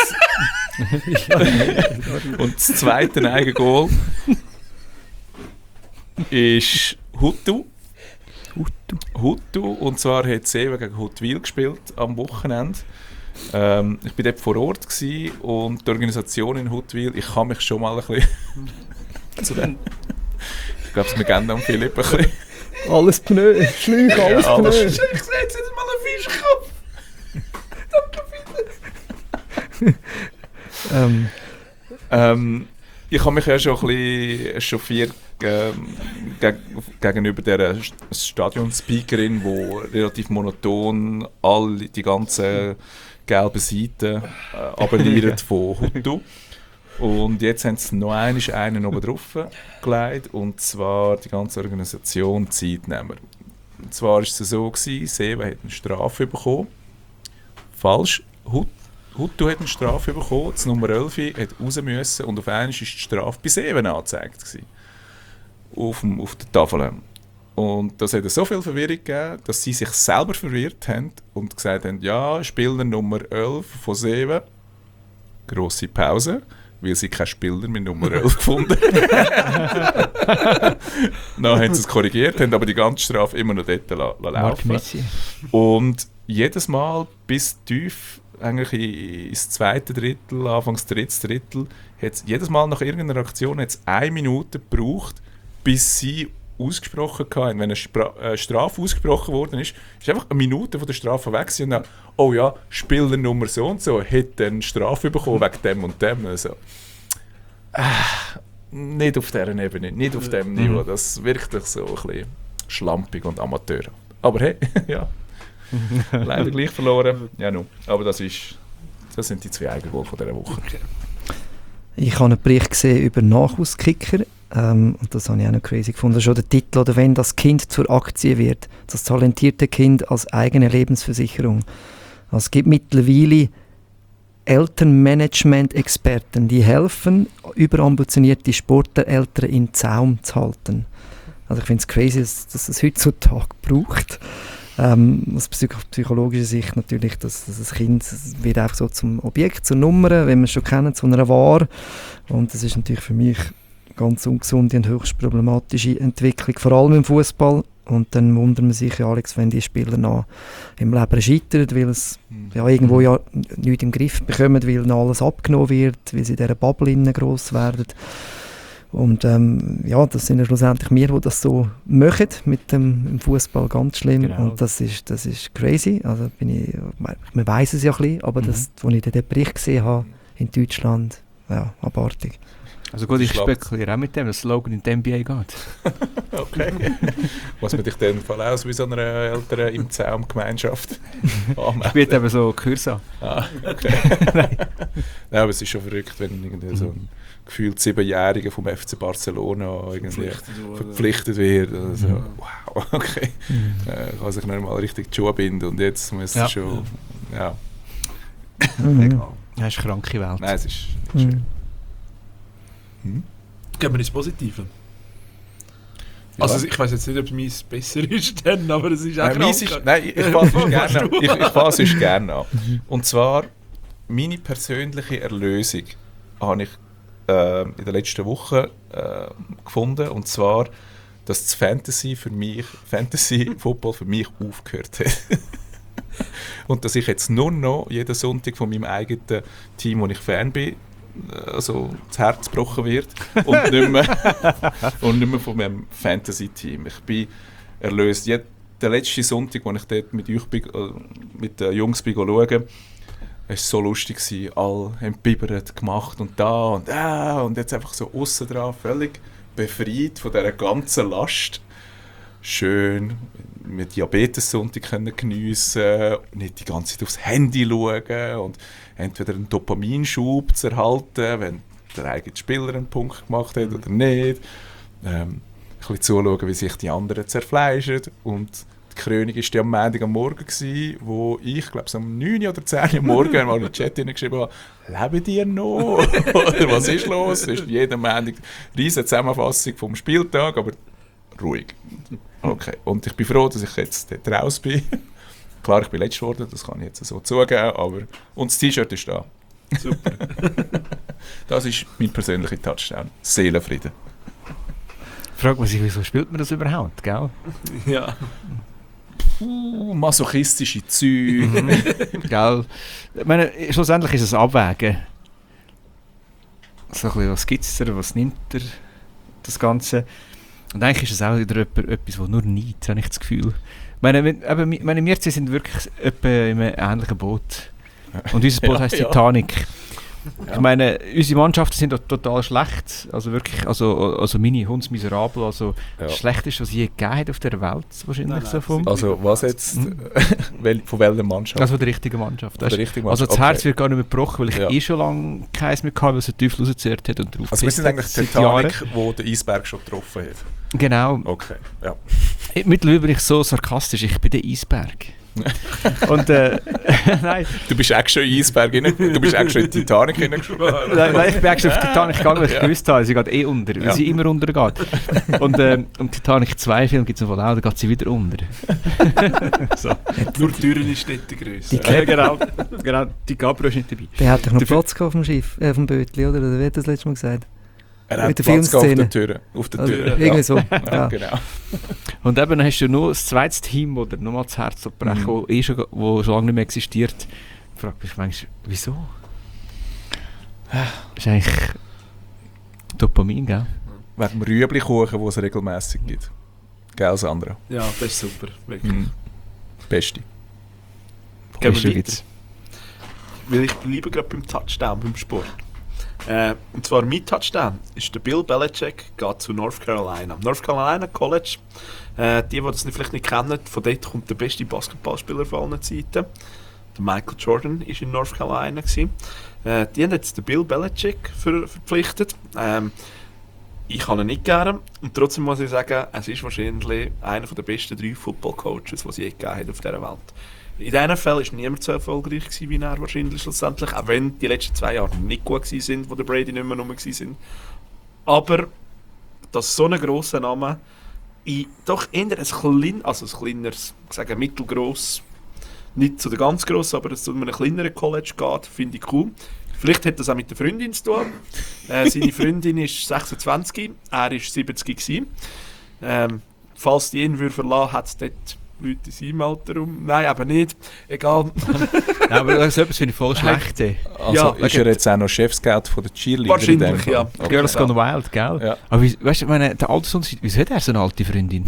und das zweite Eigengoal ist Hutu. Hutu. Hutu, und zwar hat Seven gegen Huttwil gespielt am Wochenende. Ähm, ich war dort vor Ort gewesen, und die Organisation in Huttwil, ich kann mich schon mal ein bisschen zu den, ich glaube, wir geben am Philipp ein bisschen. Alles Pneu, Schläuche, alles Ja, alles Pneu. Ich sehe jetzt mal einen Fischkopf. Ähm, Ähm, ich habe mich ja schon ein bisschen echauffiert ähm, geg gegenüber der Stadionspeakerin, die relativ monoton all die ganzen gelben Seiten äh, abonniert von Hutu. Und jetzt haben sie noch einmal einen oben drauf gelegt, und zwar die ganze Organisation Zeitnehmer. Und zwar war es so, gewesen, Seven hat eine Strafe bekommen. Falsch, Hut Hutu hat eine Strafe bekommen, das Nummer elf hat raus müssen, und auf einmal war die Strafe bei Seven angezeigt gewesen. Auf, dem, auf der Tafel. Und das hat so viel Verwirrung gegeben, dass sie sich selber verwirrt haben und gesagt haben, ja, Spieler Nummer elf von Seven, grosse Pause, weil sie keinen Spieler mit Nummer elf gefunden haben. Dann haben sie es korrigiert, haben aber die ganze Strafe immer noch dort la la Marc laufen. Messi. Und jedes Mal bis tief eigentlich i- ins zweite Drittel, anfangs drittes Drittel, hat's jedes Mal nach irgendeiner Aktion hat's eine Minute gebraucht, bis sie ausgesprochen hatten. Wenn eine Spra äh, Strafe ausgesprochen worden ist, ist einfach eine Minute von der Strafe weg gewesen, und dann, oh ja, Spieler Nummer so und so hat dann eine Strafe bekommen wegen dem und dem. Also, äh, nicht auf dieser Ebene, nicht auf dem Niveau. Das wirkt doch so ein bisschen schlampig und amateur. Aber hey, ja. Leider gleich verloren. Ja, no. Aber das, ist, das sind die zwei Eigengoal von dieser Woche. Ich habe einen Bericht gesehen über Nachwuchskicker. Ähm, und das habe ich auch noch crazy gefunden. Schon der Titel, oder wenn das Kind zur Aktie wird, das talentierte Kind als eigene Lebensversicherung. Also es gibt mittlerweile Elternmanagement-Experten, die helfen, überambitionierte Sportlereltern in Zaum zu halten. Also ich finde es crazy, dass, dass es heutzutage braucht. Ähm, aus psych psychologischer Sicht natürlich, dass, dass das Kind das wird einfach so zum Objekt, zur Nummer, wenn man es schon kennt, zu einer Ware. Und das ist natürlich für mich eine ganz ungesunde und höchst problematische Entwicklung, vor allem im Fußball. Und dann wundert man sich, ja, Alex, wenn die Spieler noch im Leben scheitern, weil es ja, irgendwo ja nichts im Griff bekommen, weil noch alles abgenommen wird, weil sie in dieser Bubble innen gross werden. Und ähm, ja, das sind ja schlussendlich wir, die das so machen mit dem Fußball, ganz schlimm. Genau. Und das ist, das ist crazy. Also bin ich, man weiß es ja ein bisschen, aber Mhm. das, als ich den Bericht gesehen habe in Deutschland, ja, abartig. Also gut, ich Schlacht. spekuliere auch mit dem, dass Slogan in die N B A geht. Okay. Was man dich dann voll aus wie so einer älteren im Zaum-Gemeinschaft Ich bin eben so Kürsa. Ah, okay. Nein, aber es ist schon verrückt, wenn irgendwie so ein gefühlt Siebenjähriger vom F C Barcelona irgendwie verpflichtet wird. Also, Mhm. wow, okay. Äh, kann sich nicht mal richtig die Schuhe binden, und jetzt muss Ja. es schon... Ja. Mhm. Egal. Das ist eine kranke Welt. Nein, es ist nicht schön. Mhm. Hm? Gehen wir ins Positive. Also ich weiß jetzt nicht, ob meins besser ist, dann, aber es ist auch Nein, meins ist, nein, ich fasse es gerne an. Ich, ich fasse es gerne an. Und zwar, meine persönliche Erlösung habe ich äh, in der letzten Woche äh, gefunden. Und zwar, dass das Fantasy für mich, Fantasy-Football für mich aufgehört hat. Und dass ich jetzt nur noch jeden Sonntag von meinem eigenen Team, wo ich Fan bin, also das Herz gebrochen wird und nicht mehr, und nicht mehr von meinem Fantasy-Team. Ich bin erlöst. Ja, der letzte Sonntag, als ich dort mit euch bin, äh, mit den Jungs bin schauen, es war so lustig. Alle haben bibbert gemacht und da und da und jetzt einfach so aussen dran, völlig befreit von dieser ganzen Last. Schön mit Diabetes-Sonntag können geniessen, nicht die ganze Zeit aufs Handy schauen und entweder einen Dopaminschub zu erhalten, wenn der eigene Spieler einen Punkt gemacht hat oder nicht. Ähm, ein bisschen zuschauen, wie sich die anderen zerfleischen. Und die Krönung war die am Montag am Morgen, gewesen, wo ich, glaube ich, um neun oder zehn Uhr am Morgen einmal in den Chat hineingeschrieben habe, «Leben die noch?» Oder «Was ist los?» Es ist jeden Montag eine riesige Zusammenfassung vom Spieltag, aber ruhig. Okay, und ich bin froh, dass ich jetzt dort raus bin. Klar, ich bin letzt geworden, das kann ich jetzt so zugeben, aber... Und das T-Shirt ist da. Super. Das ist mein persönlicher Touchdown. Seelenfrieden. Fragt man sich, wieso spielt man das überhaupt, gell? Ja. Puh, masochistische Züge. Gell? Ich meine, schlussendlich ist es Abwägen. So ein bisschen, was gibt es da, was nimmt er, das Ganze. Und eigentlich ist es auch wieder etwas, das nur Neid, habe ich das Gefühl. Ich meine, wir, eben, meine, wir zwei sind wirklich etwa in einem ähnlichen Boot. Und unser Boot Ja, heisst ja. Titanic. Ja. Ich meine, unsere Mannschaften sind dort total schlecht. Also wirklich, also, also meine Hunds miserabel. Also Ja. das Schlechteste, was es je gegeben hat auf der Welt, wahrscheinlich Nein, nein, so vom. Also was jetzt? Mhm. Wel- von welcher Mannschaft? Also der richtigen Mannschaft. Von der richtigen Also das Mannschaft, Herz okay. wird gar nicht mehr gebrochen, weil ich Ja. eh schon lange keins mehr hatte, weil es den Teufel rausgezehrt hat und drauf Also wir sind eigentlich seit Titanic, wo der Eisberg schon getroffen hat. Jahren. Genau. Okay, ja. Mittlerweile bin ich so sarkastisch, ich bin der Eisberg. Und äh, nein, Du bist auch schon in den Eisberg rein, du bist auch schon in die Titanic hineingesprungen. nein, nein, ich bin eigentlich auf Titanic gegangen, weil ich Ja. gewusst habe, sie geht eh unter, weil Ja. sie immer untergeht. Und ähm, im Titanic zwei Film gibt es noch auch, da geht sie wieder unter. So. Nur die Türen ist nicht die Größe. Ja, genau, genau, die Gabriel ist nicht dabei. Der hat doch noch Dafür- Platz gehabt auf dem Schiff, äh, auf dem Bötli, oder? Oder wer hat das letzte Mal gesagt? Er hat Mit der Platz gehabt auf der Filmszene. Tür. Auf der Also, Tür. irgendwie ja. so. Ja, Ja. genau. Und eben dann hast du noch das zweite Team, das dir nochmal das Herz brechen, Mhm. wo, eh schon, wo schon lange nicht mehr existiert. Ich frage mich manchmal, wieso? Das ist eigentlich Dopamin, gell? Wegen dem Rüeblikuchen, den es regelmässig gibt. Gell, Sandra? Ja, das ist super. Wirklich. Mhm. Beste. Gehen wir Ist schon weiter. jetzt- Weil ich bleibe gerade beim Touchdown, beim Sport. Äh, und zwar mein Touchdown ist der Bill Belichick, geht zu North Carolina. North Carolina College, äh, die, die das nicht- vielleicht nicht kennen, von dort kommt der beste Basketballspieler von allen Zeiten. Der Michael Jordan war in North Carolina. Gewesen. Äh, die haben jetzt den Bill Belichick ver verpflichtet. Ähm, ich kann ihn nicht gerne. Und trotzdem muss ich sagen, es ist wahrscheinlich einer der besten drei Football-Coaches, die es je gegeben hat auf dieser Welt. In diesen Fällen war niemand so erfolgreich gewesen, wie er wahrscheinlich schlussendlich, auch wenn die letzten zwei Jahre nicht gut waren, wo der Brady nicht mehr rum war. Aber dass so ein grosser Name in doch eher ein, klein, also ein kleineres, ich sage mittelgross, nicht zu der ganz grossen, aber zu einem kleineren College geht, finde ich cool. Vielleicht hat das auch mit der Freundin zu tun. Äh, seine Freundin ist sechsundzwanzig, er war siebzig gewesen. Ähm, falls die ihn würde verlassen, hat es dort Leute in seinem Alter rum. Nein, aber nicht. Egal. Nein, aber das ist etwas, finde ich voll schlecht. ey. Also Ja, ist er jetzt auch noch Chefscout von der Cheerleader? Wahrscheinlich, in dem Fall? ja. Okay. Girls Gone Wild, gell? Ja. Aber wie, weißt du, ich meine, der Altersunterschied, wieso hat er so eine alte Freundin?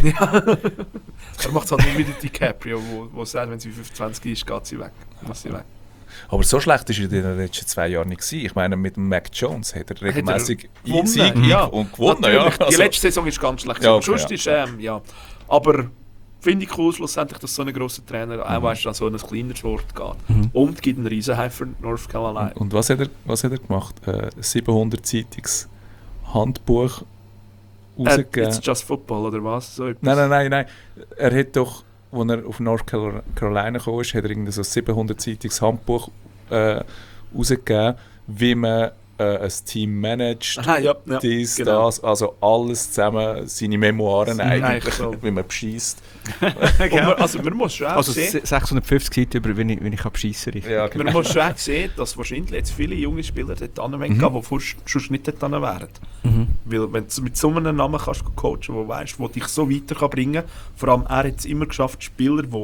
Er macht es halt nicht wie die DiCaprio, wo, wo sagt, wenn sie fünfundzwanzig ist, geht sie weg. Muss sie weg. Aber so schlecht war er in den letzten zwei Jahren nicht gewesen. Ich meine, mit dem Mac Jones hat er regelmäßig gewonnen, Sieg ja. und gewonnen. Ja. Natürlich. Die Also, letzte Saison ist ganz schlecht. Ja, Ja, okay, Sonst ja. ist, ähm, ja. Aber finde ich cool, schlussendlich, dass so ein grosser Trainer auch Mhm. weißt, an so ein kleineres Wort geht. Mhm. Und gibt einen Riesenhype für North Carolina. und was hat er, was hat er gemacht? Äh, siebenhundert-seitiges Handbuch Äh, rausgegeben. it's just football, oder was? So etwas. Nein, nein, nein, nein. Er hat doch, als er auf North Carol- Carolina kam, hat er irgendwie so ein siebenhundert-seitiges Handbuch äh, rausgegeben, wie man äh, ein Team managt, Aha, ja, ja, dies, genau. das, also alles zusammen, seine Memoiren Seine eigentlich, eigentlich so. wie man beschießt. Und man, also man muss schon auch Also sehen, se- sechshundertfünfzig Seiten über, wenn ich, wenn ich beschissen kann. Ja, man muss schon auch sehen, dass wahrscheinlich jetzt viele junge Spieler dort hinwollen, Mhm. die vorher sonst nicht dort hin wären. Mhm. Weil wenn du mit so einem Namen kannst du coachen, der weißt, der dich so weiterbringen kann, vor allem er hat es immer geschafft, Spieler, die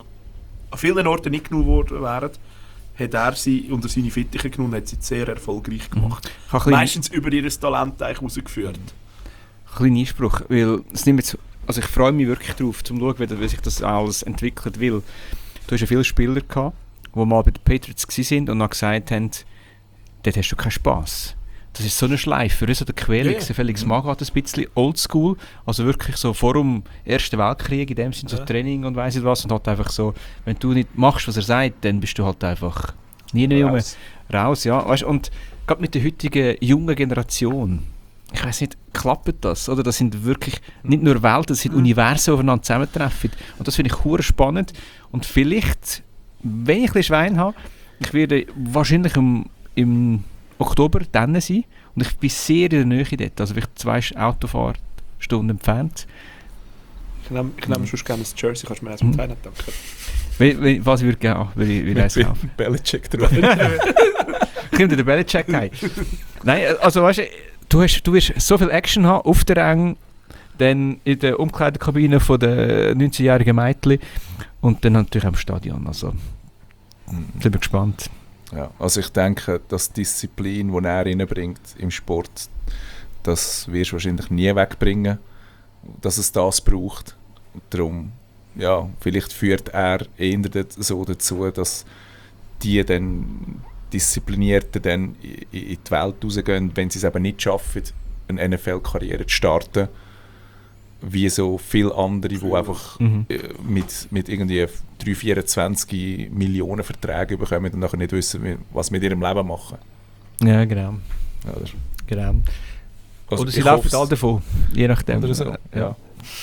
an vielen Orten nicht genommen worden wären, hat er sie unter seine Fittiche genommen und hat sie sehr erfolgreich gemacht. Ich habe ein bisschen- Meistens über ihr Talent eigentlich rausgeführt. Ein kleiner Einspruch, weil es nimmt jetzt, also ich freue mich wirklich darauf, um zu schauen, wie, wie sich das alles entwickelt, weil du hast ja viele Spieler gehabt, die mal bei den Patriots waren und dann gesagt haben, dort hast du keinen Spass. Das ist so eine Schleife, so der Quelix, Ja, ja. Felix Magath ein bisschen oldschool, also wirklich so vor dem Ersten Weltkrieg, in dem Sinne so Ja. Training und weiss nicht was, und halt einfach so, wenn du nicht machst, was er sagt, dann bist du halt einfach nie mehr raus. raus, ja, weißt, und gerade mit der heutigen jungen Generation, ich weiß nicht, klappt das? Oder das sind wirklich nicht nur Welten, das sind Universen, die aufeinander zusammentreffen. Und das finde ich hure spannend. Und vielleicht, wenn ich ein bisschen Schwein habe, ich werde wahrscheinlich im, im Oktober dann sein. Und ich bin sehr in der Nähe dort. Also vielleicht zwei Autofahrstunden entfernt. Ich nehme, ich nehme sonst gerne das Jersey, kannst du mir eins mit rein danken. Wie, wie, was ich würde gerne, würde ich, würde ich eins kaufen. Belichick drauf. Kommt der Belichick heim. Nein, also weißt du, du, hast, du wirst so viel Action haben auf der Rang, dann in der Umkleidekabine von den neunzehnjährigen Mädchen und dann natürlich am Stadion. Also, sind wir gespannt. Ja, also ich denke, dass die Disziplin, die er reinbringt im Sport, das wirst du wahrscheinlich nie wegbringen, dass es das braucht. Darum, ja, vielleicht führt er eher dat- so dazu, dass die dann Disziplinierten dann in in die Welt rausgehen, wenn sie es eben nicht schaffen, eine N F L-Karriere zu starten, wie so viele andere, die einfach Mhm. äh, mit, mit irgendwie drei vierundzwanzig Millionen Verträge bekommen und nachher nicht wissen, wie- was mit ihrem Leben machen. Ja, genau. Ja, das, genau. also Oder sie ich laufen hoff's. alle davon, je nachdem. Oder so, Ja. ja.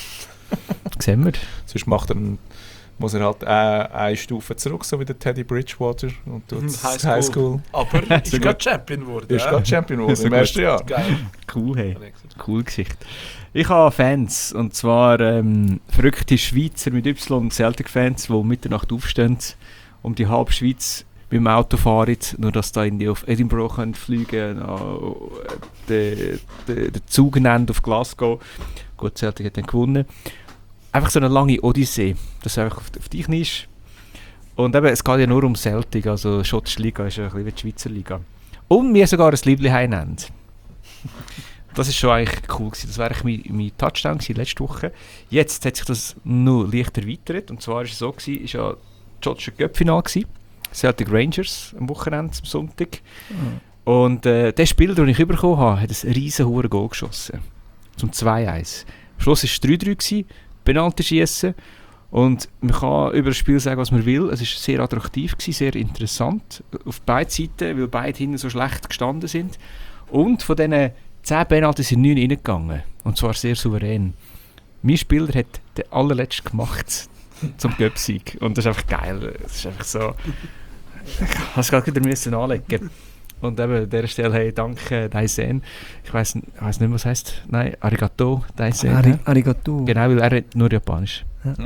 Sehen wir. Sonst macht er, einen- muss er halt äh, eine Stufe zurück, so wie der Teddy Bridgewater und tut Mhm, das Highschool. Highschool. Aber er ist gerade Champion geworden. Er ist gerade Champion geworden So im gut. ersten Jahr. Geil. Cool, hey. Cool Geschichte. Ich habe Fans, und zwar ähm, verrückte Schweizer mit Y, Celtic-Fans, die um Mitternacht aufstehen, um die halbe Schweiz mit dem Auto fahren, nur dass da irgendwie auf Edinburgh können fliegen können, den, den, den Zug nehmen auf Glasgow. Gut, Celtic hat dann gewonnen. Einfach so eine lange Odyssee, dass du einfach auf, auf dich nimmst. Und eben, es geht ja nur um Celtic, also schottische Liga ist ja ein bisschen wie die Schweizer Liga. Und mir sogar ein Liebling heim. Das ist schon eigentlich cool gewesen. Das war eigentlich mein, mein Touchdown gewesen, letzte Woche. Jetzt hat sich das noch leicht erweitert. Und zwar ist es so gewesen, ist ja das Schottische Cup-Final gewesen. Celtic Rangers am Wochenende, am Sonntag. Und äh, der Spieler, den ich bekommen habe, hat ein riesen hohes Goal geschossen. Zum zwei eins. Am Schluss war es drei drei gewesen, Penalty schiessen. Und man kann über das Spiel sagen, was man will. Es war sehr attraktiv gewesen, sehr interessant. Auf beiden Seiten, weil beide hinten so schlecht gestanden sind. Und von diesen zehn Penalty sind neun reingegangen. Und zwar sehr souverän. Mein Spieler hat den allerletzten gemacht zum Göpsieg. Und das ist einfach geil. Es ist einfach so... Ich musste es gerade wieder anlegen. Und eben an dieser Stelle, hey, danke, Daisen. Ich weiss, ich weiss nicht, was heisst. Nein, Arigato, Daisen. Ari, Arigato. Genau, weil er redet nur Japanisch.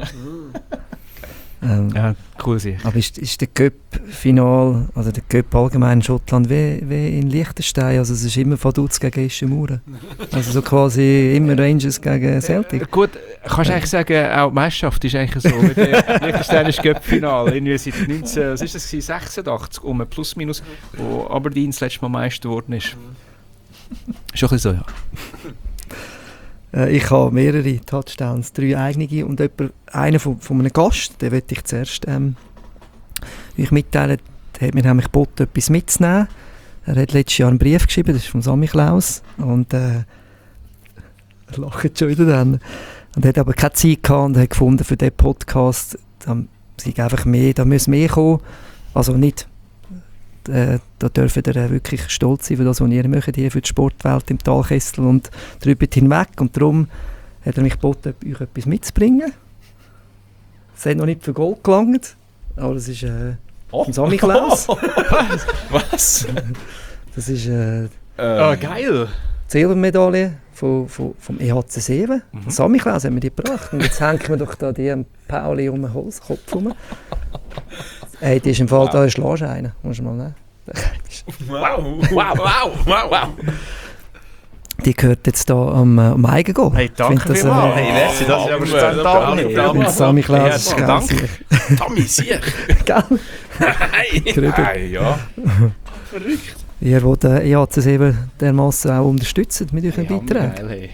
Ähm, Ja, cool sicher. Aber ist, ist der Cup-Final, also der Cup allgemein in Schottland wie, wie in Liechtenstein? Also es ist immer Vaduz gegen Ischemura. Also so quasi immer Rangers gegen Celtic. Gut, kannst du eigentlich sagen, auch die Meisterschaft ist eigentlich so. Mit dem Liechtensteinisch Cup-Final. Irgendwie seit neunzehn, was ist das gewesen? sechsundachtzig, um ein plus minus, wo Aberdeen das letzte Mal Meister geworden ist. Schon ein bisschen so, ja. Äh, ich habe mehrere Touchdowns, drei eigene und jemand, einer von, von einem Gast, den möchte ich zuerst ähm, euch mitteilen. Der hat mir nämlich geboten, etwas mitzunehmen. Er hat letztes Jahr einen Brief geschrieben, das ist von Sammy Klaus. Und äh, er lacht schon wieder dann. Und er hat aber keine Zeit gehabt und hat gefunden, für diesen Podcast, da, sei einfach mehr, da muss mehr kommen. Also nicht, äh, da dürfen ihr äh, wirklich stolz sein für das, was ihr macht hier für die Sportwelt im Talkessel und darüber hinweg. Und darum hat er mich gebeten, euch etwas mitzubringen. Es hat noch nicht für Gold gelangt, aber das ist äh, Oh. ein Sammy Klaus. Was? Das ist äh, Ähm, Ah, geil! die Silbermedaille von, von, vom E H C sieben. Mhm. Von Samichlaus haben wir die gebracht. Und jetzt hängen wir doch da die am Pauli um den Holzkopf rum. Hey, die ist im Fall, Wow. da ist Lascheine. Musst du mal nehmen. Wow, wow, wow, wow, wow. Die gehört jetzt hier am, äh, am Eigengol. Hey, danke Find das, vielmals. äh, Hey, merci, das ist aber Danke, standard. danke, danke. Und Samichlaus ist Ja, geil. danke. Tommy, sieh. Gell? Hey. Drüber. Hey, ja. Verrückt. Ihr, die den E H C sieben dermassen auch unterstützt mit euren Hey, Beiträgen. geil, hey.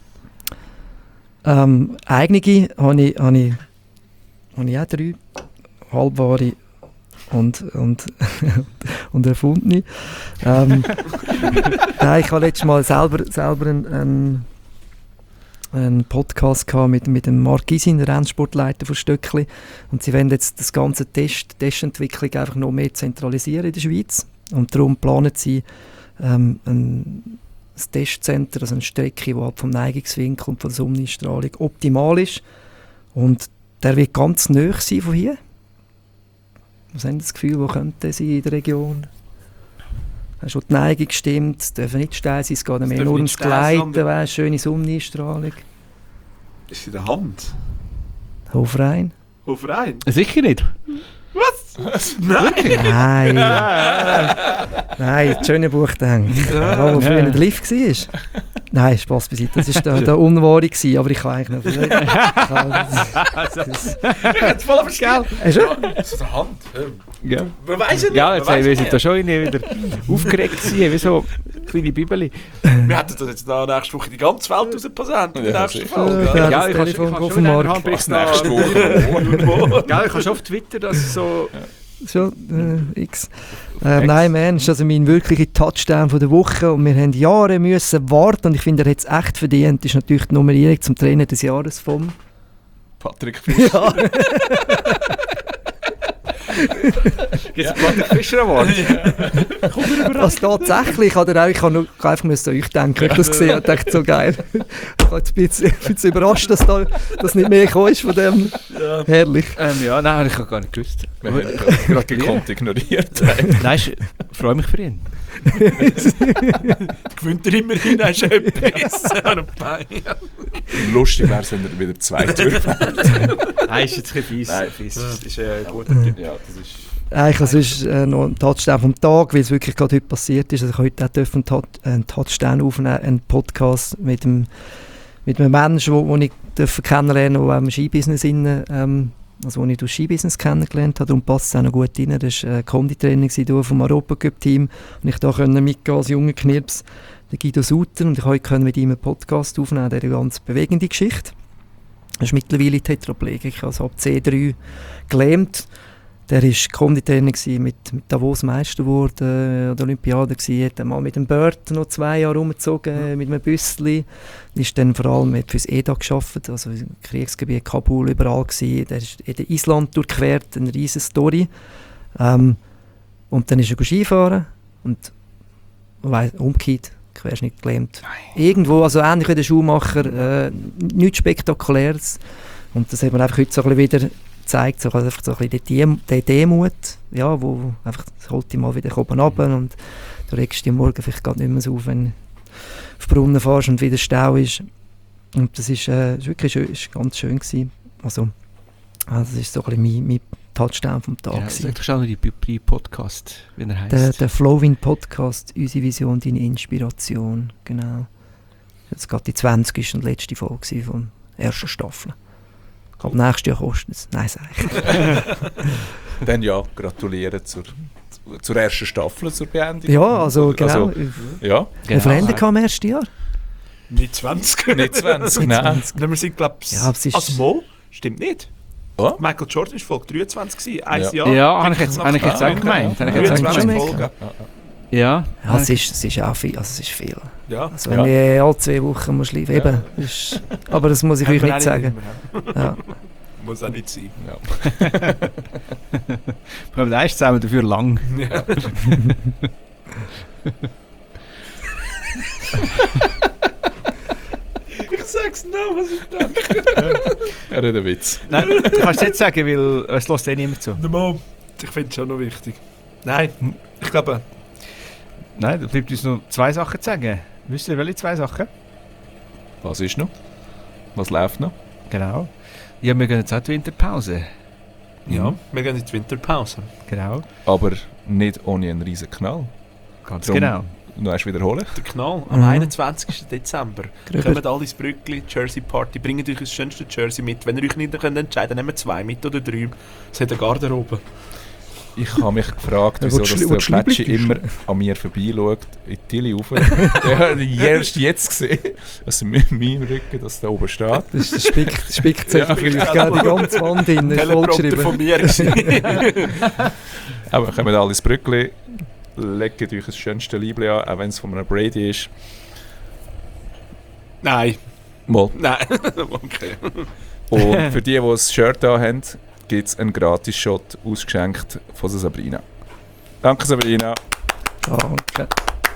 Ähm, eigene habe ich, habe ich, habe ich auch drei halbwahre und, und, und erfundene. Ähm, nein, ich habe letztes Mal selber, selber einen, einen, einen Podcast gehabt mit, mit dem Marc Gysin, der Rennsportleiter von Stöckli. Und sie wollen jetzt das ganze Test, Testentwicklung einfach noch mehr zentralisieren in der Schweiz. Und darum planen sie ähm, ein, ein Testcenter, also eine Strecke, die halt vom Neigungswinkel und von der Sonnenstrahlung optimal ist. Und der wird ganz nahe sein von hier. Was haben Sie das Gefühl, wo könnte sie in der Region? Hast du die Neigung gestimmt? Es dürfen nicht steil sein, es geht mehr darf nur nicht ums steil sein, Gleiten, sondern- weißt, schöne Sonnenstrahlung. Ist in der Hand. Hofrein? Auf rein. Sicher nicht. Was? Nein. Nein. Nein, das schöne Buch denkt. Ja, wo früher Ja. der Lift war. Nein, Spass beiseite. Das war der, der Unwahre, gewesen, aber ich kann eigentlich noch... das, Jetzt voll verstehen. hast du? Das ist in der Hand. Ja, Man weiß ja nicht. ja man jetzt weiss haben wir ja sind da schon irgendwie wieder aufgeregt gewesen, wie so kleine Bibeli. Wir hätten das jetzt da nächste Woche die ganze Welt rauspräsentiert in der Ja, nächsten sicher. Folge. Ja, Ja, das ich kann Telefon schon- ich kann auf schon dem in der Markt. Hand bis Was nächste Woche? Gell, ich kann schon auf Twitter das so... Schon äh, X. Äh, nein, Mensch, also mein wirklicher Touchdown von der Woche und wir haben Jahre müssen warten und ich finde, er hat es echt verdient. Das ist natürlich die Nummerierung zum Trainer des Jahres vom... Patrick Fischer. Ja, Gibt es Patrick Fischer Award? also tatsächlich hat er auch, ich habe nur- ich habe einfach müssen an euch denken, ich habe das gesehen und dachte, so geil. Ich war jetzt ein bisschen, ein bisschen überrascht, dass da dass nicht mehr gekommen ist von dem. Herrlich. Ähm, ja, nein, ich habe gar nicht gewusst. Wir haben gerade gekonnt ignoriert. Nein, ich freue mich für ihn. Gewinnt er immerhin, hast du etwas an dem Bein. Lustig wäre es, wenn er wieder zwei Türen Nein, ist jetzt ein bisschen fies. Nein. fies. Das ist ein guter Typ. Ja, das ist... Eigentlich also ist äh, noch ein Touchdown vom Tag, weil es wirklich gerade heute passiert ist. Also ich heute auch dürfen einen, Tou- einen Touchdown aufnehmen, einen Podcast mit einem, mit einem Menschen, den ich dürfen kennenlernen durfte, der auch im Skibusiness inne, ähm, also wo ich durch Skibusiness kennengelernt habe. Darum passt es auch noch gut rein. Das war äh, Konditraining vom Europacup-Team und ich da können mitgehen als junger Knirps, der Guido Suter, und ich konnte mit ihm einen Podcast aufnehmen, der eine ganz bewegende Geschichte. Er ist mittlerweile Tetraplegiker, also ab C drei gelähmt. Der war Konditrainer mit, mit Davos Meister geworden, an der Olympiade gewesen, hat dann mal mit dem Bird noch zwei Jahre rumgezogen, ja. mit einem Büssli. Ist dann vor allem für das E D A gearbeitet, also im Kriegsgebiet Kabul überall gewesen. Der ist in Island durchquert, eine riesige Story. Ähm, und dann ist er Skifahren und weiss, umgekehrt, Querschnitt gelähmt. Irgendwo, also ähnlich wie der Schuhmacher, äh, nichts Spektakuläres. Und das hat man einfach heute so ein bisschen wieder zeigt, so einfach so ein bisschen die, die Demut, ja, wo einfach, das holt dich mal wieder oben runter und du regst dich morgen vielleicht gar nicht mehr so auf, wenn du auf den Brunnen fährst und wieder Stau ist. Und das ist, äh, ist wirklich schön, ist ganz schön gewesen. Also, also das ist so ein bisschen mein, mein Touchdown vom Tag. Ja, gewesen. sag doch schon noch die Podcast, wie er Der, heisst. der Flowin Podcast, unsere Vision, deine Inspiration, genau. Jetzt gerade die zwanzigste und letzte Folge gewesen von der ersten Staffel. Ich glaube, nächstes Jahr kostet es. Nein, sag ich. Dann ja, gratulieren zur, zur ersten Staffel, zur Beendigung. Ja, also genau. Also, ja, Wie viele Ende kam im ersten Jahr? Nicht zwanzig. nicht zwanzig, nein. Nein, wir sind, glaube ich, Ja, aber es ist- als Mo. Stimmt nicht. Oh? Michael Jordan war Folge dreiundzwanzig, gewesen, ein Ja. Jahr. Ja, habe ich jetzt, habe ich jetzt Ah, auch gemeint. Habe ich jetzt auch dreiundzwanzig gemeint. Folgen. Ja. Ja, es ist, es ist auch viel. Also es ist viel. Ja. Also wenn ich alle zwei Wochen muss schleifen, eben. Ist, aber das muss ich euch Haben wir nicht auch sagen. immer. Ja. Muss auch nicht sein. Ja. Aber der ist zusammen dafür lang. Ja. Ich sag's noch, was ich denke. Er hat einen Witz. Nein, du kannst es nicht sagen, weil es lässt eh niemand zu. Der Mo, ich finde es schon noch wichtig. Nein, ich glaube, Nein, da bleibt uns noch zwei Sachen zu sagen. Wisst ihr, welche zwei Sachen? Was ist noch? Was läuft noch? Genau. Ja, wir gehen jetzt auch in die Winterpause. Ja, wir gehen in die Winterpause. Genau. Aber nicht ohne einen riesen Knall. Ganz Drum- genau. Du hast wiederholen. Der Knall am Mhm. einundzwanzigsten Dezember. Grüber. Kommt alle ins Brückli, Jersey Party, bringt euch das schönste Jersey mit. Wenn ihr euch nicht könnt entscheiden könnt, nehmt zwei mit oder drei. Es hat eine Garderobe. Ich habe mich gefragt, Ja, wieso willst dass du- der willst du Plätschi Liebling- immer an mir vorbeischaut, in die Tilly rauf. Ich habe erst jetzt gesehen, dass mit meinem Rücken, dass da oben steht. Das ist das Spick, das Spickzettel Ja, vielleicht, gell? Die ganze Wand innen ist Teleprompter von vollgeschrieben. mir gewesen. Aber kommt alle ins Brückli, legt euch das schönste Liebling an, auch wenn es von einem Brady ist. Nein, Mal. nein. Okay. Und für die, die das Shirt da haben, gibt es einen Gratis-Shot ausgeschenkt von der Sabrina. Danke, Sabrina. Danke.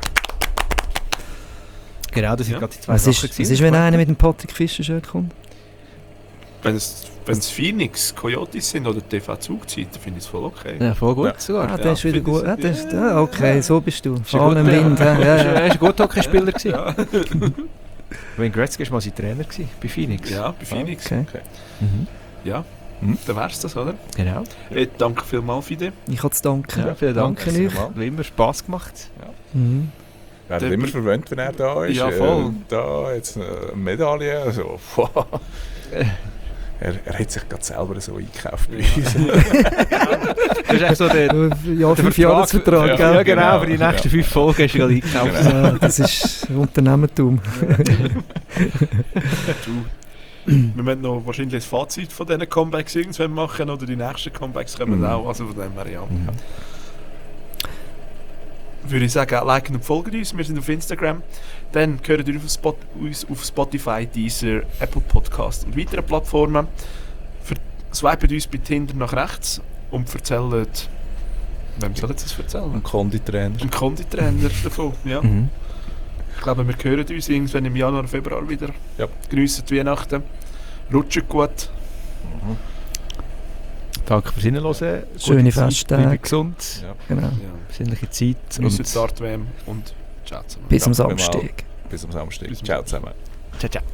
Genau, das sind Ja. gerade die zwei Was Sachen. ist, was gewesen. ist, wenn einer mit dem Patrick Fischer-Shirt kommt? Wenn es, wenn es Phoenix, Coyotes sind oder T V Zugzeit, dann finde ich es voll okay. Ja, voll gut Ja. sogar. Ah, Ja, der ist wieder finde ich gut. so- Ah, der ist, ja. ah, okay, so bist du. Ist ein Fahren im guter- Wind. ja. hä? Ja, Er ja. war ein guter Hockeyspieler. gewesen. Ja, Wayne Gretzky war mal sein Trainer gewesen, bei Phoenix. ja bei Phoenix. Okay. Mhm. Ja, Mhm. dann wär's das, oder? Genau. Äh, danke vielmals, Fide. Ich habe zu danken. Ja, vielen Dank. Danke euch. Hat wie immer Spass gemacht. Mhm. Wir werden Der- immer verwöhnt, wenn er da ist. Ja, voll. Äh, da jetzt eine Medaille. Also, wow. er, er hat sich gerade selber so eingekauft bei uns. Das ist echt so der, Ja, fünf Vertrag- Jahresvertrag, Ja, gell? ja, genau, genau, für die ja. nächsten fünf Folgen hast du gerade eingekauft. Ja, das ist Unternehmertum. Wir müssen noch wahrscheinlich das Fazit von diesen Comebacks irgendwann machen oder die nächsten Comebacks kommen Mhm. auch. Also von dem her, ja. Mhm. Würde ich sagen, liken und folgen uns. Wir sind auf Instagram. Dann hören ihr auf Spot, uns auf Spotify, Deezer, Apple Podcast und weiteren Plattformen. Ver swipen uns bei Tinder nach rechts und erzählen... Wem soll jetzt das erzählen? Ein Konditrainer. Ein Konditrainer davon, ja. Mhm. Ich glaube, wir hören uns irgendwann im Januar, Februar wieder. Ja. Geniessen die Weihnachten. Rutschen gut. Danke fürs Hinhören. Schöne Gute Zeit, Festtage. bleibt gesund. Ja. Genau. Ja. Besinnliche Zeit. Geniessen Und die Art-W M und ciao zusammen. Bis am Danke Samstag. Bis am Samstag. Bis am Ciao zusammen. ciao, ciao.